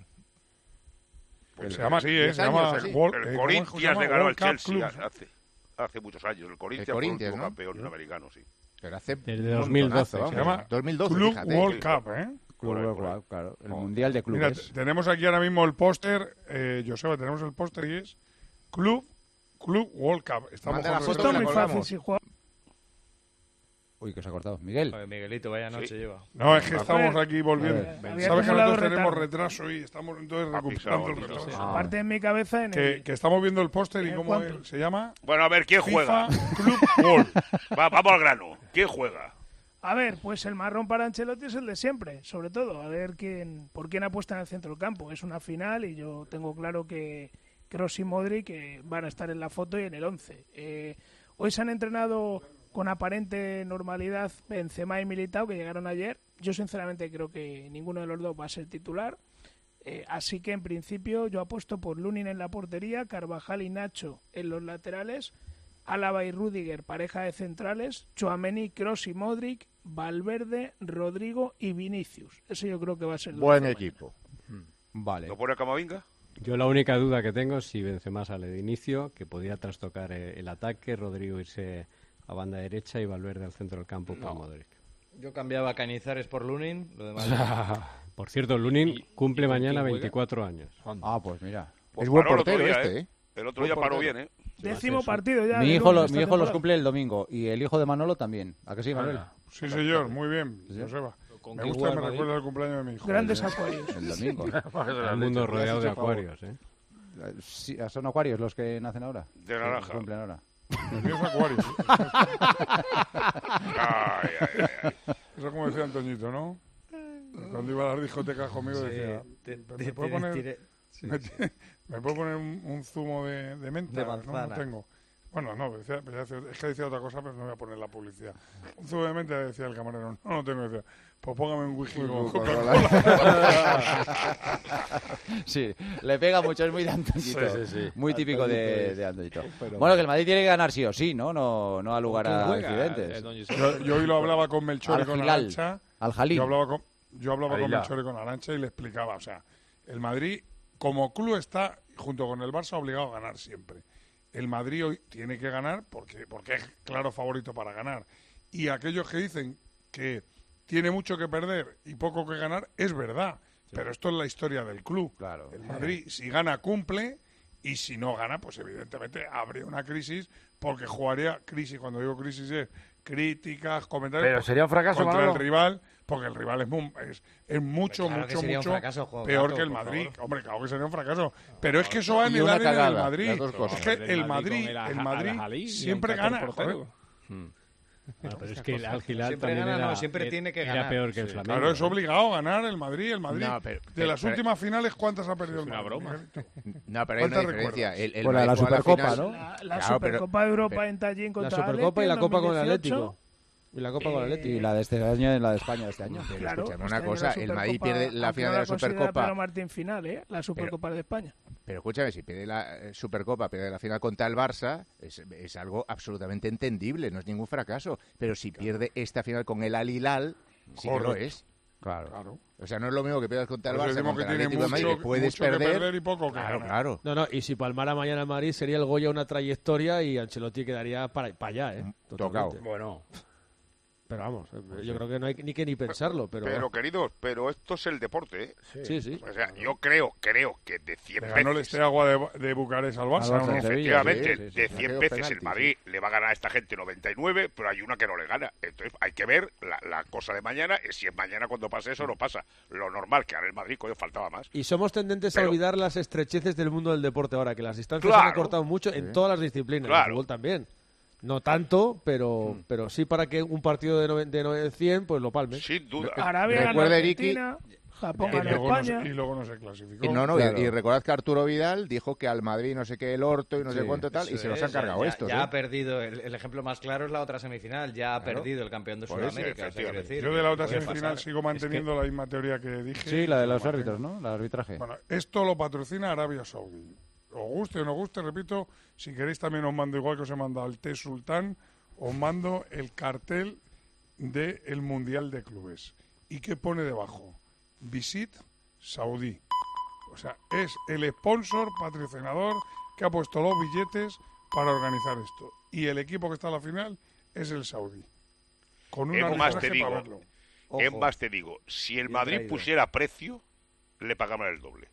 Pues se llama así, ¿eh? diez Se años llama... o así. World- El eh, ¿cómo se Corinthians llama? le ganó al World Cup Chelsea Clubs. hace, hace muchos años. El Corinthians, El fue el Corinthians, último ¿no? campeón americano, sí. Pero hace Desde un dos mil doce, montonazo, se vamos. Se llama dos mil doce, Club fíjate. World Cup, ¿eh? Club World Cup, claro. El mundial de Mira, clubes. t- tenemos aquí ahora mismo el póster, eh, Joseba, tenemos el póster y es Club Club World Cup. Estamos Manda la con foto nosotros. y la Muy colgamos. fácil, si juega... Uy, que se ha cortado. Miguel. Joder, Miguelito, vaya noche Sí. lleva. No, es que A estamos ver, aquí volviendo. a ver, había Sabes que acumulado nosotros tenemos retardo. retraso y estamos entonces Ha recuperando el pisado, retraso. sí. Aparte en mi cabeza, en Que, el... que estamos viendo el póster y ¿En cómo cuánto? él se llama Bueno, a ver, ¿quién FIFA juega? Club World. Va- vamos al grano. ¿Quién juega? A ver, pues el marrón para Ancelotti es el de siempre, sobre todo. A ver quién, por quién apuesta en el centro del campo. Es una final y yo tengo claro que Kroos y Modric que van a estar en la foto y en el once. Eh, hoy se han entrenado con aparente normalidad Benzema y Militao, que llegaron ayer. Yo sinceramente creo que ninguno de los dos va a ser titular. Eh, así que en principio yo apuesto por Lunin en la portería, Carvajal y Nacho en los laterales, Álava y Rüdiger, pareja de centrales, Tchouaméni, Kroos y Modric, Valverde, Rodrigo y Vinicius. Ese yo creo que va a ser el Buen once equipo. Vale. ¿Lo pone a Camavinga? Yo la única duda que tengo es si Benzema sale de inicio, que podría trastocar eh, el ataque, Rodrigo irse a banda derecha y Valverde al centro del campo por Modric. Yo cambiaba a Cañizares por Lunin, lo demás... Por cierto, Lunin cumple y con mañana quién juega? veinticuatro años. Ah, pues mira. Pues Es buen paró el otro portero día, este, ¿eh? ¿eh? El otro día paró bien, ¿eh? Décimo partido ya. Mi de hijo, Lunin lo- esta mi hijo los temporada. cumple el domingo y el hijo de Manolo también. ¿A que sí, Manuel? Sí, señor, muy bien, Sí, señor. Joseba. ¿Con Me quién gusta juega que me el Madrid? recuerda el cumpleaños de mi hijo. Grandes acuarios. El domingo. El mundo rodeado de hecho favor. acuarios, ¿eh? Sí, son acuarios los que nacen ahora. De naranja. Cumplen ahora. El mío es acuario. Ay, ay, ay, ay. Eso como decía Antoñito, ¿no? Cuando iba a las discotecas conmigo Sí, decía, te- ¿me, te- puedo te- poner, tire- sí, me, sí. me puedo poner un, un zumo de, de menta? De No, no manzana. tengo. Bueno, no, decía- decía- es que decía otra cosa, pero no voy a poner la publicidad. Un zumo de menta, decía el camarero, no, no tengo. Decía, pues póngame un whisky con Coca-Cola. Sí, le pega mucho, es muy de Antoñito. Sí, sí, sí. Muy típico de, Antoñito es. de Antoñito. Pero- Bueno, que el Madrid tiene que ganar sí o sí, ¿no? No, no a lugar ¿Quién a juega? accidentes. Eh, don Josep. Yo, yo hoy lo hablaba con Melchor y Al con Hilal. Arancha. Al Jalil. Yo hablaba con, yo hablaba con Ahí ya. Melchor y con Arancha y le explicaba, o sea, el Madrid como club está junto con el Barça obligado a ganar siempre. El Madrid hoy tiene que ganar porque, porque es claro favorito para ganar. Y aquellos que dicen que tiene mucho que perder y poco que ganar, es verdad. Pero esto es la historia del club. Claro. El Madrid, si gana, cumple. Y si no gana, pues evidentemente habría una crisis, porque jugaría crisis. Cuando digo crisis es críticas, comentarios. Pero sería un fracaso, contra Manolo. el rival, porque el rival es, mu- es, es mucho, Claro que mucho, sería un mucho fracaso, juego, peor gato, que el por Madrid. favor. Hombre, claro que sería un fracaso. Pero es que eso va en Y el una A D N del cagada, Madrid. las dos cosas. Es que Hombre, el con Madrid, el, el Al- Madrid Al Jalil y siempre un catorce gana. portero. joder. Bueno, pero es que el Al Hilal Siempre también gana, era, no, siempre era- tiene que era ganar. peor que el Sí. Flamengo. Claro, es ¿eh? obligado a ganar el Madrid. El Madrid, No, pero- de pero- las pero- últimas finales, ¿cuántas ha perdido Es el una Madrid? broma. No, pero hay una ¿Cuántas diferencia. recuerdas? El, el Bueno, la Madrid juega Supercopa, final- ¿no? La, la Claro, pero- Supercopa de Europa pero- en Tallinn La contra Supercopa y la Atleti en Copa con el dos mil dieciocho. Atlético. Y la Copa con el Atlético. Y la de este año y la de España de este año. Pero Claro, escúchame este una año cosa, la el Madrid Supercopa, pierde la al final de final la considera Supercopa. Pedro Martín final, ¿eh? La Supercopa de España. Pero escúchame, si pierde la eh, Supercopa, pierde la final contra el Barça, es, es algo absolutamente entendible, no es ningún fracaso. Pero si pierde esta final con el Al Hilal, sí que lo Correcto. es. Claro. Claro. O sea, no es lo mismo que pierdas contra el Por eso Barça, decimos contra que el tiene Atlético de Madrid, mucho- que puedes mucho que perder. perder y poco que claro, ganar. claro. No, no, y si palmara mañana el Madrid sería el Goya una trayectoria y Ancelotti quedaría para, para allá, ¿eh? Tocado. Totalmente. Bueno. Pero vamos, yo creo que no hay ni que ni pensarlo. Pero, pero queridos, pero esto es el deporte, ¿eh? Sí, sí. O sea, yo creo, creo que de cien Le veces... ganó el Esteagua de, de Bucarest al Barça, Al Barça, ¿no? Efectivamente, Sí, sí, sí. de cien veces penalti, el Madrid le va a ganar a esta gente noventa y nueve, pero hay una que no le gana. Entonces hay que ver la, la cosa de mañana, y si es mañana cuando pase eso, no pasa. Lo normal que gane el Madrid, coño, faltaba más. Y somos tendentes Pero- a olvidar las estrecheces del mundo del deporte ahora, que las distancias Claro. se han acortado mucho en Sí. todas las disciplinas, Claro. el fútbol también. No tanto, pero Mm. pero sí para que un partido de, noven- de noven- cien pues lo palme. Sin duda. Arabia gana Recuerda, Argentina, Japón Y gana luego, no España. se, y luego no se clasificó. Y, no, no, y- Claro. y, recordad que Arturo Vidal dijo que al Madrid no sé qué el orto y no sé Sí, cuánto tal, y eso se los es, han cargado ya, estos. Ya ¿eh? ha perdido, el, el ejemplo más claro es la otra semifinal, ya ha Claro. perdido el campeón de Por eso, Sudamérica. o sea, quiero decir, Yo de la otra puede semifinal pasar. sigo manteniendo la misma teoría que dije. Sí, la de los Sigo árbitros, manteniendo. ¿no? El arbitraje. Bueno, esto lo patrocina Arabia Saudí. Os guste o no guste, repito, si queréis también os mando, igual que os he mandado el T Sultán, os mando el cartel del Mundial de Clubes. ¿Y qué pone debajo? Visit Saudí. O sea, es el sponsor, patrocinador, que ha puesto los billetes para organizar esto. Y el equipo que está en la final es el Saudí. Con un En más te arbitraje digo, para verlo. en más te digo, si el Bien Madrid traído. pusiera precio, le pagaban el doble.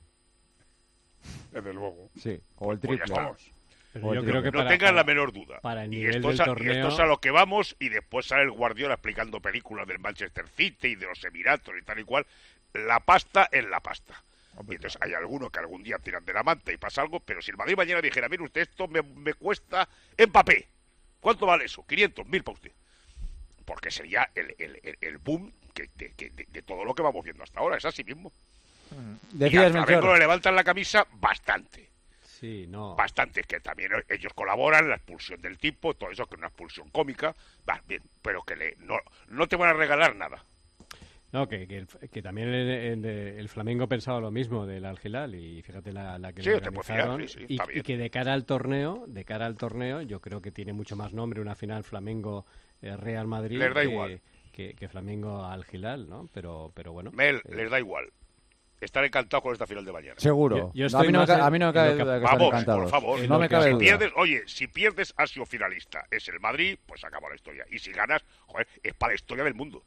Desde luego. Sí, o el Pues ya triple. estamos. Pero O el yo creo triple. que No para- tengan la para- menor duda. para el y, nivel esto del es a, y torneo- esto es a lo que vamos, y después sale el Guardiola explicando películas del Manchester City y de los Emiratos y tal y cual. La pasta es la pasta. Y entonces hay algunos que algún día tiran de la manta y pasa algo, pero si el Madrid mañana dijera, mire usted, esto me, me cuesta en papel. ¿Cuánto vale eso? quinientos mil para usted. Porque sería el, el, el, el boom que, de, que- de- de todo lo que vamos viendo hasta ahora, es así mismo. Y Decías, al Flamengo Melchor. le levantan la camisa bastante. Sí, no. Bastante, que también ellos colaboran, la expulsión del tipo, todo eso, que es una expulsión cómica, va bien, pero que le, no, no te van a regalar nada. No, que, que, el- que también el, el- el Flamengo pensaba lo mismo del Al Hilal y fíjate la, la que Sí, le te puedes fiar, organizaron. sí, sí, y, está bien. y que de cara al torneo, de cara al torneo, yo creo que tiene mucho más nombre una final Flamengo eh, Real Madrid Les da que, igual. que, que Flamengo Al Hilal, ¿no? Pero, pero bueno. Mel, eh, les da igual. Estar encantados con esta final de mañana. Seguro. Yo- yo No, estoy a, mí no me más ca- en- a mí no me en cabe lo que- duda de que están Vamos, encantados. por favor. No me cabe si duda. pierdes, oye, si pierdes, has sido finalista. Es el Madrid, pues acabó la historia. Y si ganas, joder, es para la historia del mundo.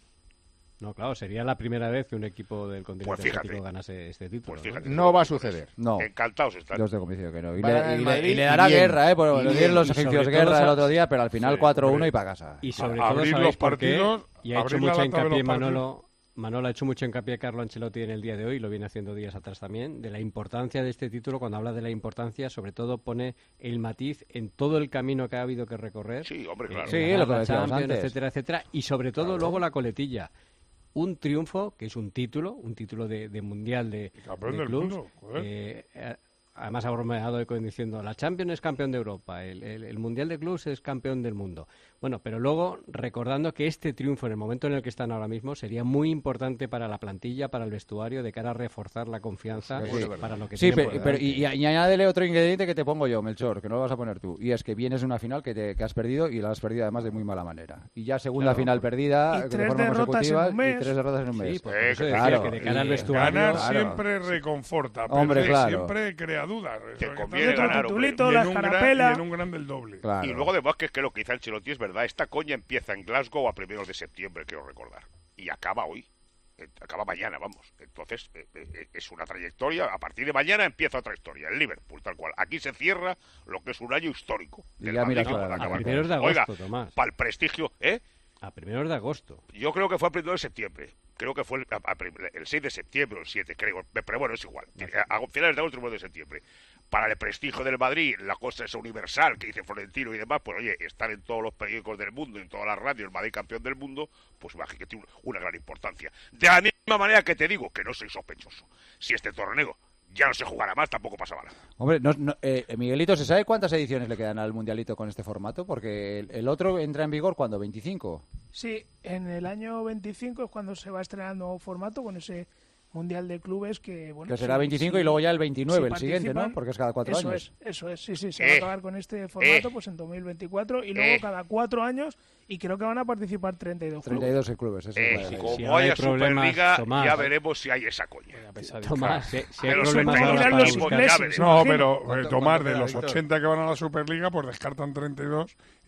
No, claro, sería la primera vez que un equipo del continente Pues fíjate. asiático ganase este título. Pues fíjate. No va a suceder. No. Encantados están. Yo estoy convencido que no. Y, Va a le, ganar el y le- Madrid y le y dará bien. guerra, ¿eh? Por Y lo bien. dieron los Y sobre egipcios todo guerra el sa- otro día, pero al final Sí, cuatro uno hombre. y para casa. Y sobre Abrir todo, los ¿sabéis por qué? partidos, Y ha hecho abrir la mucha lata de hincapié los Manolo, Manolo ha hecho mucho hincapié Carlo Ancelotti en el día de hoy, lo viene haciendo días atrás también, de la importancia de este título. Cuando habla de la importancia, sobre todo pone el matiz en todo el camino que ha habido que recorrer. Sí, hombre, eh, claro. Sí, ganar lo que la decíamos Champions, antes. etcétera, etcétera. Y sobre todo luego la coletilla. Un triunfo, que es un título, un título de, de mundial de, Y campeón de del clubs, mundo, joder. eh, eh, además ha bromeado diciendo la Champions es campeón de Europa, el, el- el Mundial de Clubs es campeón del mundo. Bueno, pero luego recordando que este triunfo en el momento en el que están ahora mismo sería muy importante para la plantilla, para el vestuario, de cara a reforzar la confianza Sí, sí. para lo que Sí, tiene pero, por pero- delante. y, y añádele otro ingrediente que te pongo yo, Melchor, que no lo vas a poner tú. Y es que vienes de una final que, te- que has perdido y la has perdido además de muy mala manera. Y ya segunda Claro. final perdida Y de tres forma derrotas consecutiva en un mes. y tres derrotas en un mes. Sí, pues Eh, por eso que- decía claro, que de cara al y- vestuario... Ganar Claro. siempre reconforta, Hombre, perder claro. siempre crea dudas. Te Eso que conviene tanto- ganar, hombre. Titulito, Y la en un gran- escarapela. y en un grande el doble. Claro. Y luego además que es que lo que dice Ancelotti es verdad, esta coña empieza en Glasgow a primeros de septiembre, quiero recordar, y acaba hoy, eh, acaba mañana, vamos. Entonces eh, eh, es una trayectoria, a partir de mañana empieza otra historia, el Liverpool, tal cual. Aquí se cierra lo que es un año histórico. Y del ya Madrid miras que para pueda adelante. acabar A primeros con de esto. agosto, Oiga, Tomás. para el prestigio, ¿eh? A primeros de agosto. Yo creo que fue a primero de septiembre. Creo que fue el, a- a prim- el seis de septiembre o el siete, creo. Pero bueno, es igual. A, a finales de agosto, primero de septiembre. Para el prestigio del Madrid, la cosa es universal, que dice Florentino y demás, pues oye, estar en todos los periódicos del mundo, en todas las radios, el Madrid campeón del mundo, pues imagínate, tiene una gran importancia. De la misma manera que te digo que no soy sospechoso. Si este torneo ya no se jugará más, tampoco pasaba nada. Hombre, no, no, eh, Miguelito, ¿se sabe cuántas ediciones le quedan al Mundialito con este formato? Porque el, el otro entra en vigor cuando, ¿veinticinco? Sí, en el año veinticinco es cuando se va a estrenar el nuevo formato con ese Mundial de Clubes que, bueno... Que será sí, veinticinco sí, y luego ya el veintinueve, sí el siguiente, ¿no? participan. Porque es cada cuatro eso años. Es, eso es, sí, sí, se va a Eh, acabar con este formato eh, pues en dos mil veinticuatro y luego eh. cada cuatro años y creo que van a participar treinta y dos treinta y dos clubes, eso Eh, es verdad. como si ahora hay haya problemas, Superliga, Tomás, ya veremos si hay esa coña. Tomás, si, si hay Pero problemas Superliga ahora los para equipos buscar... ya ingleses, veremos. No, imagino. pero eh, ¿Cuánto- Tomás, cuánto de queda, los Víctor? ochenta que van a la Superliga, pues descartan treinta y dos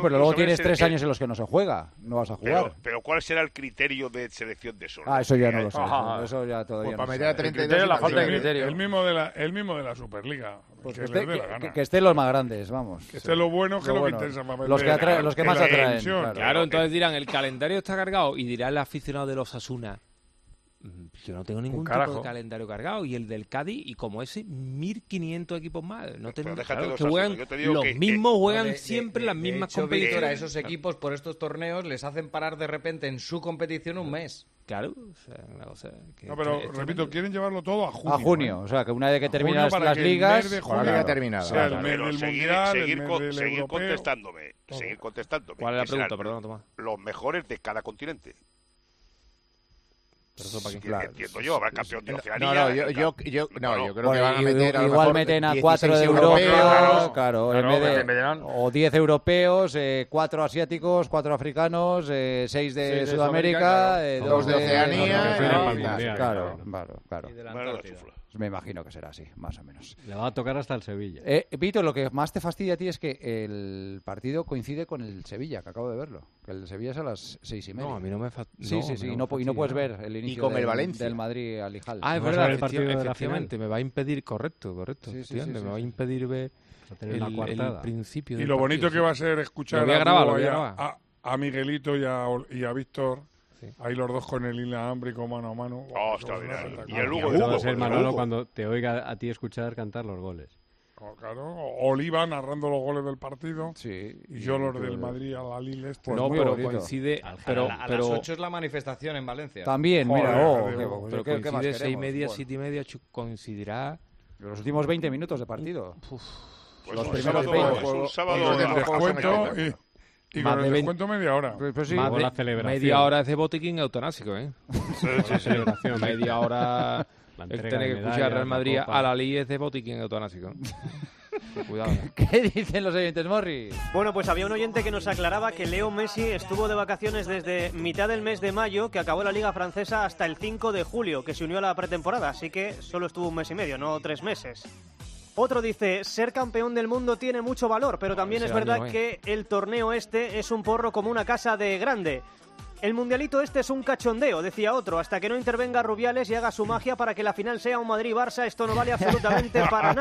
Bueno, pero luego no tienes sabes tres el- años en los que no se juega, no vas a jugar. Pero, pero ¿cuál será el criterio de selección de Soler? Ah, eso ya no lo sé. Ajá. Eso ya todavía Pues no para se meter a sabe. treinta y dos Criterio, la y falta de para- criterio. El mismo de la, el mismo de la Superliga. Pues que que, les esté- dé la que- gana. que estén los más grandes, vamos. Que esté lo bueno, que Lo lo bueno. que interesa para Los que, meter atraen- los que en más la atraen. tensión. Claro. Claro, entonces dirán, el calendario está cargado y dirá el aficionado de los Asuna. Yo no tengo ningún tipo de calendario cargado. Y el del Cádiz, y como ese, mil quinientos equipos más. No ten, claro, que juegan, los que, mismos juegan de, siempre de, las mismas de hecho, competiciones. Víctor, a esos equipos por estos torneos les hacen parar de repente en su competición un mes. Claro. O sea, o sea, que no, pero esto, repito, esto, quieren llevarlo todo a junio. A junio, ¿eh? O sea, que una vez que terminan las, las que ligas... El mes de junio claro, terminado. O sea, el mes pero del seguir, mundial, seguir, el mes con, del seguir europeo, contestándome. Todo. Seguir contestándome. ¿Cuál es la pregunta? Perdón, Tomás. Los mejores de cada continente. Pero eso para qué, claro, entiendo yo, habrá campeón de Oceanía. No, no, yo, yo, yo, no, bueno, yo creo bueno, que van a meter a lo igual mejor meten a cuatro de Europa, europeos, claro, en vez de, o diez europeos, eh, cuatro asiáticos, cuatro africanos, eh, seis de seis de Sudamérica, claro. eh, dos, dos de Oceanía, de, Oceanía, y, y, claro, claro, claro. Y de la Antártida. Me imagino que será así, más o menos. Le va a tocar hasta el Sevilla. Eh, Víctor, lo que más te fastidia a ti es que el partido coincide con el Sevilla, que acabo de verlo. Que el Sevilla es a las seis y media. No, a mí no me fastidia. Sí, no, sí, sí, no y, no, y no puedes ver el inicio y con del, el Valencia. del Madrid al Hijal. Ah, es ¿No verdad, el partido de la efectivamente, me va a impedir, correcto, correcto, Sí, sí, sí, sí, sí, me sí, va a sí. impedir ver el, el principio Y del lo partido, bonito sí. que va a ser escuchar Lo voy a a, grabar, Lugo lo voy a y a, grabar. a, a Miguelito y a, y a Víctor, sí. ahí los dos con el inalámbrico mano a mano. Oh, extraordinario. Y el Lugo, Lugo, Lugo, Lugo, ser Lugo, Manolo Lugo. cuando te oiga a ti escuchar cantar los goles. Claro, Oliva narrando los goles del partido sí, y yo los del Madrid a la Lille este. Pues no, pero bonito. coincide Al, pero, a, a pero, las ocho es la manifestación en Valencia. También, Joder, mira, oh, Dios, qué- pero qué- pero qué más coincide seis y queremos? media, Bueno, siete y media, chu- coincidirá. los últimos veinte minutos de partido. Pues los un primeros sábado, veinte. es un Y sábado los Con el demás juegos son descuento espectaculares. y, y Más con el de veinte descuento media hora. Pues, pues sí. Más Luego de la celebración. media hora es de botiquín autonásico, ¿eh? La celebración. Media hora La el entrega tener de que escuchar medallas, Real la Madrid copa. a la Liga es de botiquín autonásico. Cuidado. ¿Qué dicen los oyentes, Morris? Bueno, pues había un oyente que nos aclaraba que Leo Messi estuvo de vacaciones desde mitad del mes de mayo, que acabó la Liga Francesa, hasta el cinco de julio, que se unió a la pretemporada, así que solo estuvo un mes y medio, no tres meses. Otro dice, ser campeón del mundo tiene mucho valor, pero también ese es verdad año, eh. que el torneo este es un porro como una casa de grande. El mundialito este es un cachondeo, decía otro, hasta que no intervenga Rubiales y haga su magia para que la final sea un Madrid-Barça, esto no vale absolutamente para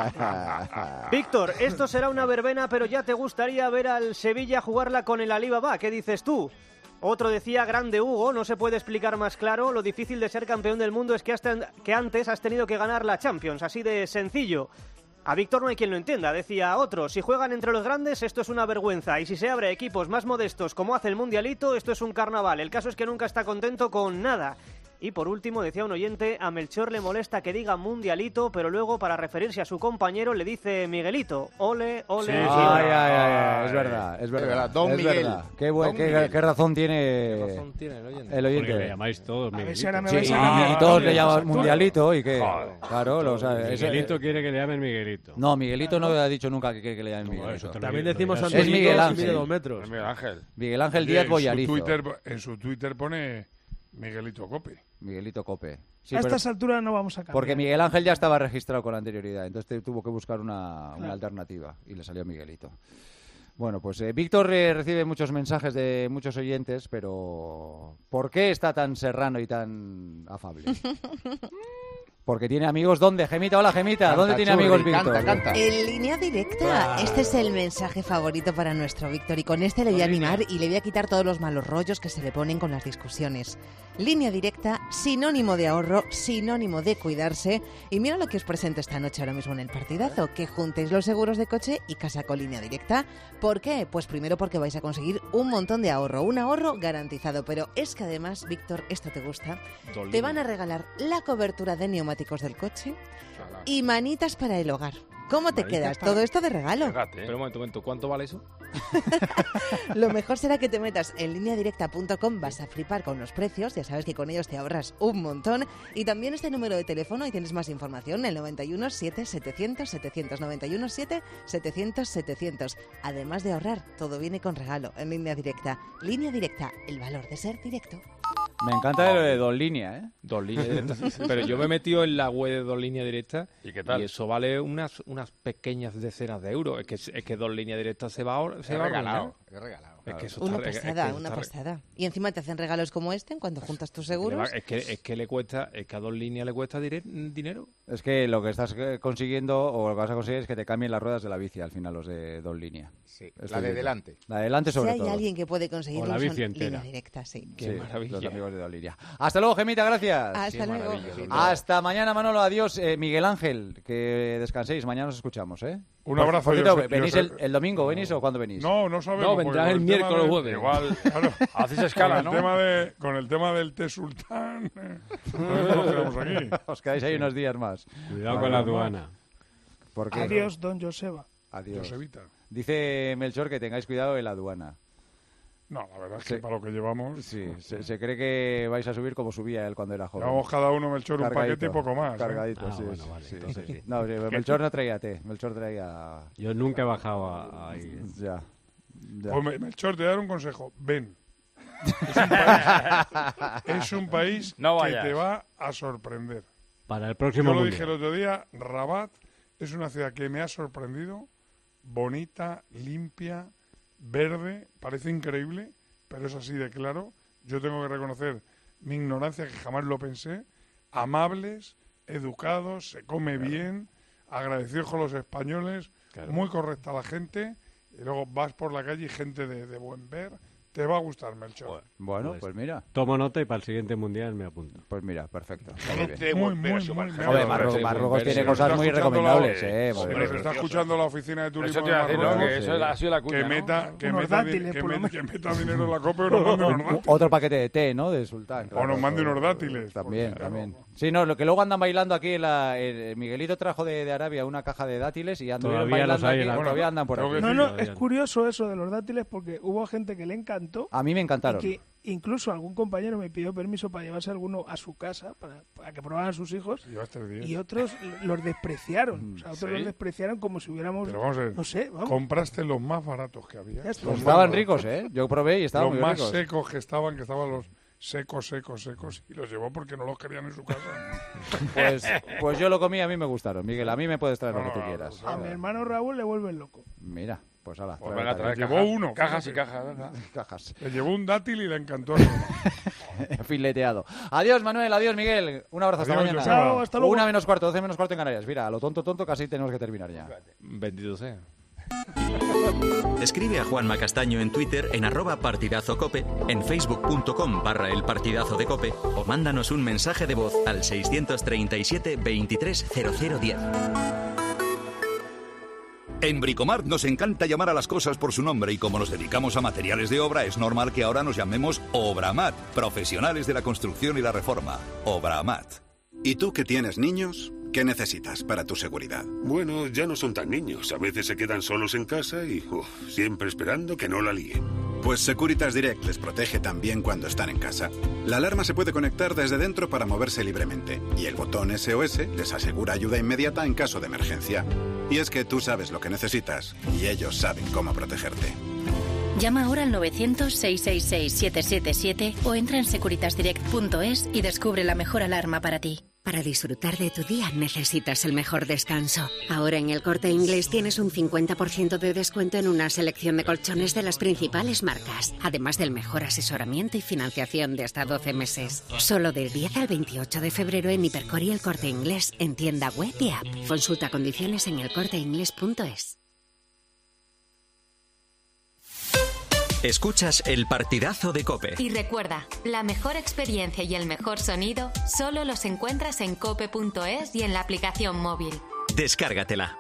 nada. Víctor, esto será una verbena, pero ya te gustaría ver al Sevilla jugarla con el Alibaba, ¿qué dices tú? Otro decía, grande Hugo, no se puede explicar más claro, lo difícil de ser campeón del mundo es que, hasta, que antes has tenido que ganar la Champions, así de sencillo. A Víctor no hay quien lo entienda, decía otro, si juegan entre los grandes esto es una vergüenza y si se abre equipos más modestos como hace el Mundialito esto es un carnaval, el caso es que nunca está contento con nada. Y por último, decía un oyente, a Melchor le molesta que diga Mundialito, pero luego para referirse a su compañero le dice Miguelito, ole, ole. Sí, ole. ay, ay, ay, ay, es verdad, es verdad. verdad, Don es Miguel. verdad. Qué, buen, Don qué, Miguel. qué razón tiene, ¿Qué razón tiene el oyente? el oyente. Porque le llamáis todos A ver si Miguelito. ahora me Sí, vais a y cambiar. todos le Oye, llaman Arturo. Mundialito y que, Joder. claro, lo, o sea, ese- Miguelito quiere que le llamen Miguelito. no, Miguelito no ha dicho nunca que quiere que le llamen No, Miguelito. eso te lo También digo, decimos ya Es sé. Antonitos Miguel y Ángel. mide dos metros. Es Miguel Ángel. Miguel Ángel Oye, Díaz en su Boyarizo. Twitter, en su Twitter pone Miguelito Cope. Miguelito Cope. Sí, a pero- estas alturas no vamos a cambiar. porque Miguel Ángel ya estaba registrado con anterioridad, entonces te- tuvo que buscar una, una Claro. alternativa y le salió Miguelito. Bueno, pues eh, Víctor eh, recibe muchos mensajes de muchos oyentes, pero ¿por qué está tan serrano y tan afable? Porque tiene amigos. ¿Dónde? Gemita, hola Gemita. Canta, ¿Dónde tiene Churri, amigos canta, Víctor? canta. En línea directa. Este es el mensaje favorito para nuestro Víctor y con este le voy a animar y le voy a quitar todos los malos rollos que se le ponen con las discusiones. Línea directa, sinónimo de ahorro, sinónimo de cuidarse. Y mira lo que os presento esta noche ahora mismo en el partidazo, que juntéis los seguros de coche y casa con línea directa. ¿Por qué? Pues primero porque vais a conseguir un montón de ahorro, un ahorro garantizado. Pero es que además, Víctor, esto te gusta, te van a regalar la cobertura de neumáticos del coche y manitas para el hogar. ¿Cómo te Manitas quedas? para- Todo esto de regalo. Pero un momento, un momento, ¿cuánto vale eso? Lo mejor será que te metas en línea directa punto com, vas a flipar con los precios, ya sabes que con ellos te ahorras un montón. Y también este número de teléfono, y tienes más información, el noventa y uno siete setecientos setecientos, noventa y uno siete setecientos setecientos. Además de ahorrar, todo viene con regalo en línea directa. Línea directa, el valor de ser directo. Me encanta lo de dos líneas, ¿eh? Dos líneas directas. Pero yo me he metido en la web de dos líneas directas. ¿Y qué tal? Y eso vale unas unas pequeñas decenas de euros. Es que, es que dos líneas directas se va a, se Es va a regalado. arruinar. qué regalado. Es que eso Una está- es que- es que pasada, eso una está re- pasada. Y encima te hacen regalos como este en cuanto juntas tus seguros. Es que, es que le cuesta, es que a dos líneas le cuesta dire- dinero. Es que lo que estás eh, consiguiendo o lo que vas a conseguir es que te cambien las ruedas de la bici al final, los de dos líneas. Sí, Estoy la de viendo. delante. La de delante Si sobre hay todo. alguien que puede conseguirlo, O la son bici entera. línea directa, sí. Sí, los amigos de Doliria. Hasta luego, Gemita, gracias. Hasta luego. Hasta mañana, Manolo, adiós. Eh, Miguel Ángel, que descanséis, mañana nos escuchamos, ¿eh? Un Por- abrazo, por cierto, yo sé- ¿venís yo el, sé- el domingo, venís o cuándo venís? No, no sabemos. No, porque vendrás con el tema miércoles o del- jueves. Igual, claro. Hacéis escala, con ¿no? El tema de, con el tema del té sultán. eh, no nos quedamos aquí. Os quedáis ahí unos días más. Cuidado con la aduana. ¿Por qué? Adiós, don Joseba. Adiós. Josevita. Dice Melchor que tengáis cuidado en la aduana. No, la verdad es Sí. que para lo que llevamos... Sí, se, se cree que vais a subir como subía él cuando era joven. Llevamos cada uno, Melchor, un Cargadito, paquete y poco más. ¿eh? Cargadito, Ah, sí, bueno, sí, vale, sí, entonces sí. sí. No, sí, Melchor no traía té, Melchor traía... Yo nunca he bajado a- ahí. Ya. ya. Pues Me- Melchor, te voy a dar un consejo. Ven. Es un país, es un país No que vayas. te va a sorprender. Para el próximo Yo lo mundial. dije el otro día, Rabat es una ciudad que me ha sorprendido, bonita, limpia, verde, parece increíble, pero es así de claro. Yo tengo que reconocer mi ignorancia, que jamás lo pensé. Amables, educados, se come bien, agradecidos con los españoles, muy correcta la gente, y luego vas por la calle y gente de, de buen ver. Te va a gustar, Melchor. Bueno, Pues pues mira. Tomo nota y para el siguiente mundial me apunto. Pues mira, perfecto. Muy, muy, muy, muy, Hombre, Marruecos, Marruecos tiene cosas muy recomendables, eh. muy Pero se bien. está escuchando la oficina de turismo Eso te de iba a decir, ¿no? Marruecos, Que eso sí. ha sido la cuña, que ¿no? meta, que Unos meta, di- dátiles, que por lo me- menos. que meta dinero en la copa y nos mande unos dátiles. Otro paquete de té, ¿no? De sultán. O nos mande unos dátiles. También, porque, también. Sí, no, lo que luego andan bailando aquí, en la, el Miguelito trajo de, de Arabia una caja de dátiles y andan Todavía bailando los hay aquí, en la- todavía andan por tengo aquí. que No, decir- no, es curioso eso de los dátiles porque hubo gente que le encantó. A mí me encantaron. Y que incluso algún compañero me pidió permiso para llevarse alguno a su casa para, para que probaran sus hijos Llevas tres días. y otros los despreciaron. O sea, otros ¿Sí? los despreciaron como si hubiéramos... Pero vamos a ver, No sé, vamos. compraste los más baratos que había. Ya está. Los más Estaban baratos. ricos, ¿eh? Yo probé y estaban Los muy más ricos. secos que estaban, que estaban los secos, secos, secos, y los llevó porque no los querían en su casa. Pues, pues yo lo comí, a mí me gustaron. Miguel, a mí me puedes traer lo No, que tú no, quieras. A mi hermano Raúl le vuelven loco. Mira, pues ala. Pues trae venga, dátiles. trae llevó uno. Cajas y fíjate. cajas, ¿verdad? Cajas. Le llevó un dátil y le encantó a su mamá. Fileteado. Adiós, Manuel. Adiós, Miguel. Un abrazo. Hasta Adiós, mañana. Joseba. Chao, hasta luego. Una menos cuarto, doce menos cuarto en Canarias. Mira, a lo tonto, tonto, casi tenemos que terminar ya. Bendito sea. Escribe a Juanma Castaño en Twitter en arroba partidazocope, en facebook.com barra el partidazo de cope o mándanos un mensaje de voz al seiscientos treinta y siete veintitrés cero cero diez. En Bricomart nos encanta llamar a las cosas por su nombre y como nos dedicamos a materiales de obra es normal que ahora nos llamemos Obramat, profesionales de la construcción y la reforma. Obramat. ¿Y tú que tienes niños? ¿Qué necesitas para tu seguridad? Bueno, ya no son tan niños. A veces se quedan solos en casa y uf, siempre esperando que no la líen. Pues Securitas Direct les protege también cuando están en casa. La alarma se puede conectar desde dentro para moverse libremente y el botón S O S les asegura ayuda inmediata en caso de emergencia. Y es que tú sabes lo que necesitas y ellos saben cómo protegerte. Llama ahora al novecientos, seiscientos sesenta y seis, siete siete siete o entra en securitas direct punto es y descubre la mejor alarma para ti. Para disfrutar de tu día necesitas el mejor descanso. Ahora en El Corte Inglés tienes un cincuenta por ciento de descuento en una selección de colchones de las principales marcas, además del mejor asesoramiento y financiación de hasta doce meses. Solo del diez al veintiocho de febrero en Hipercor y El Corte Inglés en tienda web y app. Consulta condiciones en el corte inglés punto es. Escuchas el partidazo de Cope. Y recuerda, la mejor experiencia y el mejor sonido solo los encuentras en cope punto es y en la aplicación móvil. Descárgatela.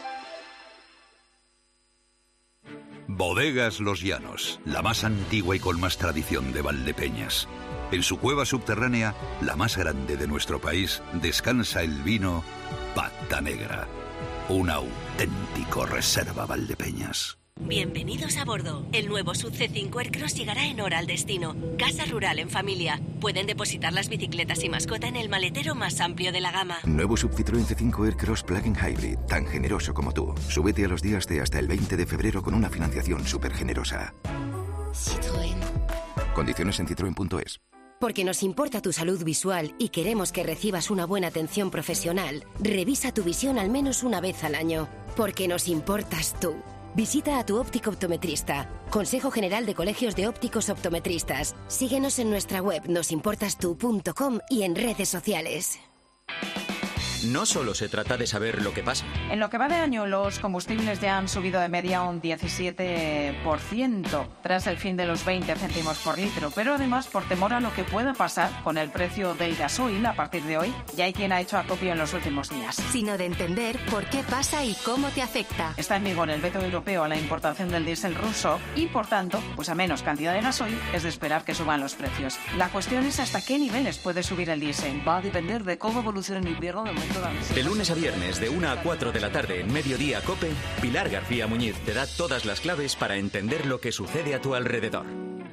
Bodegas Los Llanos, la más antigua y con más tradición de Valdepeñas. En su cueva subterránea, la más grande de nuestro país, descansa el vino Pata Negra. Un auténtico reserva Valdepeñas. Bienvenidos a bordo. El nuevo S U V C cinco Aircross llegará en hora al destino. Casa rural en familia. Pueden depositar las bicicletas y mascota en el maletero más amplio de la gama. Nuevo Sub Citroën C cinco Aircross Plug-in Hybrid, tan generoso como tú. Súbete a los días de hasta el veinte de febrero con una financiación súper generosa. Citroën. Condiciones en citroen punto es. Porque nos importa tu salud visual y queremos que recibas una buena atención profesional, revisa tu visión al menos una vez al año. Porque nos importas tú. Visita a tu óptico optometrista. Consejo General de Colegios de Ópticos Optometristas. Síguenos en nuestra web nosimportastu punto com y en redes sociales. No solo se trata de saber lo que pasa. En lo que va de año, los combustibles ya han subido de media un diecisiete por ciento tras el fin de los veinte céntimos por litro, pero además por temor a lo que pueda pasar con el precio del gasoil a partir de hoy, ya hay quien ha hecho acopio en los últimos días. Sino de entender por qué pasa y cómo te afecta. Está en vigor el veto europeo a la importación del diésel ruso y, por tanto, pues a menos cantidad de gasoil es de esperar que suban los precios. La cuestión es hasta qué niveles puede subir el diésel. Va a depender de cómo evolucione el invierno de momento. De lunes a viernes, de una a cuatro de la tarde, en Mediodía COPE, Pilar García Muñiz te da todas las claves para entender lo que sucede a tu alrededor.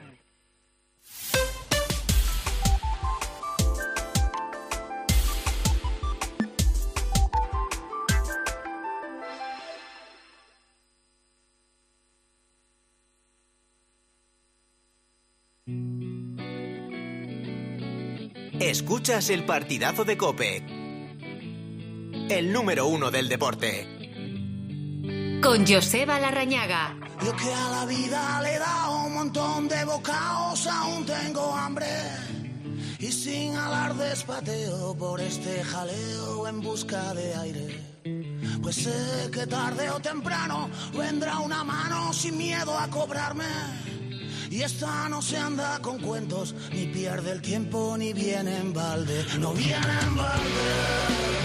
Escuchas el partidazo de COPE, el número uno del deporte. Con Joseba Larrañaga. Yo que a la vida le he dado un montón de bocados, aún tengo hambre. Y sin alardes pateo por este jaleo en busca de aire. Pues sé que tarde o temprano vendrá una mano sin miedo a cobrarme. Y esta no se anda con cuentos, ni pierde el tiempo, ni viene en balde. No viene en balde.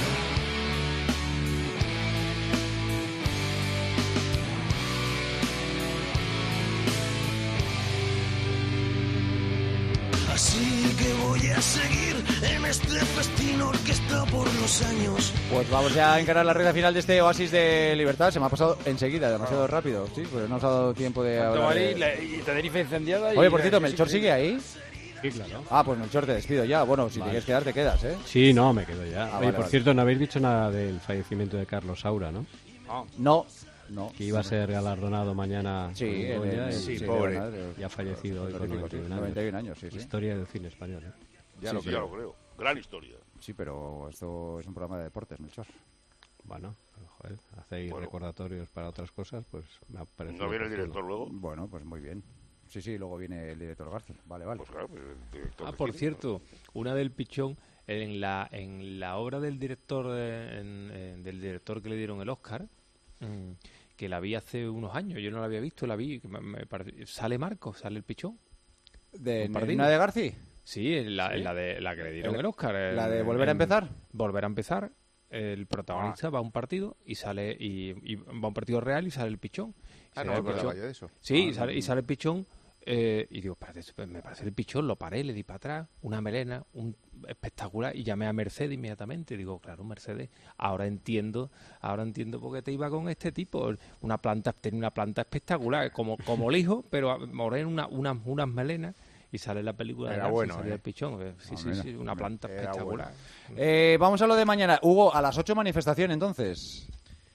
Así que voy a seguir en este festín orquestado por los años. Pues vamos ya a encarar la recta final de este oasis de libertad. Se me ha pasado enseguida, demasiado rápido. Sí, pues no nos ha dado tiempo de hablar de... Y Tenerife incendiada. Oye, por cierto, ¿Melchor sigue ahí? Sí, claro. Ah, pues Melchor, te despido ya. Bueno, si Vale. te quieres quedar, te quedas, ¿eh? Sí, no, me quedo ya. Ah, Oye, vale, por vale. cierto, no habéis dicho nada del fallecimiento de Carlos Saura, ¿no? No, no. Que iba a ser galardonado mañana. Sí, con un en Goya el- y- sí, y pobre. Y ha fallecido hoy con Terrorífico, noventa y uno sí. años. noventa y uno años, sí, sí. Historia del cine español, ¿eh? Ya Sí, lo sí. creo, creo. Gran historia. Sí, pero esto es un programa de deportes, Melchor. Bueno, pero, joder, hacéis Bueno. recordatorios para otras cosas, pues me ha parecido. ¿No viene el oportuno. director luego? Bueno, pues muy bien. Sí, sí, luego viene el director García. Vale, vale. Pues claro, pues el director Ah, de por cine. cierto, una del Pichón, en la en la obra del director eh, en- en- del director que le dieron el Oscar, mm, que la vi hace unos años, yo no la había visto, la vi, que me- me parece- sale Marcos, sale el Pichón. ¿De Compartido. una de García? Sí, en la, ¿Sí? en la de la que le dieron ¿La- el Oscar. la en- de Volver a en- empezar? Volver a empezar. El protagonista va a un partido y sale y, y va a un partido real y sale el Pichón. Ah, Sale no me el acordaba Pichón. yo de eso. Sí, Ah, y, sale, no. y sale el Pichón eh, y digo, parece, me parece el Pichón, lo paré, le di para atrás, una melena, un espectacular, y llamé a Mercedes inmediatamente. Digo, claro, Mercedes, ahora entiendo, ahora entiendo por qué te iba con este tipo. Una planta, tenía una planta espectacular, como, como el hijo, pero morena, una, unas, unas melenas. Y sale la película Era de Garci, bueno, sale ¿eh? el Pichón. eh, Sí, Ah, sí, mira, sí, una mira, planta era espectacular. Eh, vamos a lo de mañana. Hugo, a las ocho manifestación, entonces.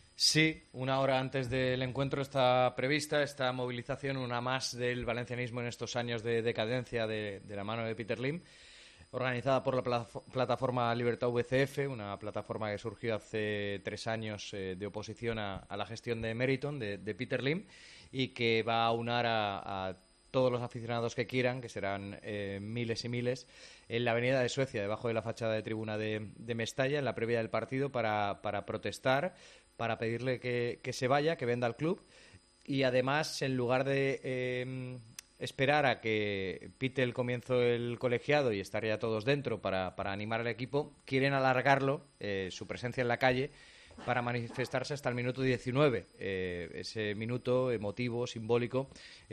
Sí, una hora antes del encuentro está prevista esta movilización, una más del valencianismo en estos años de decadencia de, de la mano de Peter Lim, organizada por la pla- plataforma Libertad V C F, una plataforma que surgió hace tres años eh, de oposición a, a la gestión de Meriton, de, de Peter Lim, y que va a unar a, a todos los aficionados que quieran, que serán eh, miles y miles, en la Avenida de Suecia, debajo de la fachada de tribuna de, de Mestalla, en la previa del partido, para, para protestar, para pedirle que, que se vaya, que venda al club, y además, en lugar de eh, esperar a que pite el comienzo del colegiado y estar ya todos dentro para, para animar al equipo, quieren alargarlo, eh, su presencia en la calle, para manifestarse hasta el minuto diecinueve, eh, ese minuto emotivo, simbólico,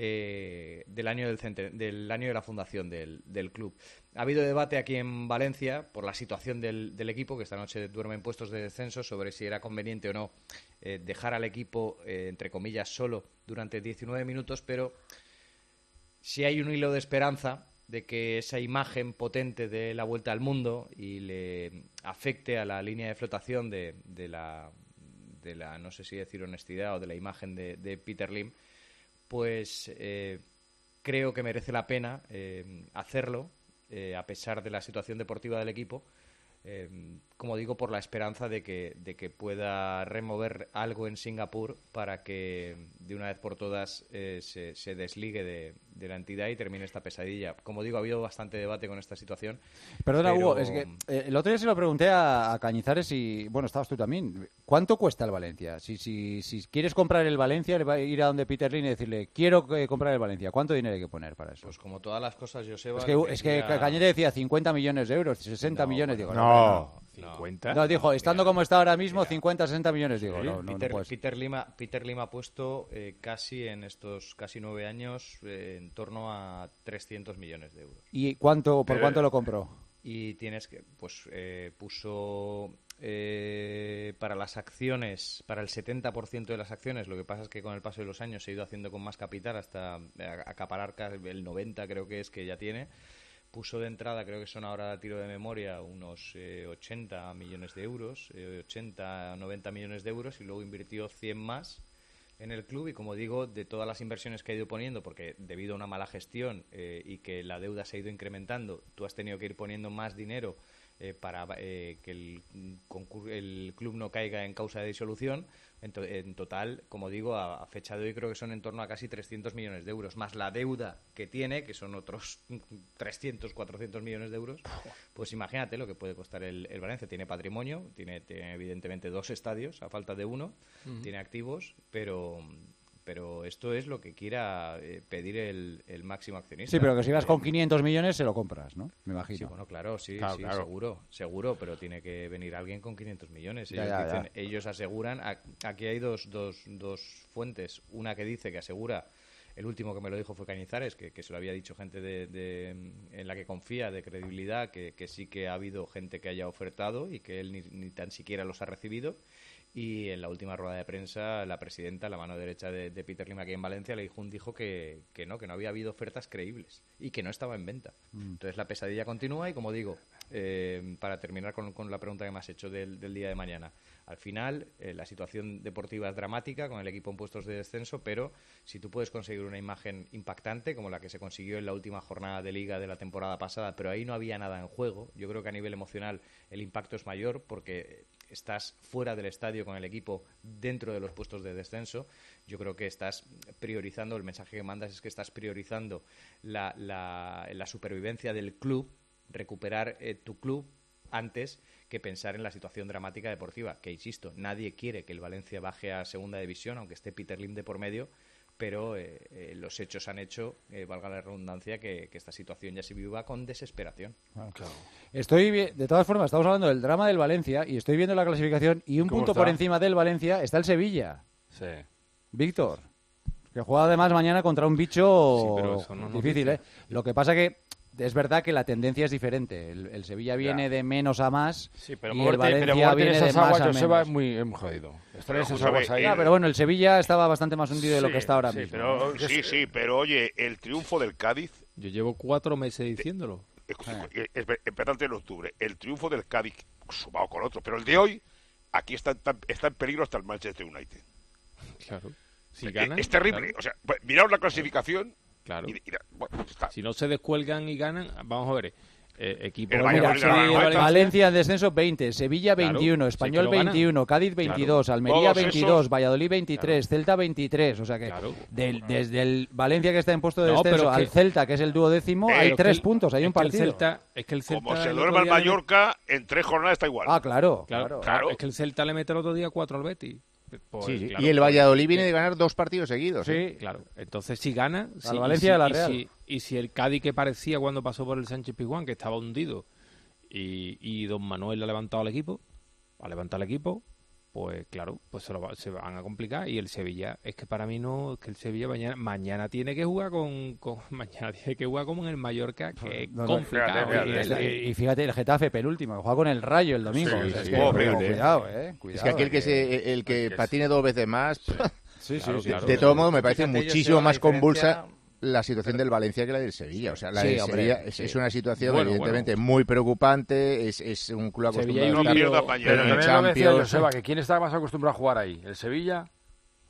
eh, del año del, center, del año de la fundación del, del club. Ha habido debate aquí en Valencia por la situación del, del equipo, que esta noche duerme en puestos de descenso, sobre si era conveniente o no eh, dejar al equipo, eh, entre comillas, solo durante diecinueve minutos, pero si hay un hilo de esperanza de que esa imagen potente de la vuelta al mundo y le afecte a la línea de flotación de, de, la, de la, no sé si decir honestidad o de la imagen de, de Peter Lim, pues eh, creo que merece la pena eh, hacerlo, eh, a pesar de la situación deportiva del equipo, Eh, como digo, por la esperanza de que, de que pueda remover algo en Singapur para que de una vez por todas eh, se, se desligue de, de la entidad y termine esta pesadilla. Como digo, ha habido bastante debate con esta situación. Perdona, pero... Hugo, es que eh, el otro día se lo pregunté a, a Cañizares y, bueno, estabas tú también. ¿Cuánto cuesta el Valencia? Si, si, si quieres comprar el Valencia, le va a ir a donde Peter Lim y decirle, quiero eh, comprar el Valencia. ¿Cuánto dinero hay que poner para eso? Pues como todas las cosas, Joseba... Es que, es que decía... Cañete decía cincuenta millones de euros, sesenta No, millones. bueno, Digo, no, no. ¿cincuenta? No, dijo, estando como está ahora mismo, cincuenta, sesenta millones. Digo, Sí, no, no, Peter, no puedes. Peter Lima, Peter Lima ha puesto eh, casi en estos casi nueve años eh, en torno a trescientos millones de euros. ¿Y cuánto, por cuánto lo compró? Y tienes que, pues eh, puso eh, para las acciones, para el setenta por ciento de las acciones, lo que pasa es que con el paso de los años se ha ido haciendo con más capital hasta acaparar el noventa, creo que es que ya tiene. Puso de entrada, creo que son ahora a tiro de memoria, unos eh, ochenta millones de euros, eh, ochenta, noventa millones de euros, y luego invirtió cien más en el club. Y como digo, de todas las inversiones que ha ido poniendo, porque debido a una mala gestión eh, y que la deuda se ha ido incrementando, tú has tenido que ir poniendo más dinero eh, para eh, que el, concur- el club no caiga en causa de disolución. En, to- en total, como digo, a, a fecha de hoy creo que son en torno a casi trescientos millones de euros, más la deuda que tiene, que son otros trescientos, cuatrocientos millones de euros. Pues imagínate lo que puede costar el, el Valencia. Tiene patrimonio, tiene, tiene evidentemente dos estadios, a falta de uno, uh-huh. Tiene activos, pero... pero esto es lo que quiera eh, pedir el, el máximo accionista. Sí, pero que si vas con quinientos millones se lo compras, ¿no? Me imagino. Sí, bueno, claro, sí, claro, sí, claro. seguro, seguro, pero tiene que venir alguien con quinientos millones. Ya, Ellos, ya, dicen, ya. ellos aseguran, a- aquí hay dos, dos, dos fuentes, una que dice que asegura, el último que me lo dijo fue Cañizares, que, que se lo había dicho gente de, de, en la que confía, de credibilidad, que, que sí que ha habido gente que haya ofertado y que él ni, ni tan siquiera los ha recibido. Y en la última rueda de prensa, la presidenta, la mano derecha de, de Peter Lim aquí en Valencia, Leijun, dijo que, que no, que no había habido ofertas creíbles y que no estaba en venta. Mm. Entonces la pesadilla continúa y, como digo, eh, para terminar con, con la pregunta que me has hecho del, del día de mañana, al final eh, la situación deportiva es dramática con el equipo en puestos de descenso, pero si tú puedes conseguir una imagen impactante como la que se consiguió en la última jornada de Liga de la temporada pasada, pero ahí no había nada en juego, yo creo que a nivel emocional el impacto es mayor porque estás fuera del estadio con el equipo dentro de los puestos de descenso. Yo creo que estás priorizando, el mensaje que mandas es que estás priorizando la, la, la supervivencia del club, recuperar eh, tu club antes que pensar en la situación dramática deportiva, que insisto, nadie quiere que el Valencia baje a segunda división, aunque esté Peter Lim de por medio, pero eh, eh, los hechos han hecho, eh, valga la redundancia, que, que esta situación ya se viva con desesperación. Ah, claro. Estoy vi- de todas formas, estamos hablando del drama del Valencia y estoy viendo la clasificación y un ¿Cómo punto está? por encima del Valencia está el Sevilla. Sí. Víctor, que juega además mañana contra un bicho Sí, pero eso no es difícil, noticia. ¿eh? Lo que pasa que es verdad que la tendencia es diferente. El, el Sevilla viene Ya. de menos a más Sí, pero y moverte- el Valencia pero moverte en viene de esas más aguas, a Joseba, menos. es muy, es muy jodido. Estar Pero, en esas escúchame, aguas ahí. Ya, pero bueno, el Sevilla estaba bastante más hundido de lo Sí, que está ahora sí, mismo. pero, sí, sí, pero oye, el triunfo del Cádiz, Yo llevo cuatro meses diciéndolo. escucha, eh, es- empezante en octubre, el triunfo del Cádiz sumado con otro, pero el de hoy, aquí está, está, está en peligro hasta el Manchester United. Claro. Si Eh, ganan, es terrible, claro. o sea, pues, miraos la clasificación. Claro. y- y- bueno, está. Si no se descuelgan y ganan, vamos a ver. Eh, equipo El como Valladolid el gana Sevilla y la el Valencia. Valencia en descenso veinte, Sevilla Claro, veintiuno, sí Español que lo ganan. veintiuno, Cádiz veintidós, Almería Todos veintidós, esos- Valladolid veintitrés, Celta veintitrés. O sea que Claro. del- desde el Valencia que está en puesto de No, pero descenso es al que- Celta, que es el duodécimo, Eh, hay pero tres que el- puntos, hay es un que el partido. Celta, es que el Celta Como se el duerma otro el día le- Mallorca, en tres jornadas está igual. Ah, claro, Claro, claro. Claro. Es que el Celta le mete el otro día cuatro al Betis. Pues, Sí, sí. claro, y el pues, Valladolid viene que- de ganar dos partidos seguidos. Sí, ¿eh? Claro, entonces si gana... Al si- Valencia y y a la si- Real. Y si, y si el Cádiz que parecía cuando pasó por el Sánchez Pizjuán, que estaba hundido, y, y don Manuel ha levantado al equipo, ha levantado al equipo, pues claro, pues se, lo va- se van a complicar. Y el Sevilla, es que para mí no, es que el Sevilla mañana, mañana tiene que jugar con, con mañana tiene que jugar como en el Mallorca, que es No, no, complicado. fíjate, Y, Y el- este- y fíjate, el Getafe penúltimo, que juega con el Rayo el domingo. Sí, O sea, sí, es sí. que, Horrible. ojo, cuidado, eh. Es Cuidado, que aquel que, eh. se, el que es que patine dos veces más, Sí, Claro, sí, sí. claro. de todo modo me parece Fíjate, yo muchísimo sé la más convulsa diferencia- la situación del Valencia que la del Sevilla. O sea, la Sí, del hombre, Sevilla es, sí. es una situación Bueno, evidentemente muy preocupante, es, es un club Sevilla acostumbrado y a No estar pierda Pero mañana. en Pero también lo decía Champions. Joseba, que quién está más acostumbrado a jugar ahí, el Sevilla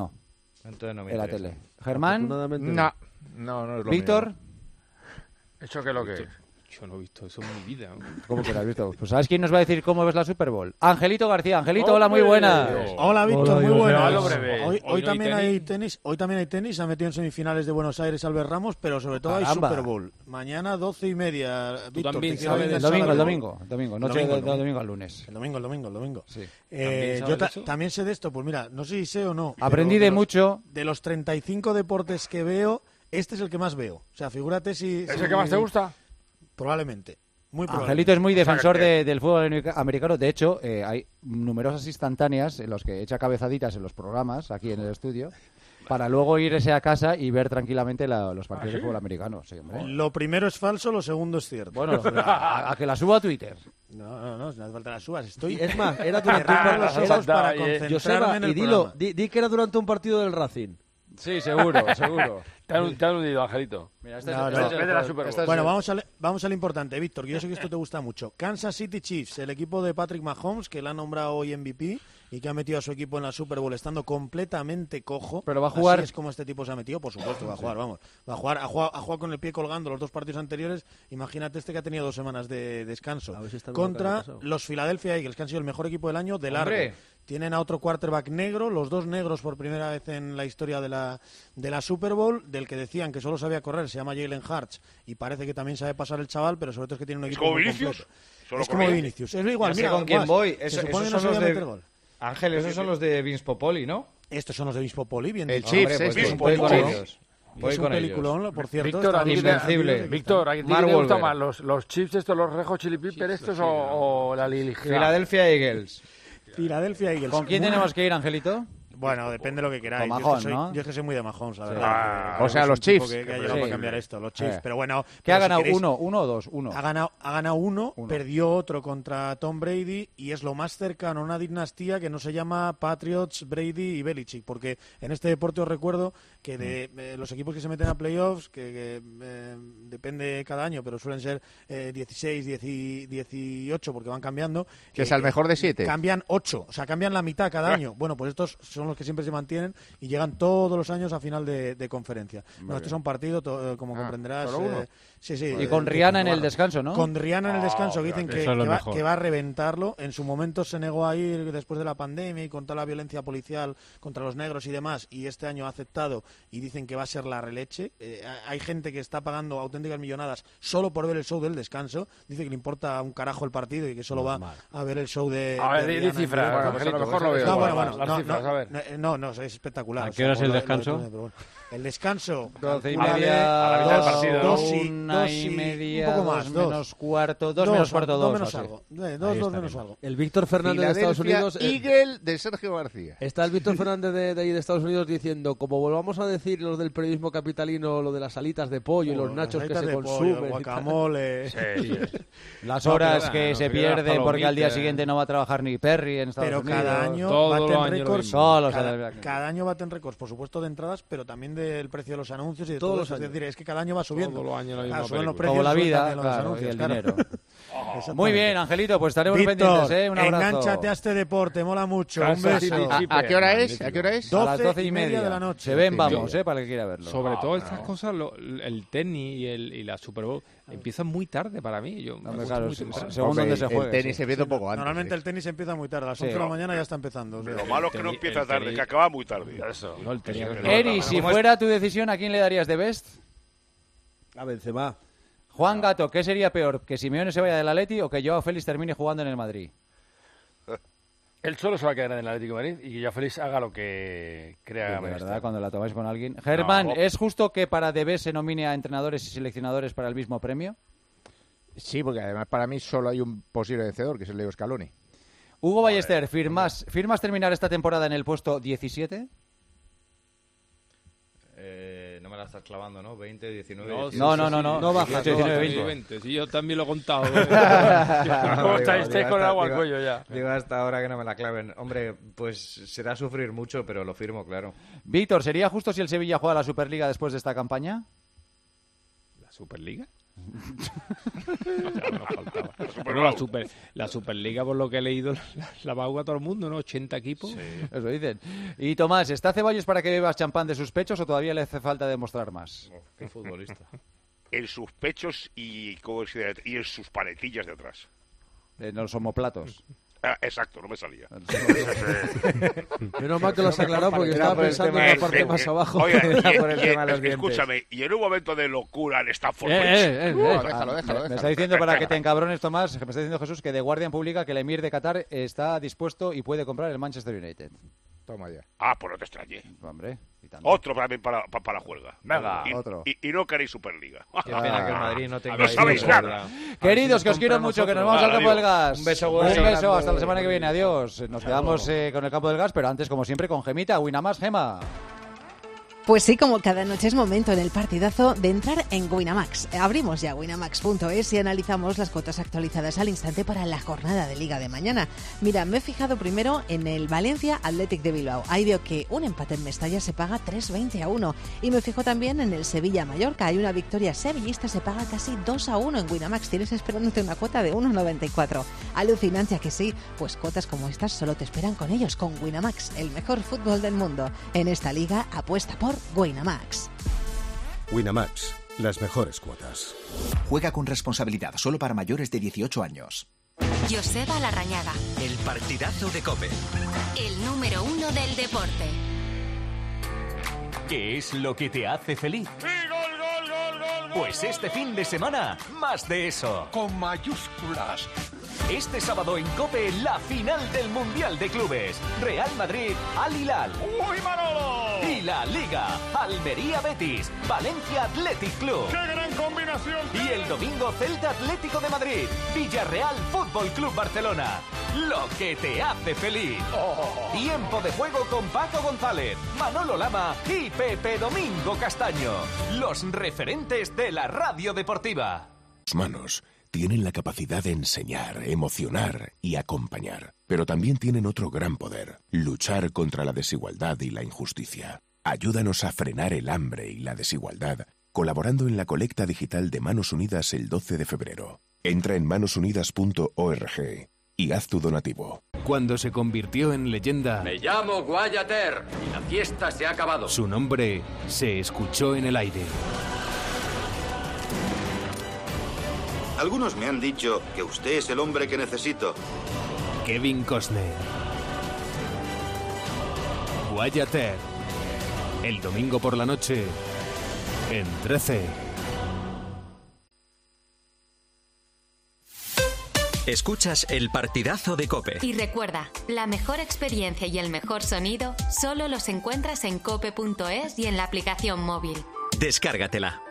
No. Entonces no me en la interesa. tele. Germán, Afortunadamente no. No, no es lo Víctor. mío. ¿Eso qué es lo que es? Yo no he visto eso en mi vida. ¿Cómo que lo has visto? Pues ¿sabes quién nos va a decir cómo ves la Super Bowl? Angelito García. Angelito, hola, muy buenas. Hola, Víctor, muy buenas. Hoy, hoy, hoy no también hay tenis. hay tenis. Hoy también hay tenis. Se ha metido en semifinales de Buenos Aires Albert Ramos, pero sobre todo Caramba. hay Super Bowl. Mañana doce y media. Víctor, también sabes el domingo, el domingo, el domingo, noche del domingo, domingo al lunes. El domingo, el domingo, el domingo. Sí. Eh, yo ta también sé de esto. Pues mira, no sé si sé o no. Aprendí de, de los, mucho. De los treinta y cinco deportes que veo, este es el que más veo. O sea, figúrate si. ¿Es si el que más te gusta? Probablemente. Muy Angelito es muy defensor de, del fútbol americano. De hecho, eh, hay numerosas instantáneas en los que echa cabezaditas en los programas, aquí en el estudio, para luego irse a casa y ver tranquilamente la, los partidos ¿Ah, sí? de fútbol americano. Sí, hombre. Lo primero es falso, lo segundo es cierto. Bueno, a, a que la suba a Twitter. No, no, no, no hace falta las subas. Estoy... Es más, era durante un partido para concentrarme Joseba, en el y dilo, di, di que era durante un partido del Racing. Sí, seguro, seguro. Te han, te han hundido, Angelito. Mira, este no, es, no. Este es la Super Bowl. Bueno, vamos, a, vamos al importante, Víctor, que yo sé que esto te gusta mucho. Kansas City Chiefs, el equipo de Patrick Mahomes, que le ha nombrado hoy M V P y que ha metido a su equipo en la Super Bowl estando completamente cojo. Pero va a jugar... Así es como este tipo se ha metido, por supuesto, va a jugar, vamos. Va a jugar, a jugar, a jugar con el pie colgando los dos partidos anteriores. Imagínate este que ha tenido dos semanas de descanso. Si contra los Philadelphia Eagles, que han sido el mejor equipo del año de largo. ¡Hombre! Tienen a otro quarterback negro, los dos negros por primera vez en la historia de la, de la Super Bowl, del que decían que solo sabía correr, se llama Jalen Hurts, y parece que también sabe pasar el chaval, pero sobre todo es que tiene un equipo muy completo. Es como Vinicius. Es igual, mira, ¿con quién voy? Eso, esos son los de... Ángel, esos son los de Vince Popoli, ¿no? Estos son los de Vince Popoli, bien el Chiefs, pues, es voy con ellos. Voy es un peliculón, ellos. Por cierto. Víctor, Invencible. Víctor, ¿a quién te gusta más? ¿Los, los Chiefs estos, los Red Hot Chili Peppers estos o, o la Lily? Philadelphia Eagles. Philadelphia Eagles. ¿Con quién tenemos que ir, Angelito? Bueno, depende de lo que queráis. Mahomes, yo, es que soy, ¿no? yo es que soy muy de Mahomes, la sí. verdad. Ah, o sea, los Chiefs. Que, que ha llegado sí. a cambiar esto, los Chiefs. Eh. Pero bueno. ¿Qué pero ha ganado? Si queréis, ¿Uno, uno o dos? Uno. Ha ganado, ha ganado uno, uno, perdió otro contra Tom Brady y es lo más cercano a una dinastía que no se llama Patriots, Brady y Belichick. Porque en este deporte os recuerdo que de eh, los equipos que se meten a playoffs, que, que eh, depende cada año, pero suelen ser eh, dieciséis, diez, dieciocho, porque van cambiando. Que eh, es al mejor de siete. Cambian ocho, o sea, cambian la mitad cada año. Bueno, pues estos son los que siempre se mantienen y llegan todos los años a final de, de conferencia. No, estos son partidos, to, como ah, comprenderás. Eh, sí, sí. Y con Rihanna en el descanso, ¿no? Con Rihanna en el descanso, oh, que dicen que, que, va, que va a reventarlo. En su momento se negó a ir después de la pandemia y con toda la violencia policial contra los negros y demás, y este año ha aceptado y dicen que va a ser la releche. Eh, hay gente que está pagando auténticas millonadas solo por ver el show del descanso. Dice que le importa un carajo el partido y que solo va Normal. a ver el show de. A ver, di cifras. Bueno, pues a lo mejor lo veo. No, bueno, bueno, las no, cifras, no, a ver. no, no, es espectacular. ¿A qué hora es el descanso? Lo, lo, lo, el descanso. doce y media, a la mitad del partido. Dos y, una dos y y media, un poco más. Dos Dos menos cuarto, dos, dos menos cuarto, dos. Dos menos así. algo. Eh, dos, dos menos algo. El Víctor Fernández de Estados Unidos. Eagle de Sergio García. Está el Víctor Fernández de, de ahí de Estados Unidos diciendo, como volvamos a decir los del periodismo capitalino, lo de las alitas de pollo oh, y los nachos que se consumen. Pollo, guacamole. Sí, sí. Las horas no, que no, se no, pierden porque al día siguiente no va a trabajar ni Perry en Estados pero Unidos. Pero cada año Todo baten récords. Cada, cada año baten récords, por supuesto, de entradas, pero también del precio de los anuncios y de todos todo los años. Es decir, es que cada año va subiendo. Todos los años la claro, suben los precios, como la vida, los claro, anuncios, y el claro. dinero. Oh. Muy bien, Angelito, pues estaremos Víctor, pendientes, ¿eh? Un abrazo. Engánchate a este deporte, mola mucho. Casa un beso. ¿A, ¿A qué hora es? ¿A qué hora es? doce a las doce y media de la noche. Se ven, vamos, ¿eh? Para el que quiera verlo. Sobre oh, todo no. estas cosas, lo, el tenis y, el, y la Super Bowl empiezan muy tarde para mí. Yo, no, claro, muy según donde se juegue. El tenis sí. se empieza un poco antes. Normalmente el tenis empieza muy tarde, a las once sí. de la mañana ya está empezando. O sea, lo malo es que no empieza tarde, que acaba muy tarde. Eso. No, el tenis. Eri, si fuera tu decisión, ¿a quién le darías de best? A Benzema. Juan Gato, ¿qué sería peor? ¿Que Simeone se vaya del Atleti o que Joao Félix termine jugando en el Madrid? Él solo se va a quedar en el Atlético de Madrid y que Joao Félix haga lo que crea. Sí, de verdad, cuando la tomáis con alguien. Germán, no. ¿es justo que para D B se nomine a entrenadores y seleccionadores para el mismo premio? Sí, porque además para mí solo hay un posible vencedor, que es el Leo Scaloni. Hugo Ballester, ¿firmas, ¿firmas terminar esta temporada en el puesto diecisiete? Eh, no me la estás clavando, ¿no? veinte, diecinueve... No, dieciocho, no, no, no. No bajas, diecinueve, veinte. veinte. Sí, yo también lo he contado. ¿Cómo estáis con el agua al cuello ya? Digo hasta ahora que no me la claven. Hombre, pues será sufrir mucho, pero lo firmo, claro. Víctor, ¿sería justo si el Sevilla juega la Superliga después de esta campaña? ¿La Superliga? Ya nos faltaba. Bueno, la, super, la Superliga, por lo que he leído, la, la va a jugar todo el mundo, ¿no? ochenta equipos. Sí, eso dicen. Y Tomás, ¿está Ceballos para que bebas champán de sus pechos o todavía le hace falta demostrar más? Oh, qué futbolista. En sus pechos y, ¿cómo se dice? Y en sus paletillas de atrás. En los omoplatos. Ah, exacto, no me salía. Menos mal que lo has aclarado porque estaba pensando en la parte más abajo. Oye, y, por el y, tema de los escúchame, y en un momento de locura en Stamford Eh, Bridge. eh, eh, eh. No, Ah, déjalo, déjalo, me, déjalo. me está diciendo para que te encabrones, Tomás, que me está diciendo Jesús que The Guardian publica que el emir de Qatar está dispuesto y puede comprar el Manchester United. Toma ya. Ah, pues no te extrañé. Hombre, y tanto. Otro también para, para, para la juelga. Venga, y, otro. Y, y no queréis Superliga. Qué pena que el Madrid no tenga... No sabéis nada. Queridos, que os quiero mucho, que nos vamos al campo del gas. Un beso, Un beso, beso, hasta la semana que viene, adiós. Nos quedamos eh, con el campo del gas, pero antes, como siempre, con Gemita, Winamax, Gema. Pues sí, como cada noche es momento en el partidazo de entrar en Winamax. Abrimos ya winamax punto es y analizamos las cuotas actualizadas al instante para la jornada de Liga de mañana. Mira, me he fijado primero en el Valencia Athletic de Bilbao. Ahí veo que un empate en Mestalla se paga tres veinte a uno. Y me fijo también en el Sevilla Mallorca. Hay una victoria sevillista, se paga casi dos a uno en Winamax. Tienes esperándote una cuota de uno noventa y cuatro. Alucinante, ¿a que sí? Pues cuotas como estas solo te esperan con ellos, con Winamax, el mejor fútbol del mundo. En esta liga apuesta por Winamax. Winamax, las mejores cuotas. Juega con responsabilidad, solo para mayores de dieciocho años. Joseba Larrañaga, El partidazo de COPE. el número uno del deporte. ¿Qué es lo que te hace feliz? Pues este fin de semana, más de eso. Con mayúsculas. Este sábado en COPE, la final del Mundial de Clubes. Real Madrid, Al Hilal. ¡Uy, Manolo! Y la Liga, Almería Betis, Valencia Athletic Club. ¡Qué gran combinación! Y el domingo, Celta Atlético de Madrid, Villarreal Fútbol Club Barcelona. Lo que te hace feliz. Oh. Tiempo de juego con Paco González, Manolo Lama y Pepe Domingo Castaño. Los referentes de la radio deportiva. Sus manos tienen la capacidad de enseñar, emocionar y acompañar, pero también tienen otro gran poder: luchar contra la desigualdad y la injusticia. Ayúdanos a frenar el hambre y la desigualdad colaborando en la colecta digital de Manos Unidas el doce de febrero. Entra en manos unidas punto org y haz tu donativo. Cuando se convirtió en leyenda, Me llamo Guayater y la fiesta se ha acabado. su nombre se escuchó en el aire. Algunos me han dicho que usted es el hombre que necesito. Kevin Costner. Guayater. El domingo por la noche en trece. Escuchas el partidazo de COPE. Y recuerda, la mejor experiencia y el mejor sonido solo los encuentras en cope punto es y en la aplicación móvil. Descárgatela.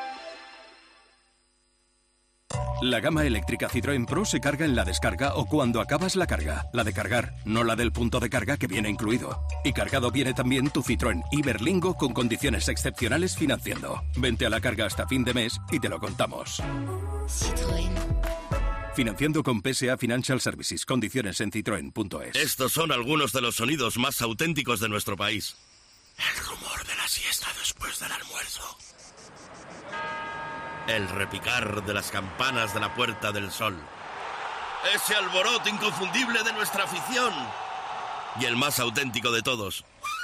La gama eléctrica Citroën Pro se carga en la descarga o cuando acabas la carga. La de cargar, no la del punto de carga que viene incluido. Y cargado viene también tu Citroën Iberlingo con condiciones excepcionales financiando. Vente a la carga hasta fin de mes y te lo contamos. Citroën. Financiando con P S A Financial Services. Condiciones en citroen punto es. Estos son algunos de los sonidos más auténticos de nuestro país. El rumor de la siesta después del almuerzo. El repicar de las campanas de la Puerta del Sol. Ese alboroto inconfundible de nuestra afición. Y el más auténtico de todos.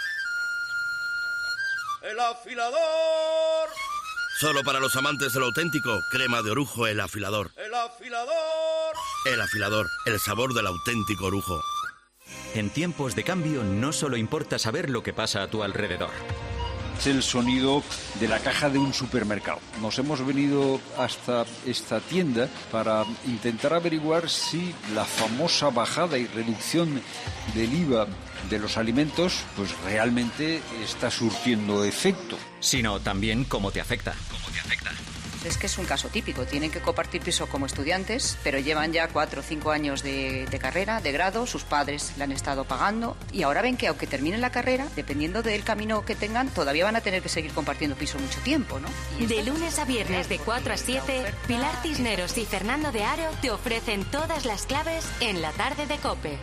¡El afilador! Solo para los amantes de lo auténtico, crema de orujo El Afilador. ¡El afilador! El Afilador, el sabor del auténtico orujo. En tiempos de cambio no solo importa saber lo que pasa a tu alrededor. Es el sonido de la caja de un supermercado. Nos hemos venido hasta esta tienda para intentar averiguar si la famosa bajada y reducción del I V A de los alimentos pues realmente está surtiendo efecto. Sino también cómo te afecta. ¿Cómo te afecta? Es que es un caso típico. Tienen que compartir piso como estudiantes, pero llevan ya cuatro o cinco años de, de carrera, de grado, sus padres le han estado pagando y ahora ven que aunque terminen la carrera, dependiendo del camino que tengan, todavía van a tener que seguir compartiendo piso mucho tiempo, ¿no? De lunes a viernes de cuatro a siete, Pilar Cisneros y Fernando de Aro te ofrecen todas las claves en la tarde de COPE.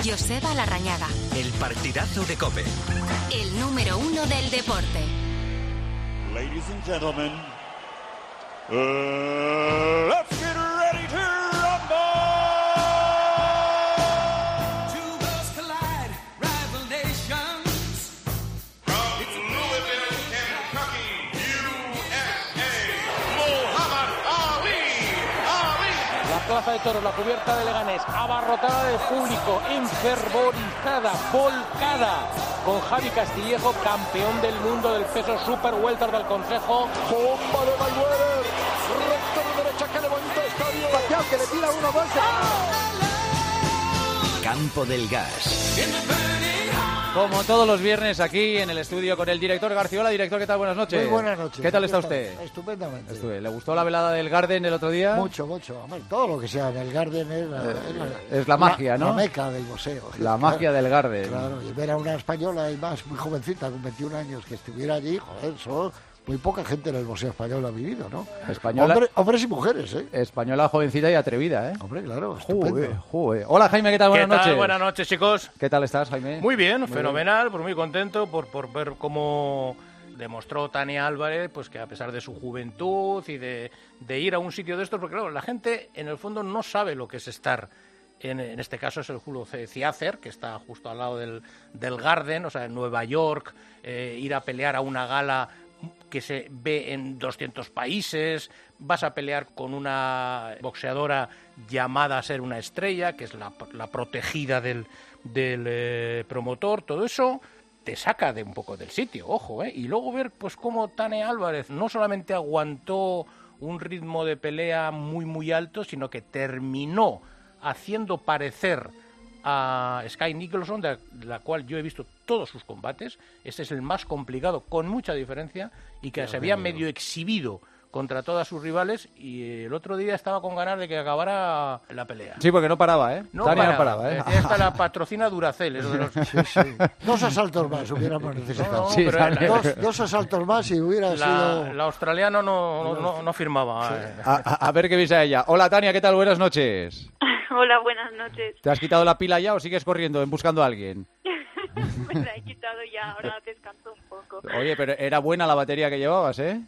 Joseba Larrañaga. El partidazo de COPE. El número uno del deporte. Ladies and gentlemen, uh, let's get ready to rumble! Two worlds collide, rival nations. From Louisville, Kentucky, U S A, Muhammad Ali. Ali. La plaza de toros, la cubierta de Leganés, abarrotada de público, enfervorizada, volcada, con Javi Castillejo, campeón del mundo del peso super welter del Consejo. Bomba de Mayweather, recto de derecha que levanta el estadio. Pacquiao que le tira uno más. Campo del Gas. Como todos los viernes aquí en el estudio con el director García. Hola, director, ¿qué tal? Buenas noches. Muy buenas noches. ¿Qué tal está usted? Estupendamente. Estuve. ¿Le gustó la velada del Garden el otro día? Mucho, mucho. Hombre, todo lo que sea en el Garden es la, eh, es la, es la magia, la, ¿no? La meca del boxeo. La claro, magia del Garden. Claro, y ver a una española y más muy jovencita, con veintiún años, que estuviera allí, joder, eso... Muy poca gente en el boxeo español ha vivido, ¿no? Española, Hombre, hombres y mujeres, ¿eh? Española jovencita y atrevida, ¿eh? Hombre, claro, joder, joder. Hola, Jaime, ¿qué tal? Buenas ¿Qué tal? noches. Buenas noches, chicos. ¿Qué tal estás, Jaime? Muy bien, muy fenomenal, bien. Pues muy contento por, por ver cómo demostró Tania Álvarez, pues que a pesar de su juventud y de, de ir a un sitio de estos, porque claro, la gente en el fondo no sabe lo que es estar. En, en este caso es el Julio César, que está justo al lado del, del Garden, o sea, en Nueva York, eh, ir a pelear a una gala que se ve en doscientos países, vas a pelear con una boxeadora llamada a ser una estrella, que es la, la protegida del, del eh, promotor, todo eso te saca de un poco del sitio, ojo, ¿eh? Y luego ver pues cómo Tania Álvarez no solamente aguantó un ritmo de pelea muy muy alto, sino que terminó haciendo parecer a Sky Nicholson, de la cual yo he visto todos sus combates. Este es el más complicado, con mucha diferencia, y que Dios se había mío. medio exhibido contra todas sus rivales, y el otro día estaba con ganas de que acabara la pelea. Sí, porque no paraba, ¿eh? No Tania paraba, no paraba, ¿eh? Esta la patrocina Duracell. Eso de los... sí, sí. Dos asaltos más hubiéramos necesitado. No, no, sí, pero la... dos, dos asaltos más y hubiera la, sido... La australiana no, no, no, no firmaba. Sí. A, a, a ver qué dice a ella. Hola, Tania, ¿qué tal? Buenas noches. Hola, buenas noches. ¿Te has quitado la pila ya o sigues corriendo en buscando a alguien? Me la he quitado ya, ahora descanso un poco. Oye, pero era buena la batería que llevabas, ¿eh?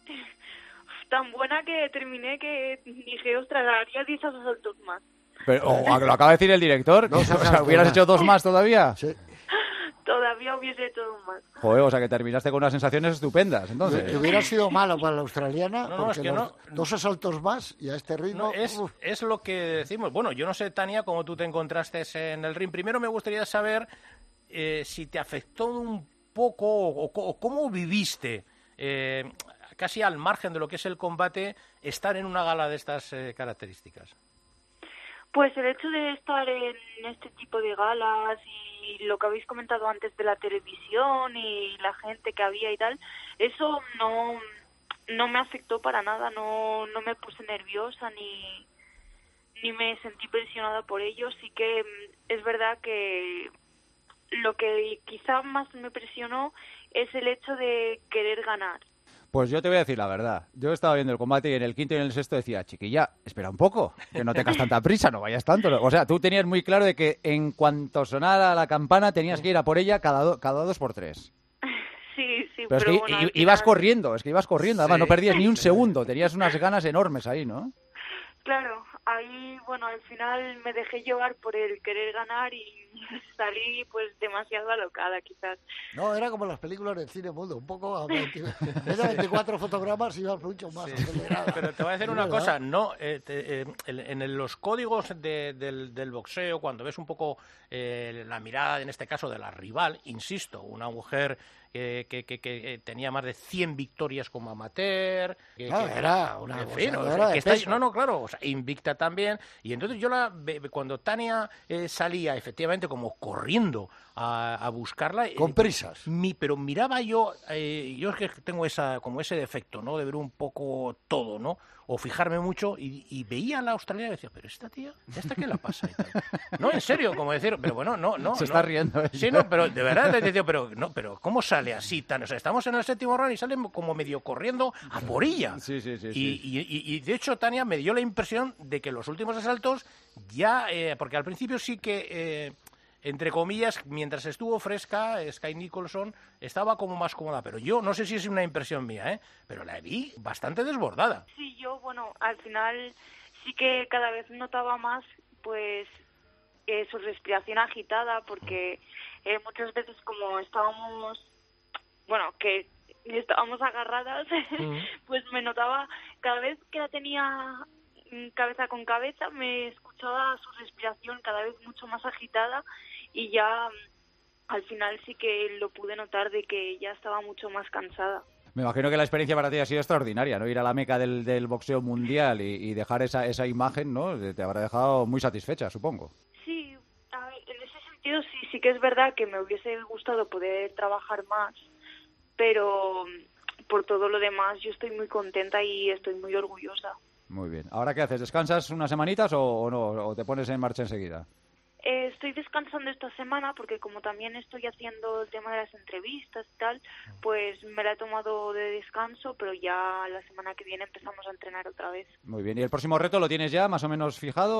Tan buena que terminé que dije, ostras, haría diez asaltos más. Pero, oh, lo acaba de decir el director. No, o sea, ¿hubieras hecho dos más todavía? Sí. Todavía hubiese hecho más. Joder, o sea que terminaste con unas sensaciones estupendas, entonces. Que hubiera sido malo para la australiana, no, no, porque es que los, no. dos asaltos más y a este ritmo... No, es, es lo que decimos. Bueno, yo no sé, Tania, cómo tú te encontraste en el ring. Primero me gustaría saber eh, si te afectó un poco o, o cómo viviste, eh, casi al margen de lo que es el combate, estar en una gala de estas eh, características. Pues el hecho de estar en este tipo de galas y lo que habéis comentado antes de la televisión y la gente que había y tal, eso no, no me afectó para nada, no, no me puse nerviosa ni, ni me sentí presionada por ello. Sí que es verdad que lo que quizá más me presionó es el hecho de querer ganar. Pues yo te voy a decir la verdad. Yo estaba viendo el combate y en el quinto y en el sexto decía, chiquilla, espera un poco, que no tengas tanta prisa, no vayas tanto. O sea, tú tenías muy claro de que en cuanto sonara la campana tenías que ir a por ella cada, do, cada dos por tres. Sí, sí, pero, pero es que bueno, ibas final... corriendo, es que ibas corriendo, además sí. No perdías ni un segundo, tenías unas ganas enormes ahí, ¿no? Claro, ahí, bueno, al final me dejé llevar por el querer ganar y salí pues demasiado alocada quizás. No, era como las películas del cine mudo, un poco a veinte, veinticuatro fotogramas ibas mucho más. Sí. Pero te voy a decir una ¿verdad? cosa, no, eh, te, eh, en, en los códigos de, del, del boxeo, cuando ves un poco eh, la mirada, en este caso de la rival, insisto, una mujer que, que, que, que tenía más de cien victorias como amateur, que, no, que era una en fin, o sea, que está, no, no, claro, o sea, invicta también, y entonces yo la cuando Tania eh, salía efectivamente como corriendo a, a buscarla con prisas, eh, mi, pero miraba yo, eh, yo es que tengo esa como ese defecto, ¿no? De ver un poco todo, ¿no? O fijarme mucho y, y veía a la australiana y decía, pero esta tía, ¿esta qué la pasa? Y tal. No, en serio, como decir, pero bueno, no, no. Se no. está riendo. ¿Eh? Sí, no, pero de verdad te decía, pero no, pero ¿cómo sale así tan? O sea, estamos en el séptimo round y sale como medio corriendo a por ella. Sí, sí, sí. Y, sí. Y, y, y de hecho, Tania me dio la impresión de que los últimos asaltos ya, eh, porque al principio sí que eh, entre comillas, mientras estuvo fresca, Sky Nicholson estaba como más cómoda, pero yo no sé si es una impresión mía, ¿eh? Pero la vi bastante desbordada. Sí, yo, bueno, al final sí que cada vez notaba más, pues, eh, su respiración agitada, porque eh, muchas veces como estábamos, bueno, que estábamos agarradas, mm. pues me notaba cada vez que la tenía cabeza con cabeza, me escuchaba su respiración cada vez mucho más agitada y ya al final sí que lo pude notar de que ya estaba mucho más cansada. Me imagino que la experiencia para ti ha sido extraordinaria, ¿no? Ir a la meca del, del boxeo mundial y, y dejar esa, esa imagen, ¿no? Te habrá dejado muy satisfecha, supongo. Sí, a ver, en ese sentido sí, sí que es verdad que me hubiese gustado poder trabajar más, pero por todo lo demás yo estoy muy contenta y estoy muy orgullosa. Muy bien. ¿Ahora qué haces? ¿Descansas unas semanitas o, o no? ¿O te pones en marcha enseguida? Eh, estoy descansando esta semana porque como también estoy haciendo el tema de las entrevistas y tal, pues me la he tomado de descanso, pero ya la semana que viene empezamos a entrenar otra vez. Muy bien. ¿Y el próximo reto lo tienes ya más o menos fijado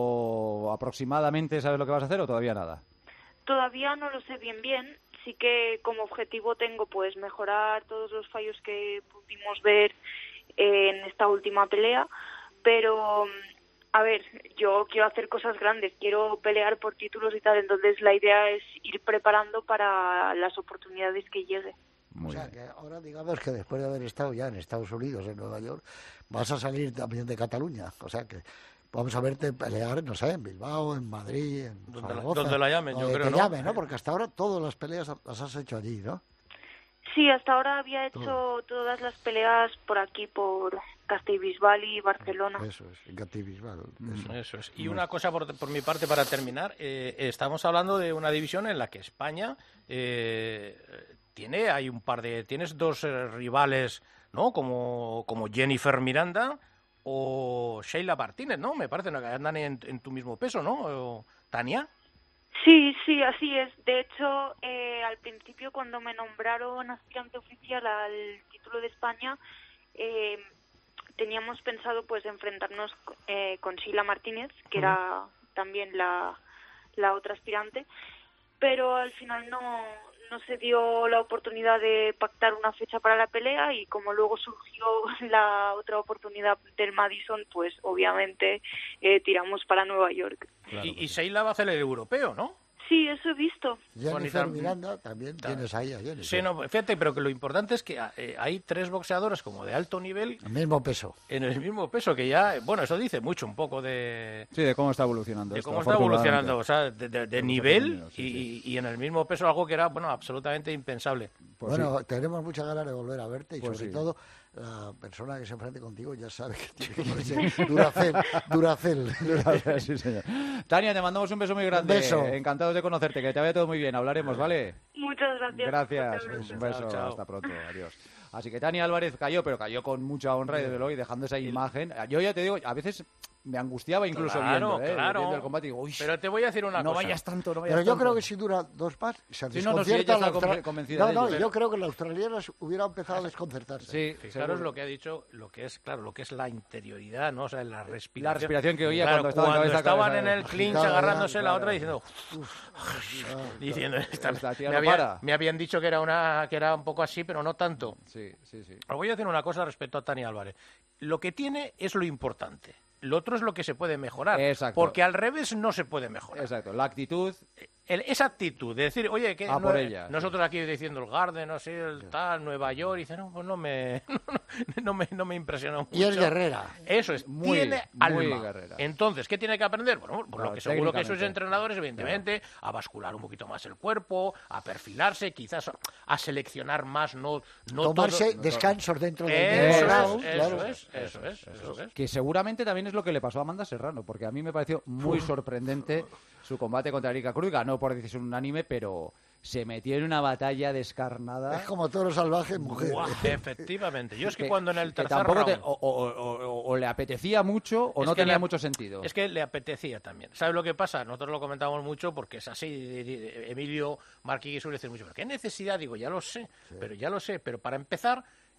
o aproximadamente sabes lo que vas a hacer o todavía nada? Todavía no lo sé bien bien. Sí que como objetivo tengo pues mejorar todos los fallos que pudimos ver en esta última pelea, pero a ver, yo quiero hacer cosas grandes, quiero pelear por títulos y tal, entonces la idea es ir preparando para las oportunidades que llegue. Muy o sea, bien. Que ahora digamos que después de haber estado ya en Estados Unidos, en Nueva York, vas a salir también de Cataluña, o sea que vamos a verte pelear, no sé, en Bilbao, en Madrid, en donde Zaragoza, la, donde la llamen, yo donde creo, te ¿no? llamen, ¿no? Porque hasta ahora todas las peleas las has hecho allí, ¿no? Sí, hasta ahora había hecho Todo. todas las peleas por aquí, por Castellbisbal y Barcelona. Eso es, en Castellbisbal. Eso. eso es. Y una cosa por, por mi parte para terminar, eh, estamos hablando de una división en la que España eh, tiene, hay un par de, tienes dos eh, rivales, ¿no? Como, como Jennifer Miranda o Sheila Martínez, ¿no? Me parece, ¿no? Que andan en, en tu mismo peso, ¿no? O, Tania. Sí, sí, así es. De hecho, eh, al principio cuando me nombraron aspirante oficial al título de España, eh, teníamos pensado pues enfrentarnos eh, con Sheila Martínez, que uh-huh. era también la, la otra aspirante, pero al final no, no se dio la oportunidad de pactar una fecha para la pelea y como luego surgió la otra oportunidad del Madison, pues obviamente eh, tiramos para Nueva York. Claro, y, y Sheila va a hacer el europeo, ¿no? Sí, eso he visto. Jennifer Miranda también ta, tienes ahí a Jennifer. Sí, no, fíjate, pero que lo importante es que eh, hay tres boxeadoras como de alto nivel. El mismo peso. En el mismo peso, que ya, bueno, eso dice mucho un poco de... Sí, de cómo está evolucionando. De esto, cómo está evolucionando, o sea, de, de, de nivel sí, y, sí. y en el mismo peso algo que era, bueno, absolutamente impensable. Pues bueno, sí. tenemos muchas ganas de volver a verte y pues sobre sí. todo... La persona que se enfrente contigo ya sabe que tiene que ponerse Duracell, Duracell. Duracell, sí, señor. Tania, te mandamos un beso muy grande. Un beso. Encantados de conocerte, que te vaya todo muy bien. Hablaremos, ¿vale? Muchas gracias. Gracias. Un beso. Chao, chao. Hasta pronto. Adiós. Así que Tania Álvarez cayó, pero cayó con mucha honra y desde luego y dejando esa imagen. Yo ya te digo, a veces me angustiaba incluso claro, viendo, ¿eh? claro. viendo el combate. Digo, uy, pero te voy a decir una no cosa. No vayas tanto, no vayas Pero yo tanto. creo que si dura dos más, se sí, no, no, si desconcierta ella la está Austra... convencida No, no, de ello, yo creo que la australiana hubiera empezado a desconcertarse. Sí, fijaros sí, lo que ha dicho, lo que es, claro, lo que es la interioridad, ¿no? O sea, la respiración. La respiración que oía claro, cuando estaban, cuando cabeza, estaban cabeza, en el clinch claro, agarrándose claro, la claro. otra diciendo... Uf, diciendo esta, esta tía me, no había, para. me habían dicho que era, una, que era un poco así, pero no tanto. Sí, sí, sí. Os voy a decir una cosa respecto a Tania Álvarez. Lo que tiene es lo importante. Lo otro es lo que se puede mejorar. Exacto. Porque al revés no se puede mejorar. Exacto. La actitud... El, esa actitud de decir, oye, que ah, no, por ella, nosotros sí. aquí diciendo el Garden, no sé, el tal, Nueva York, y dice, no, pues no me, no, no me, no me impresionó mucho. Y es guerrera. Eso es, muy, tiene muy alma. guerrera. Entonces, ¿qué tiene que aprender? Bueno, por claro, lo que seguro que sois entrenadores, evidentemente, claro. a bascular un poquito más el cuerpo, a perfilarse, quizás a seleccionar más, no, no tomarse todo, descansos no, dentro del eso, round, es, claro. eso, es, eso, es, eso es. Que seguramente también es lo que le pasó a Amanda Serrano, porque a mí me pareció muy sorprendente su combate contra Erika Cruz. Ganó por decisión unánime, pero se metió en una batalla descarnada. Es como toro salvaje, mujer. Wow, efectivamente. Yo es que, que cuando en el tercer round... Te, o, o, o, o le apetecía mucho o no tenía le, mucho sentido. Es que le apetecía también. ¿Sabes lo que pasa? Nosotros lo comentamos mucho porque es así. Emilio Marquillo suele decir mucho, ¿pero qué necesidad? Digo, ya lo sé, sí. pero ya lo sé. Pero para empezar...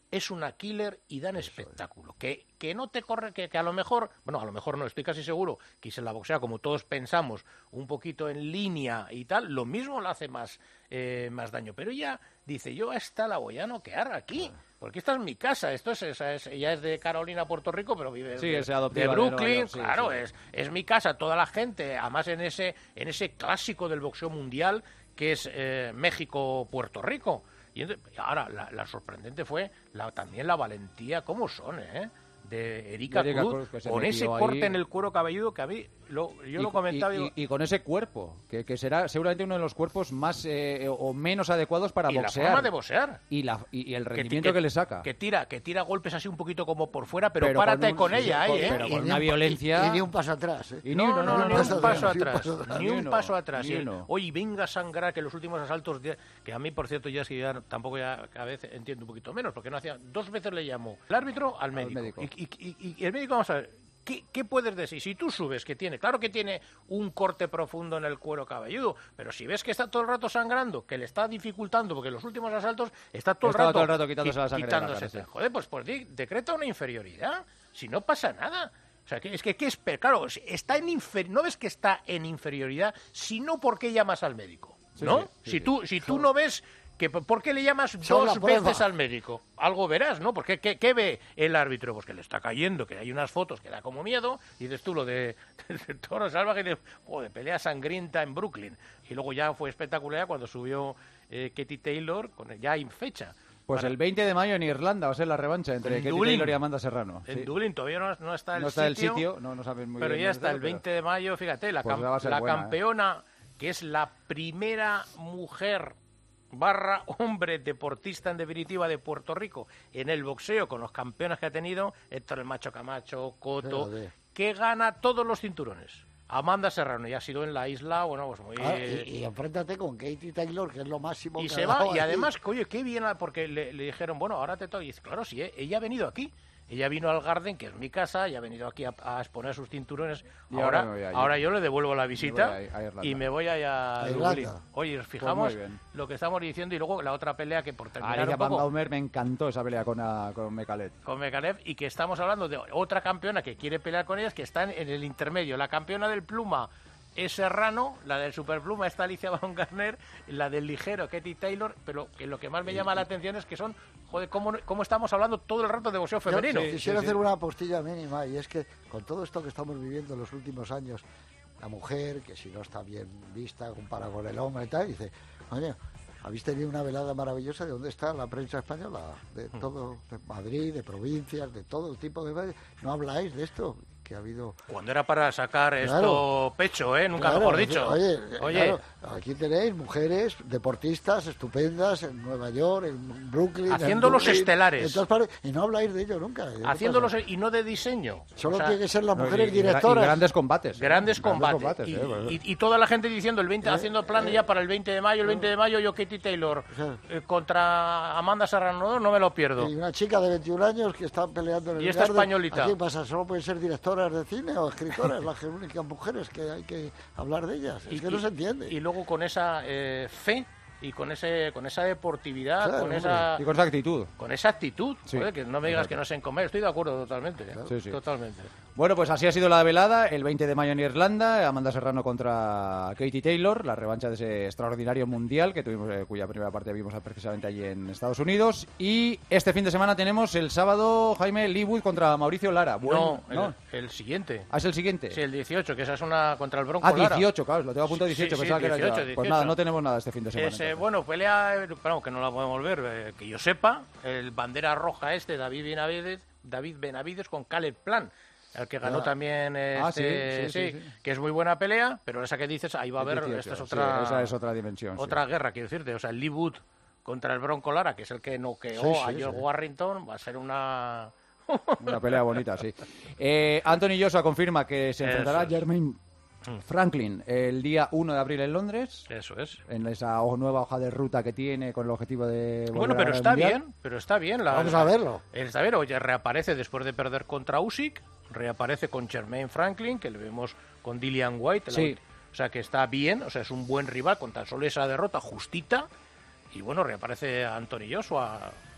es una killer y dan espectáculo. Que, que no te corre, que, que a lo mejor, bueno, a lo mejor no, estoy casi seguro que si la boxea, como todos pensamos, un poquito en línea y tal, lo mismo le hace más, eh, más daño. Pero ella dice, yo a esta la voy a noquear aquí, porque esta es mi casa. Esto es, esa es ella es de Carolina, Puerto Rico, pero vive sí, de, es de Brooklyn, de York, sí, claro, sí. Es, es mi casa, toda la gente, además en ese, en ese clásico del boxeo mundial que es eh, México-Puerto Rico. Y entonces, ahora, la, la sorprendente fue la, también la valentía, ¿cómo son, eh? De Erika, Erika Cruz, Cruz, con ese ahí. corte en el cuero cabelludo que a mí, lo, yo y, lo comentaba. Y, digo, y, y con ese cuerpo, que, que será seguramente uno de los cuerpos más eh, o menos adecuados para y boxear. la forma de boxear. Y, la, y, y el rendimiento que, que, que le saca. Que tira, que tira golpes así un poquito como por fuera, pero, pero párate con, un, con ella, sí, ¿eh? Pero y con una violencia... Y, y ni un paso atrás, ¿eh? Y no, ni, no, no, ni un paso, paso atrás. atrás. Ni un uno, paso atrás. Ni Y, uno. oye, venga a sangrar, que los últimos asaltos, de, que a mí, por cierto, ya es que ya tampoco ya a veces entiendo un poquito menos, porque no hacía... Dos veces le llamó el árbitro al médico. Al médico. Y, y, y, y el médico, vamos a ver, ¿Qué, ¿Qué puedes decir? Si tú subes que tiene, claro que tiene un corte profundo en el cuero cabelludo, pero si ves que está todo el rato sangrando, que le está dificultando, porque en los últimos asaltos está todo el Estaba rato, todo el rato quitándose la sangre quitándose. de la cara, sí. Joder, pues, pues decreta una inferioridad, si no pasa nada. O sea, que es que, ¿qué es? Claro, está en infer... no ves que está en inferioridad, sino porque llamas al médico, ¿no? Sí, sí, si sí. tú, si tú no ves... Que, ¿Por qué le llamas Son dos la prueba. veces al médico? Algo verás, ¿no? Porque ¿qué, ¿qué ve el árbitro? Pues que le está cayendo, que hay unas fotos que da como miedo, y dices tú lo de, de Toro Salvaje, y de, joder, pelea sangrienta en Brooklyn. Y luego ya fue espectacular cuando subió eh, Katie Taylor, con ya en fecha. Pues Para... el veinte de mayo en Irlanda va a ser la revancha entre en Katie Dublín. Taylor y Amanda Serrano. En sí. Dublín todavía no, no está el no está sitio. el sitio, no, no saben muy pero bien. ya está pero... el veinte de mayo, fíjate, la, pues cam va a ser la buena, campeona, eh. que es la primera mujer barra hombre deportista en definitiva de Puerto Rico en el boxeo, con los campeones que ha tenido, Héctor el Macho Camacho, Cotto, que gana todos los cinturones. Amanda Serrano, y ha sido en la isla, bueno, pues muy... Ah, y, y enfréntate con Katie Taylor, que es lo máximo y que se ha va, dado y aquí. además, oye, qué bien, porque le, le dijeron, bueno, ahora te toca, y dice, claro, sí, ¿eh? Ella ha venido aquí. Ella vino al Garden, que es mi casa, y ha venido aquí a, a exponer sus cinturones. Y ahora, ahora, me voy ahora yo le devuelvo la visita me voy a, a Irlanda. y me voy a, a Dublín. Oye, os fijamos pues lo que estamos diciendo, y luego la otra pelea que por terminar Alicia un poco... Van Gaumer, me encantó esa pelea con, a, con Mekalet. Con Mekalet, y que estamos hablando de otra campeona que quiere pelear con ellas, que está en, en el intermedio. La campeona del pluma es Serrano, la del superpluma está Alicia Baumgartner, la del ligero Katie Taylor, pero que lo que más me llama la atención es que son, joder, cómo, cómo estamos hablando todo el rato de boxeo femenino. Yo, sí, quisiera sí, hacer sí. una postilla mínima, y es que con todo esto que estamos viviendo en los últimos años, la mujer, que si no está bien vista comparado con el hombre y tal, dice, oye, habéis tenido una velada maravillosa, ¿de dónde está la prensa española? De todo, de Madrid, de provincias, de todo tipo de... No habláis de esto, que ha habido... Cuando era para sacar claro, esto pecho, ¿eh? Nunca claro, mejor dicho. Oye, oye. Claro, aquí tenéis mujeres deportistas estupendas en Nueva York, en Brooklyn... Haciendo en los Brooklyn, estelares. En todas y no habláis de ello nunca. Haciéndolos y no de diseño. Solo o sea, tiene que ser las mujeres y, directoras. Y grandes combates. Grandes ¿eh? combates. Grandes combates y, ¿eh? Bueno. y, y toda la gente diciendo, el veinte, ¿Eh? haciendo planes ya para el veinte de mayo, el veinte de mayo, yo Katie Taylor eh, contra Amanda Serrano, no me lo pierdo. Y una chica de veintiún años que está peleando en el Y esta Garden. españolita. ¿Qué pasa? ¿Solo pueden ser directoras de cine o escritoras? Las únicas mujeres que hay que hablar de ellas. Es y, que no y, se entiende. Y luego con esa eh, fe y con ese con esa deportividad, claro, con esa y con esa actitud. Con esa actitud, sí, joder, que no me digas exacto. que no sé en comer, estoy de acuerdo totalmente, ¿eh? sí, sí. totalmente. Bueno, pues así ha sido la velada, el veinte de mayo en Irlanda, Amanda Serrano contra Katie Taylor, la revancha de ese extraordinario mundial que tuvimos, eh, cuya primera parte vimos precisamente allí en Estados Unidos, y este fin de semana tenemos el sábado, Jaime, Lee Wood contra Mauricio Lara. Bueno, no, no, el, el siguiente. Ah, es el siguiente. Sí, el dieciocho, que esa es una contra el Bronco Ah, Lara. dieciocho, claro, lo tengo a punto de dieciocho, sí, pensaba sí, que dieciocho, era ya. dieciocho. Pues nada, no tenemos nada este fin de semana. Ese, bueno, pelea, bueno, que no la podemos ver, eh, que yo sepa, el bandera roja este, David Benavides, David Benavides con Caleb Plant, el que ganó ah. también este, ah, sí, sí, sí, sí, sí, que es muy buena pelea, pero esa que dices, ahí va a haber, esta es otra, sí, esa es otra dimensión. Otra sí. guerra, quiero decirte, o sea, el Lee Wood contra el Bronco Lara, que es el que noqueó sí, sí, a George sí. Warrington, va a ser una... una pelea bonita, sí. Eh, Anthony Joshua confirma que se enfrentará a Jermaine Franklin el día uno de abril en Londres. Eso es. En esa nueva hoja de ruta que tiene con el objetivo de... Bueno, pero está mundial. bien, pero está bien. La, Vamos a verlo. Está bien, oye, reaparece después de perder contra Usyk, reaparece con Jermaine Franklin, que le vemos con Dillian White. Sí. La, o sea, que está bien, o sea, es un buen rival con tan solo esa derrota justita. Y bueno, reaparece Anthony Joshua.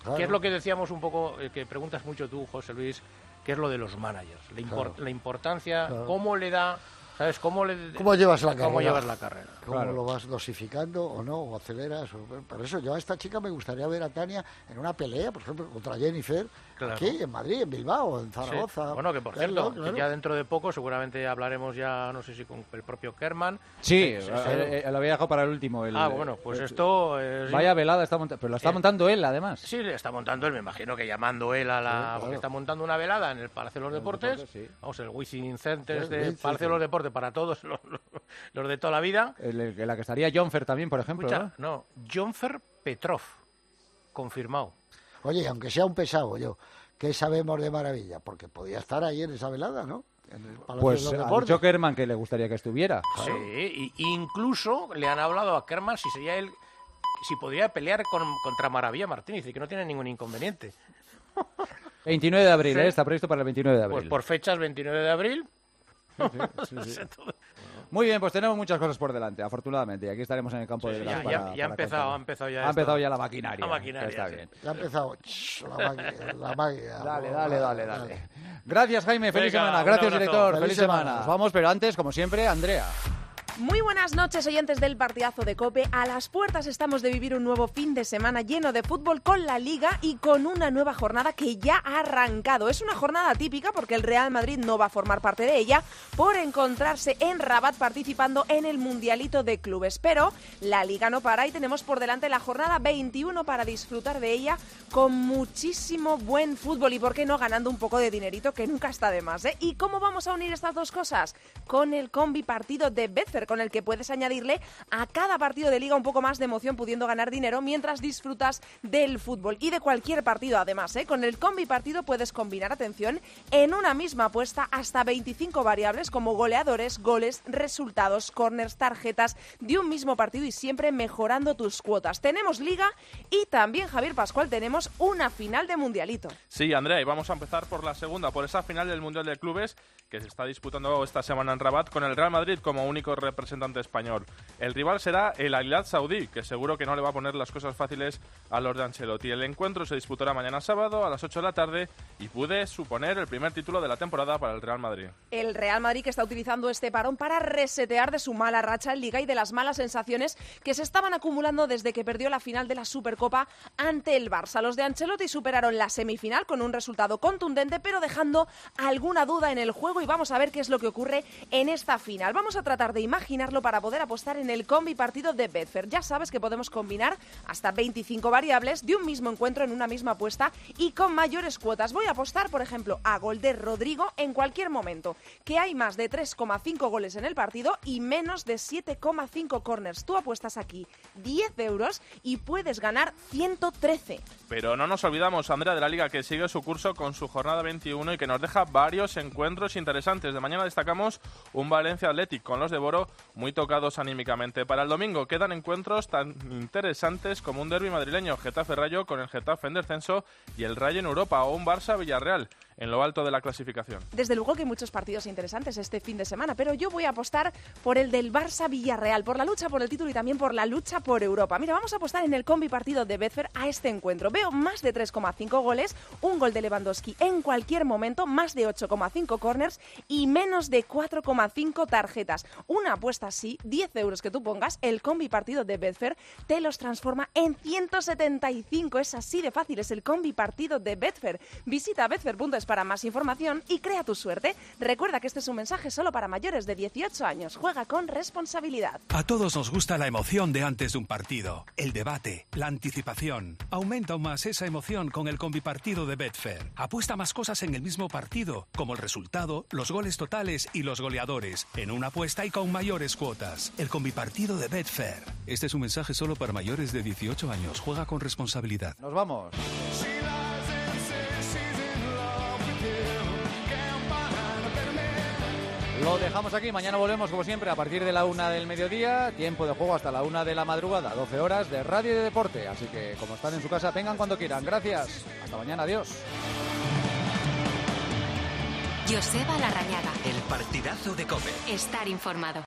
Claro. ¿Qué es lo que decíamos un poco, eh, que preguntas mucho tú, José Luis, qué es lo de los managers? La, impor Claro. la importancia, Claro. cómo le da... ¿Sabes? ¿Cómo, le, ¿Cómo llevas la carrera? ¿Cómo llevas la carrera? ¿Cómo Claro. lo vas dosificando o no? ¿O aceleras? O... Por eso yo a esta chica me gustaría ver a Tania en una pelea, por ejemplo, contra Jennifer, Claro. aquí en Madrid, en Bilbao, en Zaragoza. Sí. Bueno, que por Verlo, cierto, claro. que ya dentro de poco seguramente hablaremos ya, no sé si con el propio Kerman. Sí, Eh, eh, eh, lo había dejado para el último. El, ah, bueno, pues el- esto... es- Vaya velada está montando, pero la está Eh, montando él, además. Sí, le está montando él, me imagino que llamando él a la... Sí, claro. Porque está montando una velada en el Palacio de los En los Deportes. deportes, sí. Vamos, el Wizzing Center Sí, de Wizzing, Palacio de sí. los Deportes para todos los, los- los de toda la vida. El- el- la que estaría Jonfer también, por ejemplo, Escucha, ¿no? no, Jonfer Petrov, confirmado. Oye, aunque sea un pesado yo, ¿qué sabemos de maravilla? Porque podía estar ahí en esa velada, ¿no? En el Palacio Pues de los ha Deportes. dicho Kerman que le gustaría que estuviera. Sí, y incluso le han hablado a Kerman si sería él, si podría pelear con, contra Maravilla Martínez y que no tiene ningún inconveniente. veintinueve de abril, Sí. ¿eh? Está previsto para el veintinueve de abril. Pues por fechas veintinueve de abril. sí, sí. Muy bien, pues tenemos muchas cosas por delante, afortunadamente, y aquí estaremos en el campo de Ya, Gras ya- para- ya ha para empezado, contarlo. ha empezado ya Ha esto. empezado ya la maquinaria. La maquinaria, que está sí. bien. Ya ha empezado ch, la magia. La magia. Dale, dale, dale, dale. Gracias, Jaime. Feliz Venga, semana. un Gracias, abrazo. director. Feliz Feliz, semana. semana. Nos vamos, pero antes, como siempre, Andrea. Muy buenas noches, oyentes del partidazo de COPE. A las puertas estamos de vivir un nuevo fin de semana lleno de fútbol con la Liga y con una nueva jornada que ya ha arrancado. Es una jornada típica porque el Real Madrid no va a formar parte de ella por encontrarse en Rabat participando en el Mundialito de Clubes. Pero la Liga no para y tenemos por delante la jornada veintiuno para disfrutar de ella con muchísimo buen fútbol y, por qué no, ganando un poco de dinerito que nunca está de más, ¿eh? ¿Y cómo vamos a unir estas dos cosas? Con el combi partido de Betfair, con el que puedes añadirle a cada partido de Liga un poco más de emoción pudiendo ganar dinero mientras disfrutas del fútbol y de cualquier partido además, ¿eh? Con el combi partido puedes combinar, atención, en una misma apuesta hasta veinticinco variables como goleadores, goles, resultados, corners, tarjetas de un mismo partido y siempre mejorando tus cuotas. Tenemos Liga y también, Javier Pascual, tenemos una final de Mundialito. Sí, Andrea, y vamos a empezar por la segunda, por esa final del Mundial de Clubes que se está disputando esta semana en Rabat con el Real Madrid como único representante español. El rival será el Al-Hilal Saudí, que seguro que no le va a poner las cosas fáciles a los de Ancelotti. El encuentro se disputará mañana sábado a las ocho de la tarde y puede suponer el primer título de la temporada para el Real Madrid. El Real Madrid que está utilizando este parón para resetear de su mala racha en Liga y de las malas sensaciones que se estaban acumulando desde que perdió la final de la Supercopa ante el Barça. Los de Ancelotti superaron la semifinal con un resultado contundente, pero dejando alguna duda en el juego, y vamos a ver qué es lo que ocurre en esta final. Vamos a tratar de imaginarlo para poder apostar en el combi partido de Betfair. Ya sabes que podemos combinar hasta veinticinco variables de un mismo encuentro en una misma apuesta y con mayores cuotas. Voy a apostar, por ejemplo, a gol de Rodrigo en cualquier momento, que hay más de tres coma cinco goles en el partido y menos de siete coma cinco corners. Tú apuestas aquí diez euros y puedes ganar ciento trece. Pero no nos olvidamos, Andrea, de la Liga, que sigue su curso con su jornada veintiuno y que nos deja varios encuentros interesantes. De mañana destacamos un Valencia Athletic con los de Boro muy tocados anímicamente. Para el domingo quedan encuentros tan interesantes como un derbi madrileño, Getafe Rayo con el Getafe en descenso y el Rayo en Europa, o un Barça Villarreal en lo alto de la clasificación. Desde luego que hay muchos partidos interesantes este fin de semana, pero yo voy a apostar por el del Barça Villarreal, por la lucha por el título y también por la lucha por Europa. Mira, vamos a apostar en el combi partido de Betfair a este encuentro. Veo más de tres coma cinco goles, un gol de Lewandowski en cualquier momento, más de ocho coma cinco corners y menos de cuatro coma cinco tarjetas. Una apuesta así, diez euros que tú pongas, el combi partido de Betfair te los transforma en ciento setenta y cinco. Es así de fácil, es el combi partido de Betfair. Visita betfair punto es para más información y crea tu suerte. Recuerda que este es un mensaje solo para mayores de dieciocho años. Juega con responsabilidad. A todos nos gusta la emoción de antes de un partido, el debate, la anticipación. Aumenta aún más esa emoción con el combipartido de Betfair. Apuesta más cosas en el mismo partido, como el resultado, los goles totales y los goleadores, en una apuesta y con mayores cuotas. El combipartido de Betfair. Este es un mensaje solo para mayores de dieciocho años. Juega con responsabilidad. Nos vamos. Lo dejamos aquí, mañana volvemos como siempre a partir de la una del mediodía, tiempo de juego hasta la una de la madrugada, doce horas de radio y de deporte, así que como están en su casa, vengan cuando quieran, gracias, hasta mañana, adiós. Joseba Larrañaga. El partidazo de COPE. Estar informado.